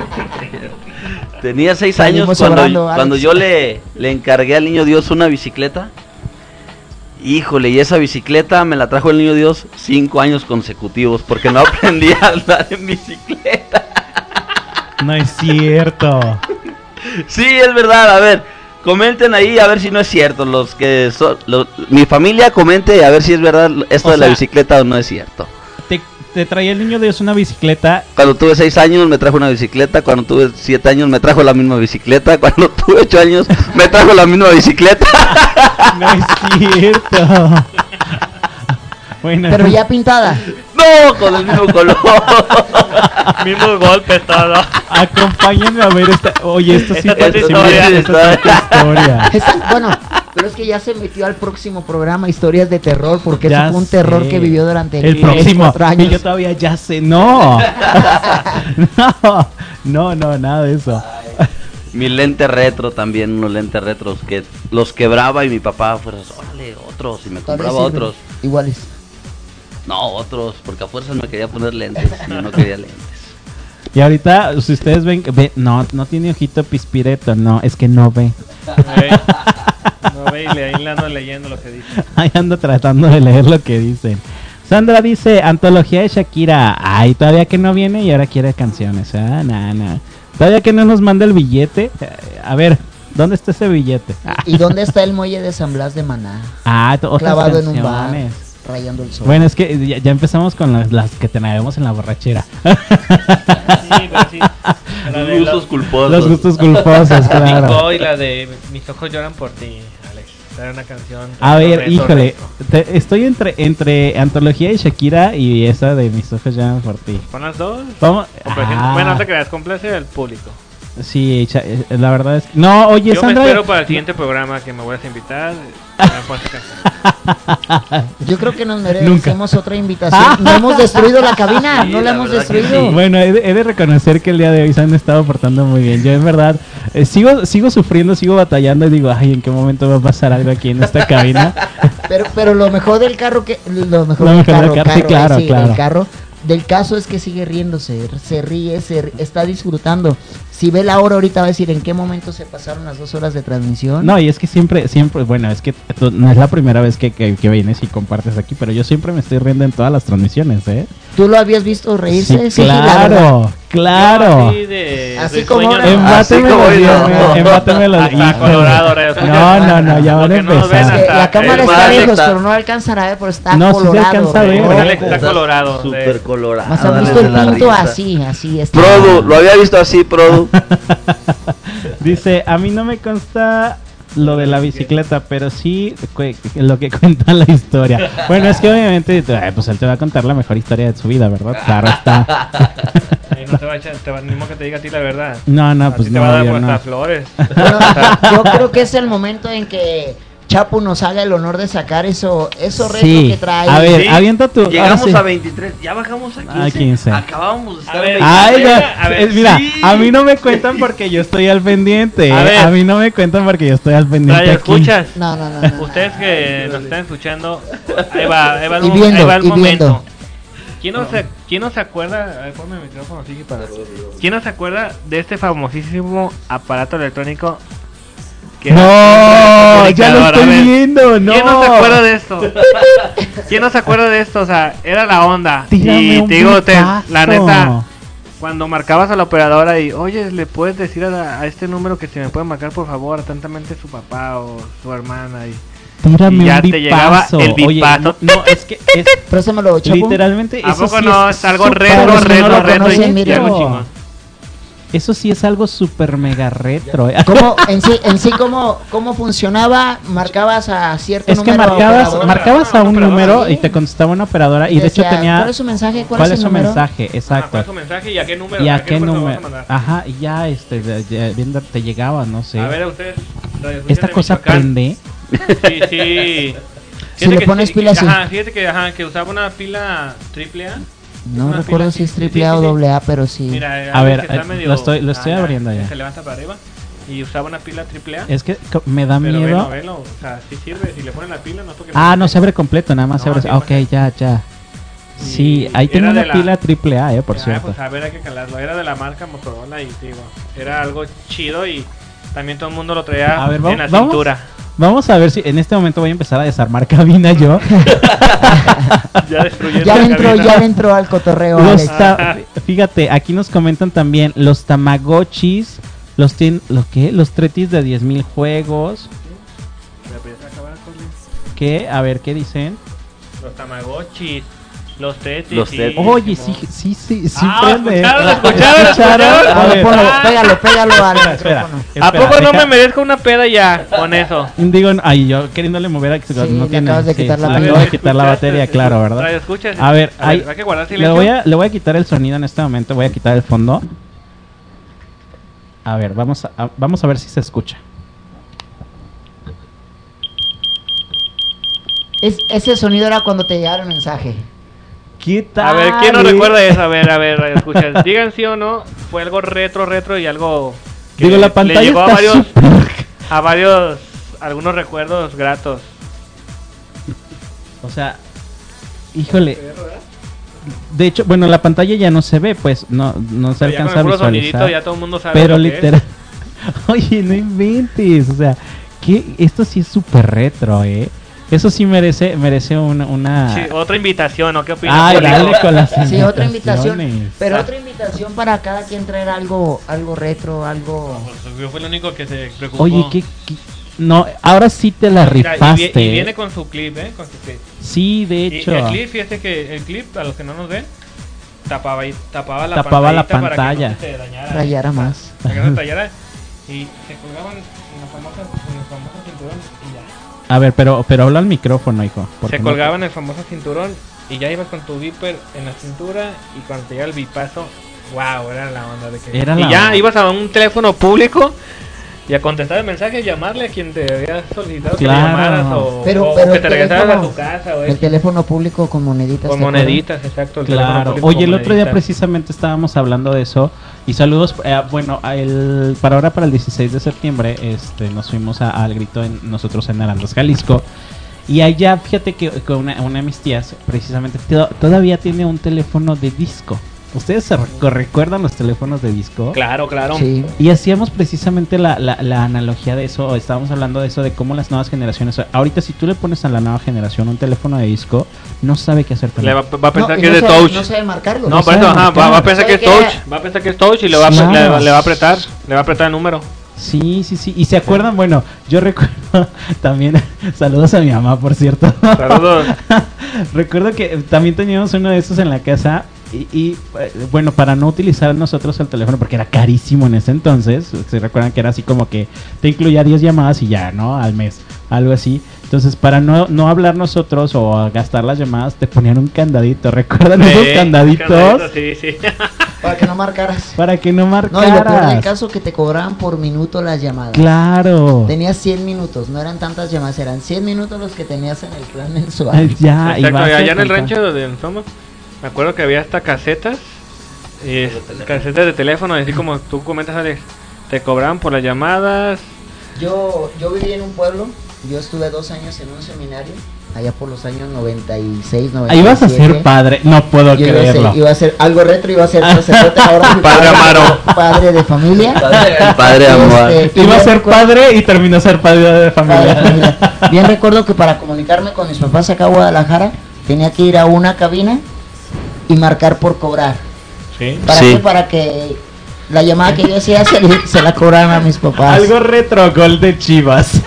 Tenía seis años Salimos cuando, sobrando, Alex. cuando yo le, le encargué al niño Dios una bicicleta. Híjole, y esa bicicleta me la trajo el niño Dios cinco años consecutivos porque no aprendí a andar en bicicleta. No es cierto. Sí, es verdad, a ver, comenten ahí a ver si no es cierto, los que son, los- mi familia comente a ver si es verdad esto O de la sea, bicicleta o no es cierto. Te, te traía el niño Dios una bicicleta. Cuando tuve seis años me trajo una bicicleta, cuando tuve siete años me trajo la misma bicicleta, cuando tuve ocho años me trajo la misma bicicleta. No es cierto. Bueno. Pero ya pintada. No, con el mismo color. Mismo golpe todo. Acompáñenme a ver esta. Oye, esto sí Esta sí es me- historia. esta es otra historia. Esa- bueno, pero es que ya se metió al próximo programa, historias de terror, porque Ya eso fue un terror sé. que vivió durante el tres, próximo. cuatro años. Y yo todavía ya sé. No. no, no, no, nada de eso. Mi lente retro también, unos lentes retros que los quebraba y mi papá fuera, órale, otros, y me Todavía compraba sirven. otros. Iguales. No, otros, porque a fuerzas me quería poner lentes y yo no quería lentes. Y ahorita, si ustedes ven, ve, no, no tiene ojito pispireto, no, es que no ve. No ve y le, ahí le ando leyendo lo que dice. Ahí ando tratando de leer lo que dicen. Sandra dice, antología de Shakira. Ay, todavía que no viene y ahora quiere canciones. Ah, nada, nada. Todavía que no nos manda el billete. Eh, A ver, ¿dónde está ese billete? Ah, ¿Y dónde está el muelle de San Blas de Maná? ah to- otras Clavado en un bar, canciones. rayando el sol. Bueno, es que ya, ya empezamos con las, las que tenemos en la borrachera. Sí, pero sí. La de Los gustos culposos. Los gustos culposos, claro. Nico y la de Mis ojos lloran por ti, Alex. Era una canción. A ver, retro, híjole, retro. te- estoy entre entre antología de Shakira y esa de Mis ojos llaman por ti. ¿Pon las dos? Vamos. Complace- Ah. Bueno, no te creas, complace al público. Sí, cha- eh, la verdad es que... No, oye, Yo Sandra... me espero para el siguiente programa que me vuelvas a invitar. Me pones canción. Yo creo que nos Nunca. merecemos otra invitación. No hemos destruido la cabina, no la, hemos destruido. Bueno, he de, he de reconocer que el día de hoy se han estado portando muy bien. Yo en verdad eh, sigo sigo sufriendo, sigo batallando y digo, ay, ¿en qué momento va a pasar algo aquí en esta cabina? Pero, pero lo mejor del carro que lo mejor, Lo del, mejor carro, del carro, sí, claro, sí, claro. del carro del caso es que sigue riéndose, se ríe, se ri- está disfrutando. Si ve la hora ahorita va a decir en qué momento se pasaron las dos horas de transmisión. No, y es que siempre, siempre, bueno, es que tú- no es la primera vez que, que, que vienes y compartes aquí, pero yo siempre me estoy riendo en todas las transmisiones, ¿eh? ¿Tú lo habías visto reírse? Sí, Sí, la claro, verdad. claro. Así de, Así de como sueño, ahora. ¿no? Embáteme Así como los yo. dientes, embáteme los Hasta híjole. Colorado, ahora escucha. No, no, no, ya Lo van a que no nos ven empezar. Eh, hasta- la cámara el está más lejos, está- pero no alcanzan a ver, pero está No, sí se colorado. alcanza a ver. ¿no? Alex está colorado. Súper de- colorado. Más han dale visto de el la punto risa. así, así está. Produ, lo había visto así, Produ. Dice, a mí no me consta lo de la bicicleta, pero sí cu- lo que cuenta la historia. Bueno, es que obviamente, ay, pues él te va a contar la mejor historia de su vida, ¿verdad? Claro está. Ahí no te va a echar, te va, ni modo que te diga a ti la verdad. No, no, A pues ti te no, va a dar yo por no. hasta flores. Bueno, yo creo que es el momento en que Chapu nos haga el honor de sacar eso, eso retro Sí. que trae. A ver, Sí, avienta tu... Llegamos ahora sí. a veintitrés, ya bajamos a quince. A quince. Acabamos de estar A ver, en Ay, veintitrés. no, A ver, es- mira, sí. a mí no me cuentan porque yo estoy al pendiente. A ¿eh? ver. A mí no me cuentan porque yo estoy al pendiente. Radio aquí. escuchas. No, no, no, no. Ustedes que nos están escuchando, ahí va, ahí va el, Y mo- viendo, ahí va el y momento. viendo. ¿Quién no, se, ¿Quién no se acuerda? A ver, ponme el micrófono así para. ¿Quién no se acuerda de este famosísimo aparato electrónico? que era No, un ya lo comunicador? A estoy ver, viendo, no. ¿Quién no se acuerda de esto? ¿Quién no se acuerda de esto? O sea, era la onda. Tírame y un te digo, te- la putazo. neta, cuando marcabas a la operadora y, oye, le puedes decir a, la- a este número que se me puede marcar por favor atentamente su papá o su hermana y, Tírame y ya un te llegaba bipazo. el Oye, bipazo. no, no, es que es Préstamelo, Chapu. literalmente ¿A eso poco sí no? es Es algo súper- retro, Para los que no retro, lo retro conocen, y miren. algo chingón. Eso sí es algo super mega retro. ¿eh? ¿Cómo, en sí, en sí cómo, cómo funcionaba? Marcabas a cierto Es que número. marcabas, operador. marcabas a un operadora, número sí. y te contestaba una operadora y de hecho Decía, tenía ¿cuál es su mensaje? ¿Cuál, ¿cuál es su el número? mensaje? Ah, ¿cuál Exacto. es su mensaje y a qué número? ¿Y a ¿A qué lo vas a número? mandar? Ajá, y ya este ya- ya viendo- te llegaba, no sé. A ver, a ustedes. radioescuchas Esta de cosa Michoacán. prende. Sí, sí. Si Fíjate le que pones sí, pila, sí. Ajá, fíjate que, ajá, que usaba una pila triple A. No Una recuerdo pila si es así, triple sí, A sí, o sí. doble A, pero sí. Mira, A algo ver, que está eh, medio- lo estoy- lo estoy ah, ya, abriendo ya. Se levanta para arriba y usaba una pila triple A. Es que co- me da Pero miedo. velo, velo, o sea, sí sirve. Si le ponen la pila, no toque. Ah, no se abre completo, nada más se No, abre. sí, ah, ok, pues, ya, ya. Sí, Y ahí tengo era de una la- pila triple A, eh, por Ah, cierto. pues a ver, hay que calarlo. Era de la marca Motorola y digo, era algo chido y también todo el mundo lo traía A ver, en vamos- la vamos. cintura. Vamos a ver si en este momento voy a empezar a desarmar cabina yo. Ya destruyendo Ya la le entró, cabina. ya le entró al cotorreo. Los Alex. ta- fíjate, aquí nos comentan también los Tamagotchis, los tien- ¿lo qué? Los tretis de diez mil juegos. Pero pues ya se acabaron, Corley. ¿Qué? A ver, ¿qué dicen? Los Tamagotchis. Los tetis. Los sí. tetis. Oye, sí, sí, sí, sí Ah, prende. escucharon, escucharon, escucharon. A ver, Ponlo, Ah. pégalo, pégalo al espera, espera, micrófono. espera, ¿A poco no deja- me merezco una peda ya con eso? Digo, ay, yo queriéndole mover a que Sí, no le tiene. acabas de sí, quitar la le batería. acabo de quitar la batería, Escuchaste, claro, ¿verdad? radio escuchas. A ver, A hay, ver, hay que guardar le silencio. voy a le voy a quitar el sonido en este momento, voy a quitar el fondo. A ver, vamos a, a- vamos a ver si se escucha. Es, ese sonido era cuando te llegara el mensaje. ¿Qué tal? A ver, ¿quién no recuerda eso? A ver, a ver, radio escuchas. Digan sí o no. Fue algo retro, retro y algo. que Digo, la le pantalla llegó a está varios, súper- a varios, algunos recuerdos gratos. O sea, híjole. De hecho, bueno, la pantalla ya no se ve, pues no, no se Pero ya alcanza con a el puro visualizar. sonidito ya todo el mundo sabe Pero lo que literal. Oye, no inventes, o sea, que esto sí es súper retro, eh. Eso sí merece merece una, una... Sí, otra invitación, ¿no? ¿Qué opinas? Ay, público? dale con las Sí, otra invitación. invitaciones. Pero Ah. otra invitación para cada quien traer algo, algo retro, algo. Yo fui el único que se preocupó. Oye, ¿qué, qué- no, ahora sí te la Mira, y, rifaste. vi- y viene con su clip, ¿eh? Con su clip. Sí, de Y hecho. el clip, fíjate que el clip, a los que no nos ven, tapaba, ahí- tapaba la Tapaba la pantallita para que pantalla. no se te dañara. Rayara más. Para que no se tallara. Y se colgaban en la famosa, en el famoso cinturón y ya. A ver, pero pero habla al micrófono, hijo. porque Se no- colgaban en el famoso cinturón y ya ibas con tu viper en la cintura y cuando te llega el bipazo, wow, era la onda de que... Era y la ya onda. ibas a un teléfono público y a contestar el mensaje, llamarle a quien te había solicitado que le Claro. llamaras o, Pero, o pero que el te regresaras a teléfono, tu casa o el eso. teléfono público con moneditas. Con ¿te acuerdas? moneditas, exacto. El teléfono Claro. público Oye, con el otro día moneditas. precisamente estábamos hablando de eso. Y saludos, eh, bueno, a el, para ahora, para el dieciséis de septiembre, este, nos fuimos a- al grito en, nosotros en Arandas, Jalisco. Y allá, fíjate que, que una, una de mis tías, precisamente, to- todavía tiene un teléfono de disco. ¿Ustedes se recu- recuerdan los teléfonos de disco? Claro, claro. Sí. Y hacíamos precisamente la, la, la analogía de eso, o estábamos hablando de eso, de cómo las nuevas generaciones, ahorita si tú le pones a la nueva generación un teléfono de disco, no sabe qué hacer con Le él. va, va a pensar No, y que no es de sabe- touch. No sabe marcarlo. No, no por eso, sabe ajá, va, va a marcar. pensar que es ¿Sabe touch. qué? Va a pensar que es touch y le va, a, Claro. le, le va a apretar. Le va a apretar el número. Sí, sí, sí. Y se acuerdan, bueno, yo recuerdo también, saludos a mi mamá, por cierto. Saludos. Recuerdo que también teníamos uno de esos en la casa y, y, eh, bueno, para no utilizar nosotros el teléfono, porque era carísimo en ese entonces, se recuerdan que era así como que te incluía diez llamadas y ya, ¿no? Al mes, algo así. Entonces, para no, no hablar nosotros o gastar las llamadas, te ponían un candadito. ¿Recuerdan esos Sí, candaditos? candadito, sí, sí. Para que no marcaras. Para que no No, marcaras. y lo peor del caso que te cobraban por minuto las llamadas. Claro. Tenías cien minutos, no eran tantas llamadas, eran cien minutos los que tenías en el plan mensual. Ay, ya, y Exacto, vas a allá en el contar. rancho donde somos, me acuerdo que había hasta casetas, y es- casetas de teléfono, así como tú comentas, Alex, te cobraban por las llamadas. Yo, yo viví en un pueblo, yo estuve dos años en un seminario, allá por los años noventa y seis, noventa y Ahí siete. vas a ser padre, no puedo Yo iba a, creerlo. ser, iba a ser algo retro, iba a ser sacerdote, ahora soy Padre Amaro. padre de familia. Padre, padre amor. Este, y Iba a bien ser recuerdo- padre y terminó a ser padre de padre de familia. familia. Bien recuerdo que para comunicarme con mis papás acá a Guadalajara, tenía que ir a una cabina y marcar por cobrar. Sí. ¿Para Sí. qué? Para que la llamada que yo hacía se, le- se la cobraran a mis papás. Algo retro, gol de Chivas.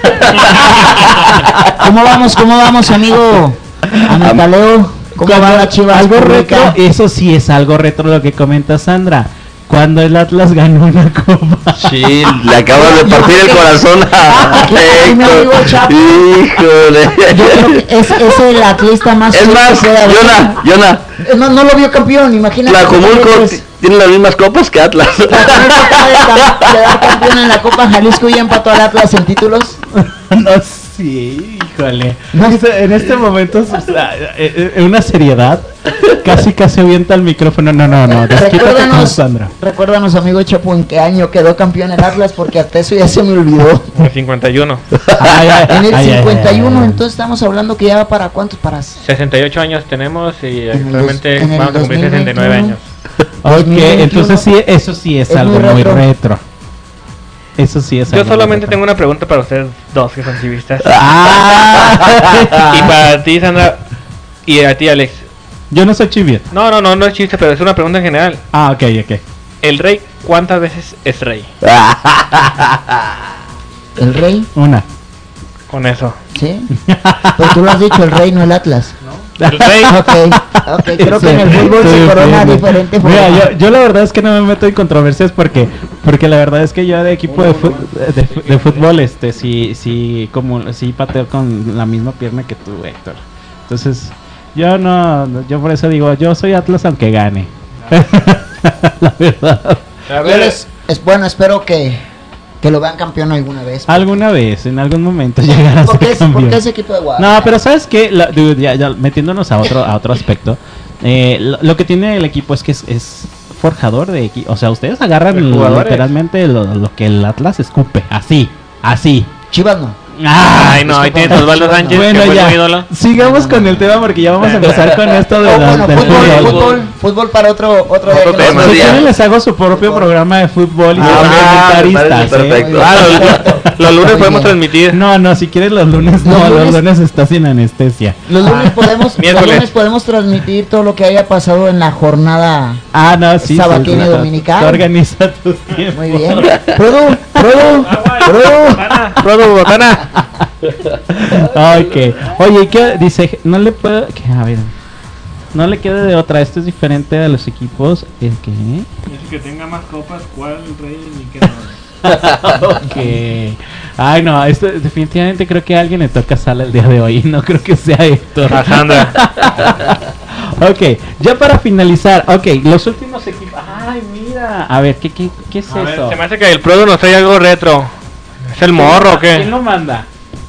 ¿Cómo vamos? ¿Cómo vamos, amigo? Amicaleo. ¿Cómo Cuando- va la Chivas? algo pública? retro, eso sí es algo retro lo que comenta Sandra. Cuando el Atlas ganó una copa. Sí, le acabas de partir el corazón a Ah, claro, mi amigo Chapo. Híjole. Yo creo que es, es el atlista más Es fiel más, que puede haber. Yona, Yona, Eh, No, no lo vio campeón, imagínate. Tlajomulco Entonces, tiene las mismas copas que Atlas. Tlajomulco acaba de cam- quedar campeón en la Copa Jalisco y empató al Atlas en títulos. No, sí, híjole. No. Este- En este momento, o sea, eh, eh, una seriedad. Casi casi avienta el micrófono. No, no, no. Desquítate con Recuérdanos, Sandra. recuérdanos, amigo Chapo, en qué año quedó campeón el Atlas, porque hasta eso ya se me olvidó. En el cincuenta y uno. Ay, ay, En el ay, ay, cincuenta y uno, ay, ay. entonces estamos hablando que ya va para cuántos, para sesenta y ocho años tenemos y En el actualmente dos- en el vamos a cumplir sesenta y nueve años. Ok, dos mil veintiuno. entonces sí, eso sí es, Es algo muy muy retro. retro. Eso sí es Yo algo solamente retro. tengo una pregunta para ustedes dos que son chivistas. Ah. Y para ti, Sandra, y a ti, Alex. Yo no soy chivieta. No, no, no, no es chiste, pero es una pregunta en general. Ah, ok, ok. ¿El rey cuántas veces es rey? el Rey, Una. Con eso. ¿sí? Pero tú lo has dicho, el Rey, no el Atlas. El rey. Ok, ok, creo que en el fútbol Sí, se corona sí, sí. diferente forma. Mira, yo, yo la verdad es que no me meto en controversias porque porque la verdad es que yo de equipo de, fu- de, de fútbol este sí sí como sí pateo con la misma pierna que tú, Héctor. Entonces, yo no yo por eso digo, yo soy Atlas aunque gane. La verdad. A Yo ver, les- es bueno, espero que que lo vean campeón alguna vez. Alguna vez, en algún momento llegará a ¿Por qué, ser es- por campeón. qué ese equipo de Guadalajara? No, pero ¿sabes qué? La- dude, ya, ya metiéndonos a otro a otro aspecto. Eh, lo, lo que tiene el equipo es que es, es forjador de equipo. O sea, ustedes agarran De lo- jugadores. literalmente lo, lo que el Atlas escupe. Así, así. Chivas no. Ay, no, ahí tienes Osvaldo Sánchez, Bueno, que fue ya. mi ídolo. Sigamos con el tema porque ya vamos a empezar con esto de Oh, la- bueno, del fútbol, fútbol. fútbol, fútbol para otro otro, día Otro que nos- tema. Si Día. quieren les hago su propio programa de fútbol y Ah, son me comentaristas, parece ¿eh? perfecto. Ah, los, los lunes Muy podemos bien. transmitir. No, no, si quieres los lunes, no, Los los lunes- lunes estás sin anestesia. Los lunes podemos los Miércoles. lunes podemos transmitir todo lo que haya pasado en la jornada. Ah, no, sí. Sabatina sí, y sí, dominical. tú organiza tus tiempos. Muy bien. Produ, Produ, Produ. Botana, Produ, Botana. Ok. Oye, ¿qué dice? No le puedo. ¿Qué? A ver. No le queda de otra. Esto es diferente a los equipos. ¿El qué? Dice que tenga más copas, ¿cuál rey ni qué no? Ok. Ay, no. Esto definitivamente creo que a alguien le toca sala el día de hoy. No creo que sea Héctor. A Sandra. Ok. Ya para finalizar. Ok. Los últimos equipos. Ay, mira. A ver, ¿qué, qué, qué es A ver, eso? se me hace que el Produ nos trae algo retro. ¿Es el morro o ¿Quién qué? lo manda?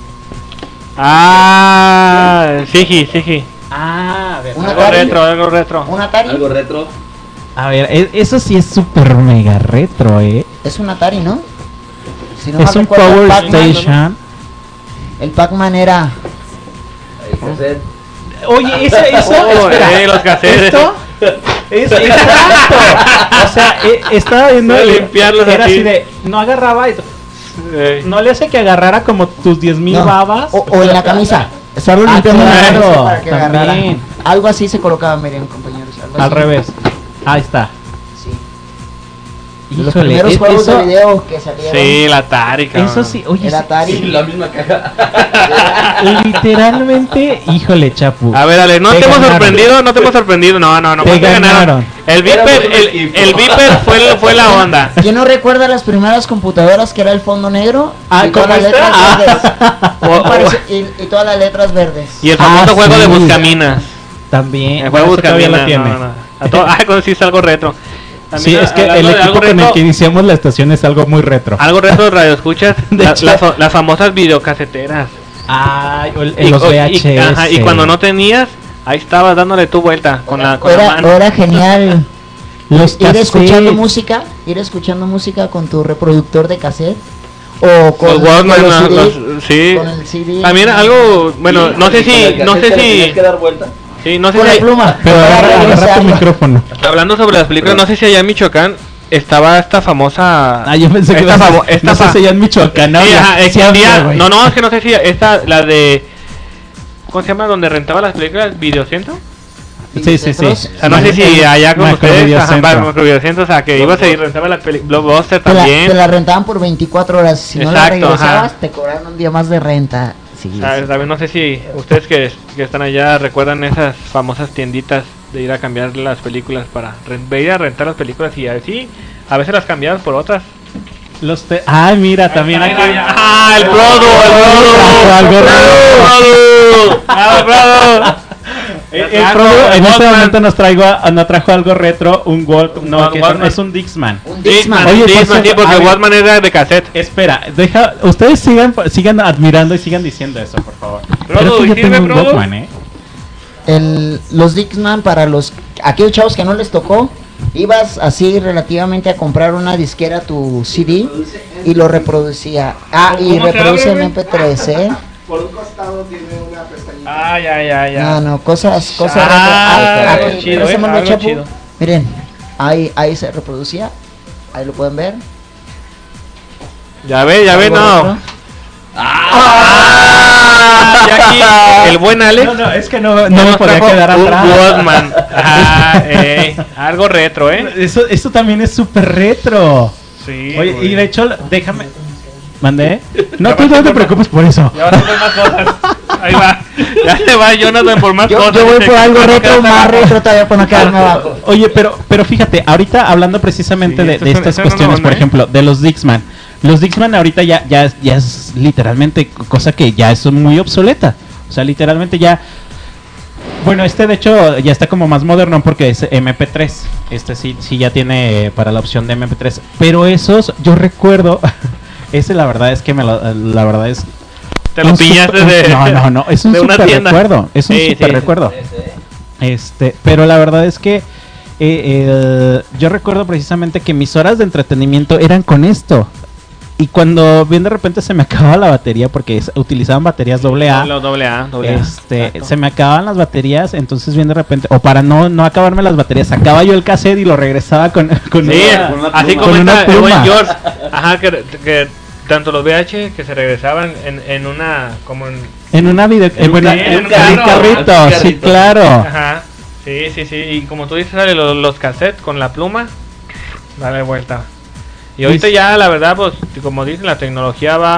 Ah, Sigi, Sigi. Ah, a ver. Un Algo Atari. retro, algo retro. Un Atari. Algo retro. A ver, e- eso sí es súper mega retro, ¿eh? Es un Atari, ¿no? Si no Es mal un recuerdo, Power el Pac-Man, Station. El Pac-Man era Ahí cassette. Oye, eso, eso, Oh, espera, eh, los cassettes. esto es exacto. O sea, eh, estaba viendo Voy a el- limpiarlos era así. así de no agarraba y Eh, no le hace que agarrara como tus diez mil No, babas. O, o en la camisa. Estarlo Ah, limpiando la claro, camisa para que agarrara. también. Algo así se colocaba, miren, compañeros. algo Al así. revés. Ahí está. Sí. De los Híjole, primeros e- juegos eso, de video que salieron. sí, la Atari, cabrón. eso sí, oye, El Atari. Sí, la misma caja. literalmente, híjole, Chapu. A ver, Ale, no Te te, hemos ganaron. sorprendido, no te hemos sorprendido, no, no, no. Te ¿cuál te ganaron. El Éramos Viper, un el, equipo. el Viper fue, fue la onda. ¿Quién no recuerda las primeras computadoras que era el fondo negro? Ah, y todas ¿cómo las está? letras verdes? O- o- Parece- y, y todas las letras verdes. y el Ah, famoso juego sí. de Buscaminas. También. El juego Eso todavía Buscaminas. lo tiene. No, no, no. A todo, ah, con sí es algo retro. Sí, También, es que hablando el de equipo algo con el retro, que iniciamos la estación es algo muy retro. algo retro de radio escuchas, De la- hecho. las, las famosas videocaseteras. Ay, o el- Y, los o- V H S. y- ajá, y cuando no tenías, ahí estabas dándole tu vuelta con la, con la Era, mano. era genial Los ir cassettes. escuchando música, ir escuchando música con tu reproductor de cassette o con, Los Walkman, con los los- C D, los- sí. con el C D. También algo, bueno, no sé Y con si, el no cassette sé que le si, tenías que dar vuelta. sí, no sé con si la hay- pluma. Pero para agarra, agarra tu regresarlo. micrófono. hablando sobre las películas, no sé si allá en Michoacán estaba esta famosa. Ah, yo pensé que esta ibas a- famo- esta no sé fa- si allá en Michoacán. No, Sí, ya- ajá, sí existía- había, güey. no, no, es que no sé si esta, la de, ¿cómo se llama? Donde rentaba las películas, Videocentro. Sí, sí, sí. O sea, no sé si allá con Macro ustedes, ajá, Videocentro. Macro Videocentro, o sea, que ibas a ir rentaba la peli, Blockbuster Te la, también. te la rentaban por veinticuatro horas. Si no la Exacto, regresabas, ajá. te cobraron un día más de renta. Sí, O sea, sí. también no sé si ustedes que, que están allá recuerdan esas famosas tienditas de ir a cambiar las películas para ren- ir a rentar las películas y así a veces las cambiabas por otras. Los te- Ay, mira, también Ahí aquí. está, ¡ah, el Produ! Trajo ¡El algo Produ! ¡Bravo, bravo! El, el Produ en este momento nos traigo a- nos trajo algo retro, un Walk, no, Un que Walkman. es un Dixman. Un Discman, Dixman. Oye, Discman, por sí, cierto, porque a ver. Walkman era de cassette. Espera, deja, ustedes sigan sigan admirando y sigan diciendo eso, por favor. Produ, Creo que yo ¿y tengo sirve, un Produ? Walkman, ¿eh? El, los Dixman, para los aquellos chavos que no les tocó, ibas así relativamente a comprar una disquera tu C D y lo reproducía. Ah, y ¿Cómo se reproduce abre, en güey? M P tres, ¿eh? Por un costado tiene una pestañita. Ah, ya, ya, ya. No, no, cosas, cosas. Ah, retro. algo aquí, chido, préstamelo, eh, algo Chapu. chido. Miren, ahí, ahí se reproducía. Ahí lo pueden ver. Ya ve, ya ve, Algo no. retro. Ah, ya aquí, el buen Alex. No, no, es que no, ya no me nos podía trajo quedar un atrás. Walkman. Ah, eh, algo retro, ¿eh? Eso, esto también es súper retro. Sí. Oye, güey. y de hecho, déjame. ¿Mandé? No, tú no te preocupes por eso. Ya vas a hacer más cosas. Ahí va. Ya se va Jonathan por más yo, cosas. Yo voy por algo retro, más retro todavía para no quedarme abajo. Oye, pero pero fíjate, ahorita hablando precisamente Sí, de, esto de es- estas esto es una cuestiones, onda, por ¿eh? ejemplo, de los Dixman. Los Dixman ahorita ya, ya, ya es literalmente cosa que ya es muy obsoleta. O sea, literalmente ya... Bueno, este de hecho ya está como más moderno porque es eme pe tres. Este sí, sí ya tiene para la opción de eme pe tres. Pero esos, yo recuerdo... Ese la verdad es que me lo, la verdad es... Te lo un pillaste super- de- No, no, no, es un de una super tienda. recuerdo. Es un Sí, super sí. recuerdo. Este, pero la verdad es que... Eh, eh, yo recuerdo precisamente que mis horas de entretenimiento eran con esto. Y cuando bien de repente se me acababa la batería, porque es- utilizaban baterías doble A, Lo doble A, doble A. este, Exacto. se me acababan las baterías, entonces bien de repente, o para no, no acabarme las baterías, sacaba yo el cassette y lo regresaba con, con Sí, una, así con como una está el buen pluma. George. Ajá, que, que tanto los V H que se regresaban en, en una, como en... En una video, En en, un una- ca- en en un un carro. carrito, En un sí, carrito. claro. Ajá, sí, sí, sí, y como tú dices, sale los, los cassettes con la pluma, dale vuelta. Y ahorita ya, la verdad, pues, como dicen, la tecnología va,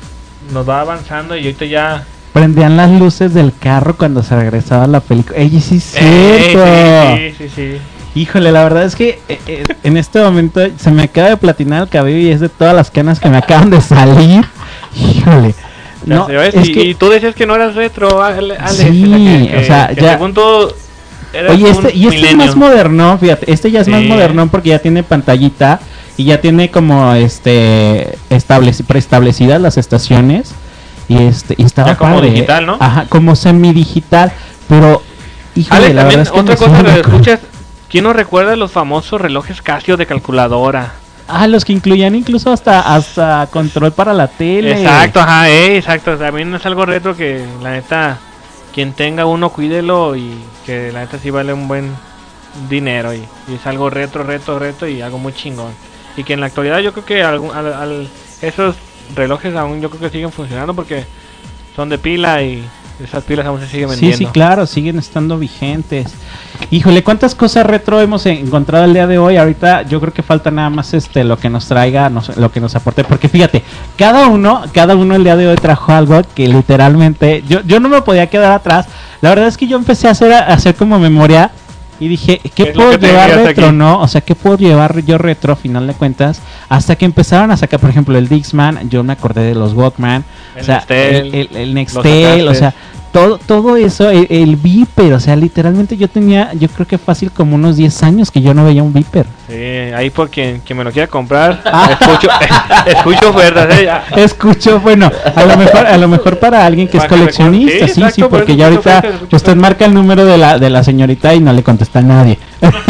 nos va avanzando y ahorita ya... Prendían las luces del carro cuando se regresaba la película. ¡Ey, sí es Eh, cierto! sí, sí, sí, sí. Híjole, la verdad es que eh, eh, en este momento se me acaba de platinar el cabello y es de todas las canas que me acaban de salir. Híjole. Ya No, sé, ¿ves? es y, que- y tú decías que no eras retro, Ale. Ale, Sí, que- que- o sea, que ya- según tú eras Oye, un este, y este es milenio. más moderno, fíjate, este ya es más Sí. moderno porque ya tiene pantallita y ya tiene como este estableci- preestablecidas las estaciones y este y estaba Ya como padre, ¿eh? digital, ¿no? Ajá, como semidigital, pero híjole, Ale, la también verdad es que otra no cosa sé, que me acuerdo. escuchas, ¿quién no recuerda los famosos relojes Casio de calculadora? Ah, los que incluían incluso hasta hasta control para la tele. Exacto, ajá, eh, exacto, también es algo retro que la neta, quien tenga uno cuídelo y que la neta sí vale un buen dinero y, y es algo retro, retro, retro y algo muy chingón. Y que en la actualidad yo creo que algún- al- al- esos relojes aún yo creo que siguen funcionando porque son de pila y esas pilas aún se siguen Sí, vendiendo. sí, claro, siguen estando vigentes. Híjole, cuántas cosas retro hemos encontrado el día de hoy. Ahorita yo creo que falta nada más este lo que nos traiga, nos- lo que nos aporte, porque fíjate, cada uno, cada uno el día de hoy trajo algo que literalmente yo yo no me podía quedar atrás. La verdad es que yo empecé a hacer a hacer como memoria y dije, ¿qué, ¿Qué es lo puedo que te llevar llevas retro, aquí? no? O sea, ¿qué puedo llevar yo retro a final de cuentas? Hasta que empezaron a sacar, por ejemplo, el Dixman, yo me acordé de los Walkman, El o sea, Nextel, el, el, el los Nextel, o sea, sacaste. todo, todo eso, el, el Viper, o sea, literalmente yo tenía, yo creo que fácil como unos diez años que yo no veía un Viper. Sí, ahí por quien, quien me lo quiera comprar, Ah. escucho, escucho ofertas, eh, ya. Escucho, bueno, a lo mejor, a lo mejor para alguien que es Para que coleccionista, recuerde- sí, sí, sí, exacto, por porque eso ya escucho ahorita ofertas, escucho usted marca el número de la, de la señorita y no le contesta a nadie.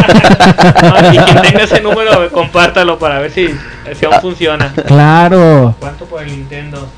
No, y quien tenga ese número, compártalo para ver si, si aún funciona. Claro. ¿Cuánto por el Nintendo?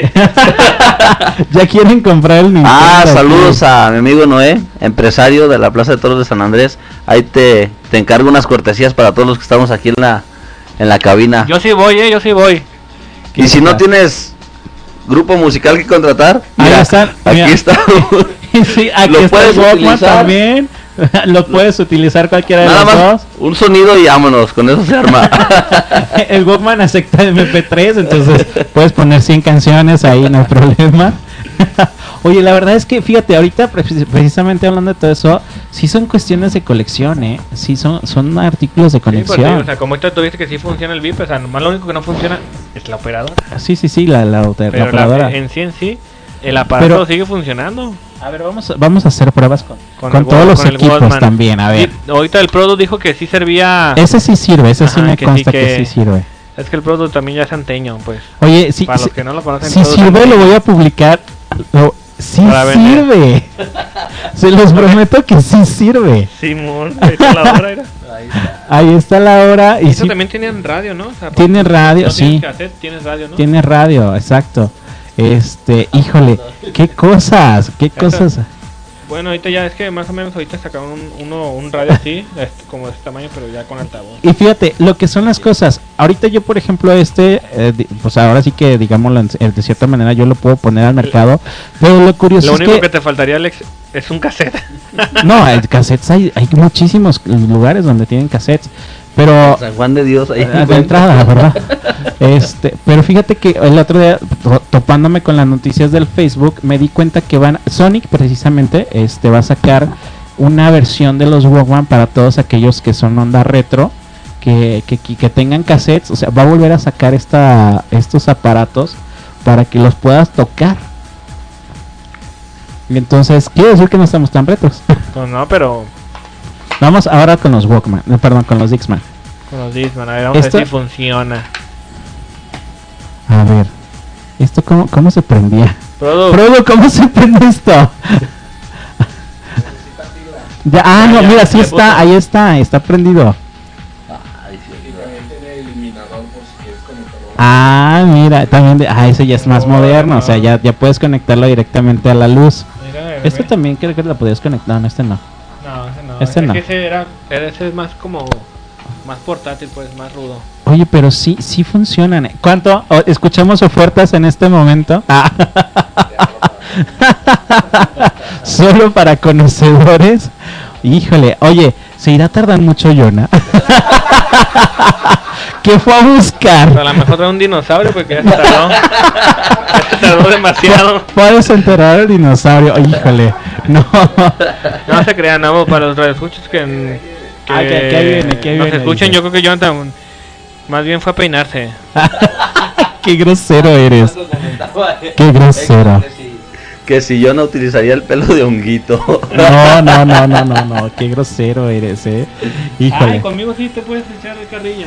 Ya quieren comprar el Nintendo. Ah, aquí. saludos a mi amigo Noé, empresario de la Plaza de Toros de San Andrés. Ahí te, te encargo unas cortesías para todos los que estamos aquí en la, en la cabina. Yo sí voy, eh, yo sí voy. Y si no tienes grupo musical que contratar, mira, Ahí están, aquí mira. está. Sí, aquí Lo está puedes el Walkman utilizar. también. Lo puedes utilizar cualquiera de Nada los más dos. un sonido y vámonos, con eso se arma. El Walkman acepta eme pe tres, entonces puedes poner cien canciones ahí, no hay problema. Oye, la verdad es que, fíjate, ahorita pre- precisamente hablando de todo eso, sí son cuestiones de colección, ¿eh? Sí son, son artículos de Sí, porque, colección. o sea, como ahorita tú viste que sí funciona el V I P, o sea, nomás lo único que no funciona es la operadora. Sí, sí, sí, la, la, otra- la Pero la- operadora. en sí en sí, el aparato Pero- sigue funcionando. A ver, vamos a, vamos a hacer pruebas con, con, el todos Wa- los con el equipos Walkman. también, a ver. Sí, ahorita el Product dijo que sí servía. Ese sí sirve, ese sí Ajá, me que consta sí, que... que- sí sirve. Es que el Product también ya es anteño, pues. Oye, sí, Para sí- los que no lo conocen, si Product sirve anteño. lo voy a publicar. Lo, sí Para vender. sirve. Se los prometo que sí sirve. Simón, ahí está la hora, era. Ahí está la hora. Y Eso sí, también tienen radio, ¿no? O sea, tiene radio, no tienes sí. cassette, tienes radio, ¿no? Tiene radio, exacto. Este, híjole, qué cosas, qué cosas. Bueno, ahorita ya es que más o menos ahorita sacaron un, uno, un radio así, este, como de este tamaño, pero ya con altavoz. Y fíjate, lo que son las cosas. Ahorita yo, por ejemplo, este, eh, di- pues ahora sí que, digámoslo, en- eh, de cierta manera yo lo puedo poner al mercado. Pero lo curioso Lo es único que, que te faltaría, Alex, es un cassette. no, hay cassettes, hay, hay muchísimos lugares donde tienen cassettes. Pero San Juan de Dios ahí de entrada, ¿verdad? Este, pero fíjate que el otro día to- topándome con las noticias del Facebook me di cuenta que van Sonic precisamente este va a sacar una versión de los Walkman para todos aquellos que son onda retro, que, que, que, que tengan cassettes, o sea, va a volver a sacar esta estos aparatos para que los puedas tocar. Y entonces, quiere decir que no estamos tan retros. Pues no, pero Vamos ahora con los Walkman, eh, perdón, con los Dixman. con los Discman, a ver, vamos Esto- a ver si funciona. A ver, ¿esto cómo, cómo se prendía? Produ. Produ, ¿cómo se prende esto? Ya, ah, no, Ya, mira, sí ya está, puso. ahí está, está prendido. Ah, mira, también, de, ah, ese ya es más moderno, o sea, ya, ya puedes conectarlo directamente a la luz. Mira, bebé. Este también creo que lo podías conectar, no, este no. No, ese no. Este es no. que ese era, era- ese es más como más portátil, pues más rudo. Oye, pero sí, sí funcionan. ¿eh? ¿Cuánto? O- ¿Escuchamos ofertas en este momento? Ah. Solo para conocedores. Híjole, oye, ¿se irá a tardar mucho, Yona? ¿Qué fue a buscar? A lo mejor era un dinosaurio porque ya se tardó. Ya se tardó demasiado. Puedes enterrar al dinosaurio. Híjole, no. No se crean, no, para los radioescuchas que, que, Ah, que- que ahí viene, que ahí nos viene, escuchan, dice. yo creo que Jonathan más bien fue a peinarse. Qué grosero eres. Qué grosero. Que si yo no utilizaría el pelo de honguito. No, no, no, no, no, no. Qué grosero eres, eh. Híjole. Ay, conmigo sí te puedes echar de carrilla.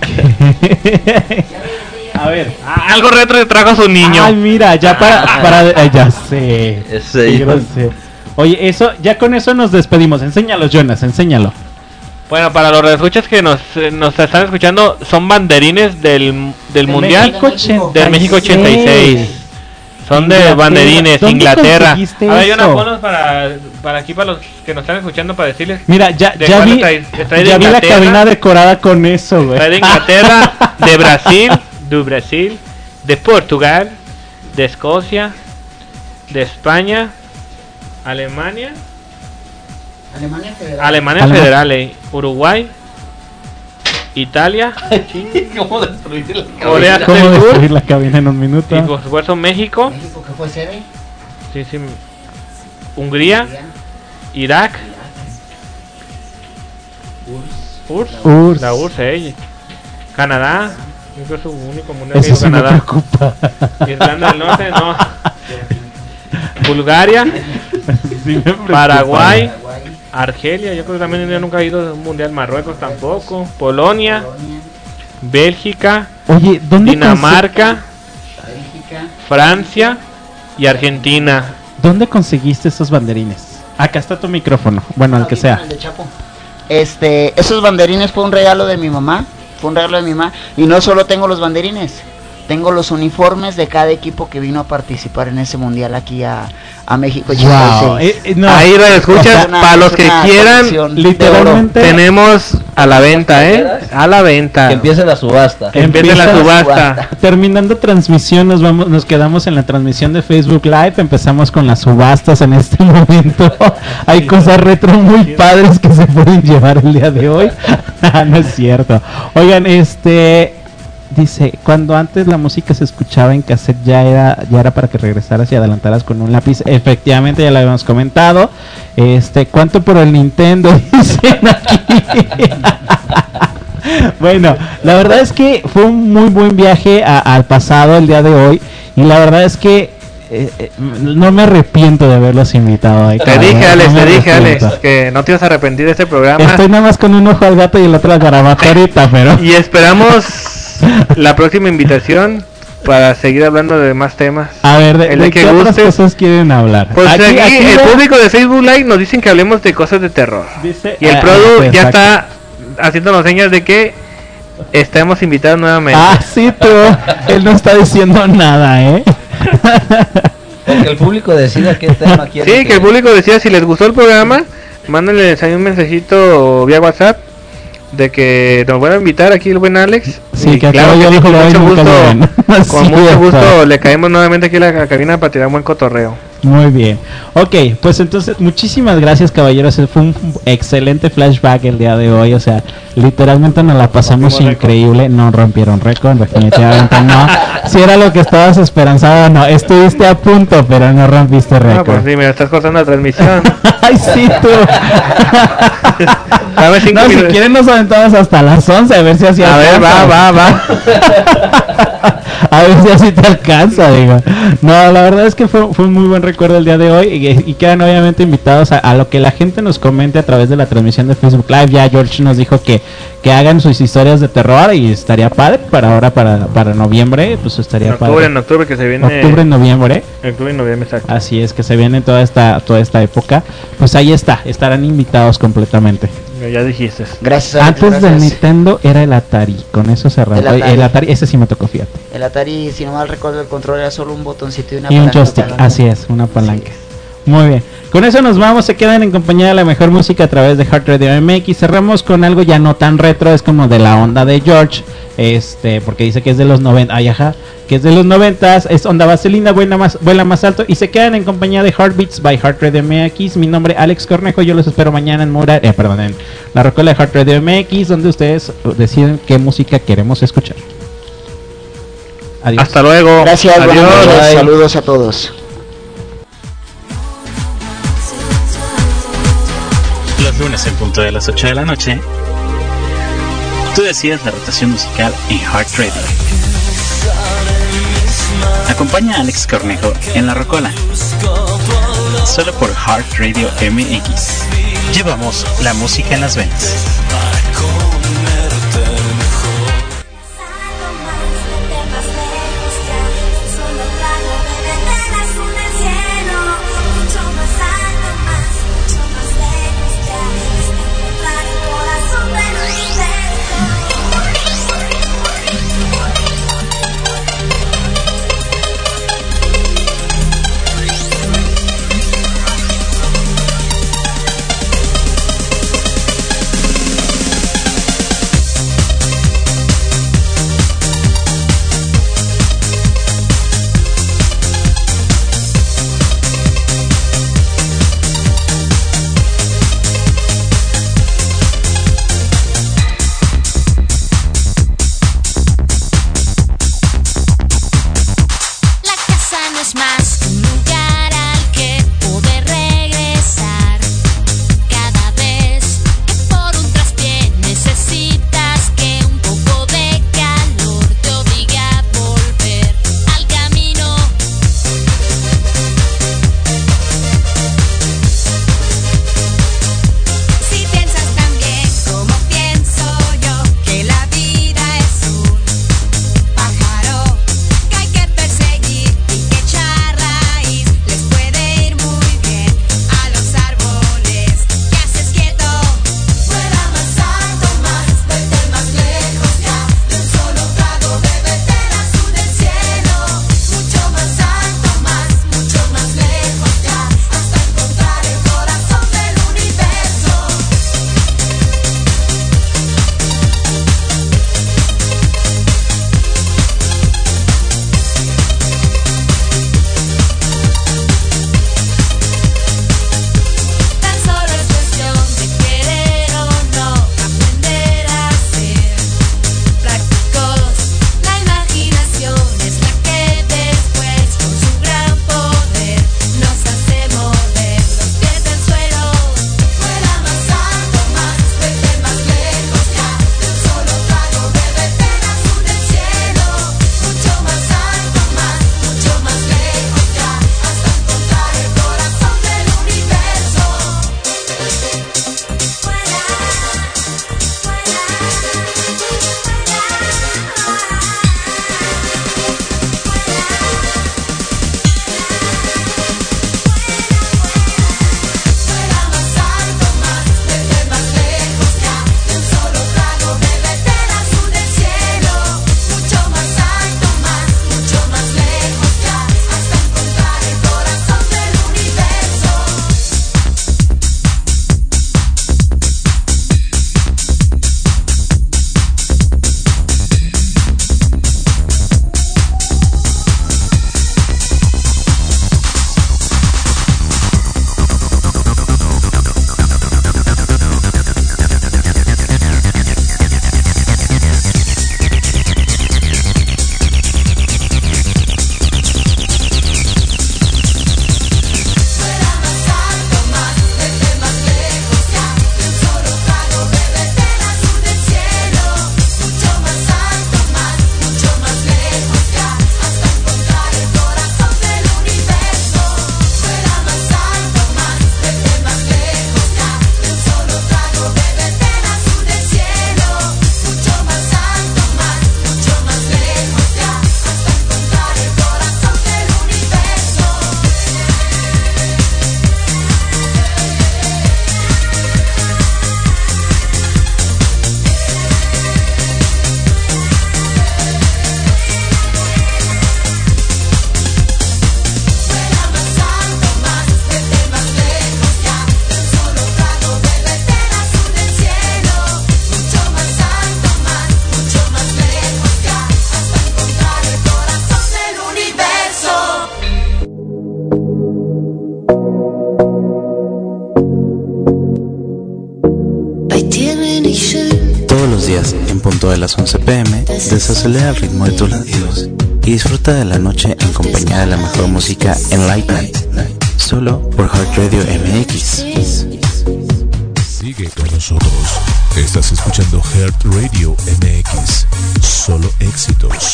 A ver. Ah, algo retro le trajo a su niño. Ay, mira, ya para, para eh, ya sé. Ese Qué yo. grosero. Oye, eso, ya con eso nos despedimos. Enséñalo, Jonas, enséñalo. Bueno, para los radioescuchas que nos, eh, nos están escuchando, son banderines del, del De Mundial México ochenta y del México ochenta y seis. Son de Inglaterra. banderines, ¿Dónde Inglaterra. conseguiste A ver, Jonah, eso? ponlos para, para aquí, para los que nos están escuchando, para decirles. Mira, ya, de ya cuál vi, trae- trae de ya vi la Inglaterra. cabina decorada con eso, güey. Trae de Inglaterra, de Brasil, de Brasil, de Portugal, de Escocia, de España, Alemania, Alemania Federal. Alemania Alema- Federal, eh, Uruguay, Italia, ¿Cómo destruir la Corea ¿Cómo del Sur destruir la cabina en un minuto? y por supuesto México, México, que fue sede. sí, sí, Hungría, Irak, U R S S, U R S S. la U R S S, eh, Canadá, yo creo que es su único mundial que Eso hizo sí me Canadá. preocupa. Irlanda del Norte, no. Bulgaria, Sí me preocupa. Paraguay, Argelia, yo creo que también yo nunca he ido a un mundial, Marruecos tampoco, Polonia, Bélgica, Oye, ¿dónde Dinamarca, Bélgica. Francia y Argentina. conse- ¿Dónde conseguiste esos banderines? Acá está tu micrófono. Bueno, el que Aquí sea. con el de Chapo. Este, esos banderines fue un regalo de mi mamá. Fue un regalo de mi mamá. Y no solo tengo los banderines, tengo los uniformes de cada equipo que vino a participar en ese mundial aquí a, a México Wow. ochenta y seis. Eh, eh, no. Ahí lo escuchas, Es una- para los es que una quieran, colección de literalmente- oro. tenemos a la venta, ¿eh? A la venta. Que empiece la subasta. Que empiece la Empieza subasta. Terminando transmisión, nos vamos, nos quedamos en la transmisión de Facebook Live. Empezamos con las subastas en este momento. Hay cosas retro muy padres que se pueden llevar el día de hoy. No es cierto. Oigan, este dice, cuando antes la música se escuchaba en cassette ya era ya era para que regresaras y adelantaras con un lápiz. Efectivamente, ya lo habíamos comentado. Este, ¿cuánto por el Nintendo? Dicen aquí. Bueno, la verdad es que fue un muy buen viaje a- al pasado el día de hoy y la verdad es que eh, eh, no me arrepiento de haberlos invitado. ahí, Te cabrón, dije, no Alex, me te dije, arrepiento. Alex, que no te ibas a arrepentir de este programa. Estoy nada más con un ojo al gato y el otro al garabato ahorita, pero Y esperamos la próxima invitación para seguir hablando de más temas. a ver, ¿de, El de de qué que otras gustes. cosas quieren hablar? Pues aquí, Aquí- aquí el ya- público de Facebook Live nos dicen que hablemos de cosas de terror. Dice- Y el ah, Produ pues, ya exacto. está haciéndonos señas de que estamos invitados nuevamente. Ah, sí, tú. Él no está diciendo nada, ¿eh? Que el público decida qué tema quiere. Sí, que el público decía si les gustó el programa, mándenles ahí un mensajito vía WhatsApp de que nos van a invitar aquí el buen Alex. Sí, Y que claro acabo que yo sí, de con jugar y mucho nunca gusto, lo ven. con Sí, mucho está. gusto le caemos nuevamente aquí a la cabina para tirar un buen cotorreo. Muy bien. Ok, pues entonces muchísimas gracias, caballeros. Fue un excelente flashback el día de hoy. O sea, literalmente nos la pasamos increíble. Récord. No rompieron récord, definitivamente no. Si era lo que estabas esperanzado, no. Estuviste a punto, pero no rompiste récord. No, pues sí, me estás cortando la transmisión. Ay, sí, tú. Dame cinco no, minutos. Si quieren nos aventamos hasta las once a ver si así A alcanza. ver, va, va, va. A ver si así te alcanza, digo. No, la verdad es que fue, fue un muy buen recuerdo el día de hoy y, y quedan obviamente invitados a, a lo que la gente nos comente a través de la transmisión de Facebook Live. Ya George nos dijo que, que hagan sus historias de terror y estaría padre para ahora, para, para noviembre, pues estaría en octubre, padre. En octubre que se viene. Octubre, noviembre. Octubre y noviembre, exacto. Así es, que se viene toda esta, toda esta época. Pues ahí está, estarán invitados completamente. Ya dijiste. Gracias. Antes gracias. del Nintendo era el Atari, con eso cerramos. El Atari. El Atari, ese sí me tocó, fíjate. El Atari, si no mal recuerdo, el control era solo un botoncito y una Y un palanca, joystick, palanca. así es, una palanca. Sí. Muy bien. Con eso nos vamos, se quedan en compañía de la mejor música a través de Heart Radio M X. Cerramos con algo ya no tan retro, es como de la onda de George, este, porque dice que es de los noventa, ay, ajá, que es de los noventas, es onda vaselina, vuela más, vuela más alto, y se quedan en compañía de Heartbeats by Heart Radio M X. Mi nombre es Alex Cornejo, yo los espero mañana en Mura, eh, perdón, en la Rocola de Heart Radio M X, donde ustedes deciden qué música queremos escuchar. Adiós. Hasta luego. Gracias, adiós. buenas noches, Bye. saludos a todos. Los lunes en punto de las ocho de la noche, tú decides la rotación musical en Heart Radio. Acompaña a Alex Cornejo en La Rocola, solo por Heart Radio M X. Llevamos la música en las venas. días, en punto de las once pe eme, desacelera el ritmo de tus latidos y disfruta de la noche en compañía de la mejor música en Light Night, solo por Heart Radio eme equis. Sigue con nosotros. Estás escuchando Heart Radio eme equis. Solo éxitos.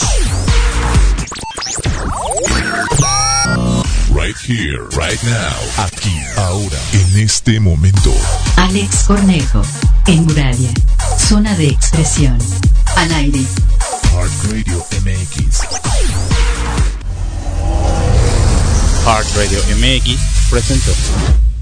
Right here, right now. Aquí, ahora, en este momento. Alex Cornejo, en Muralia. Zona de expresión. Al aire. Heart Radio eme equis. Heart Radio eme equis presentó.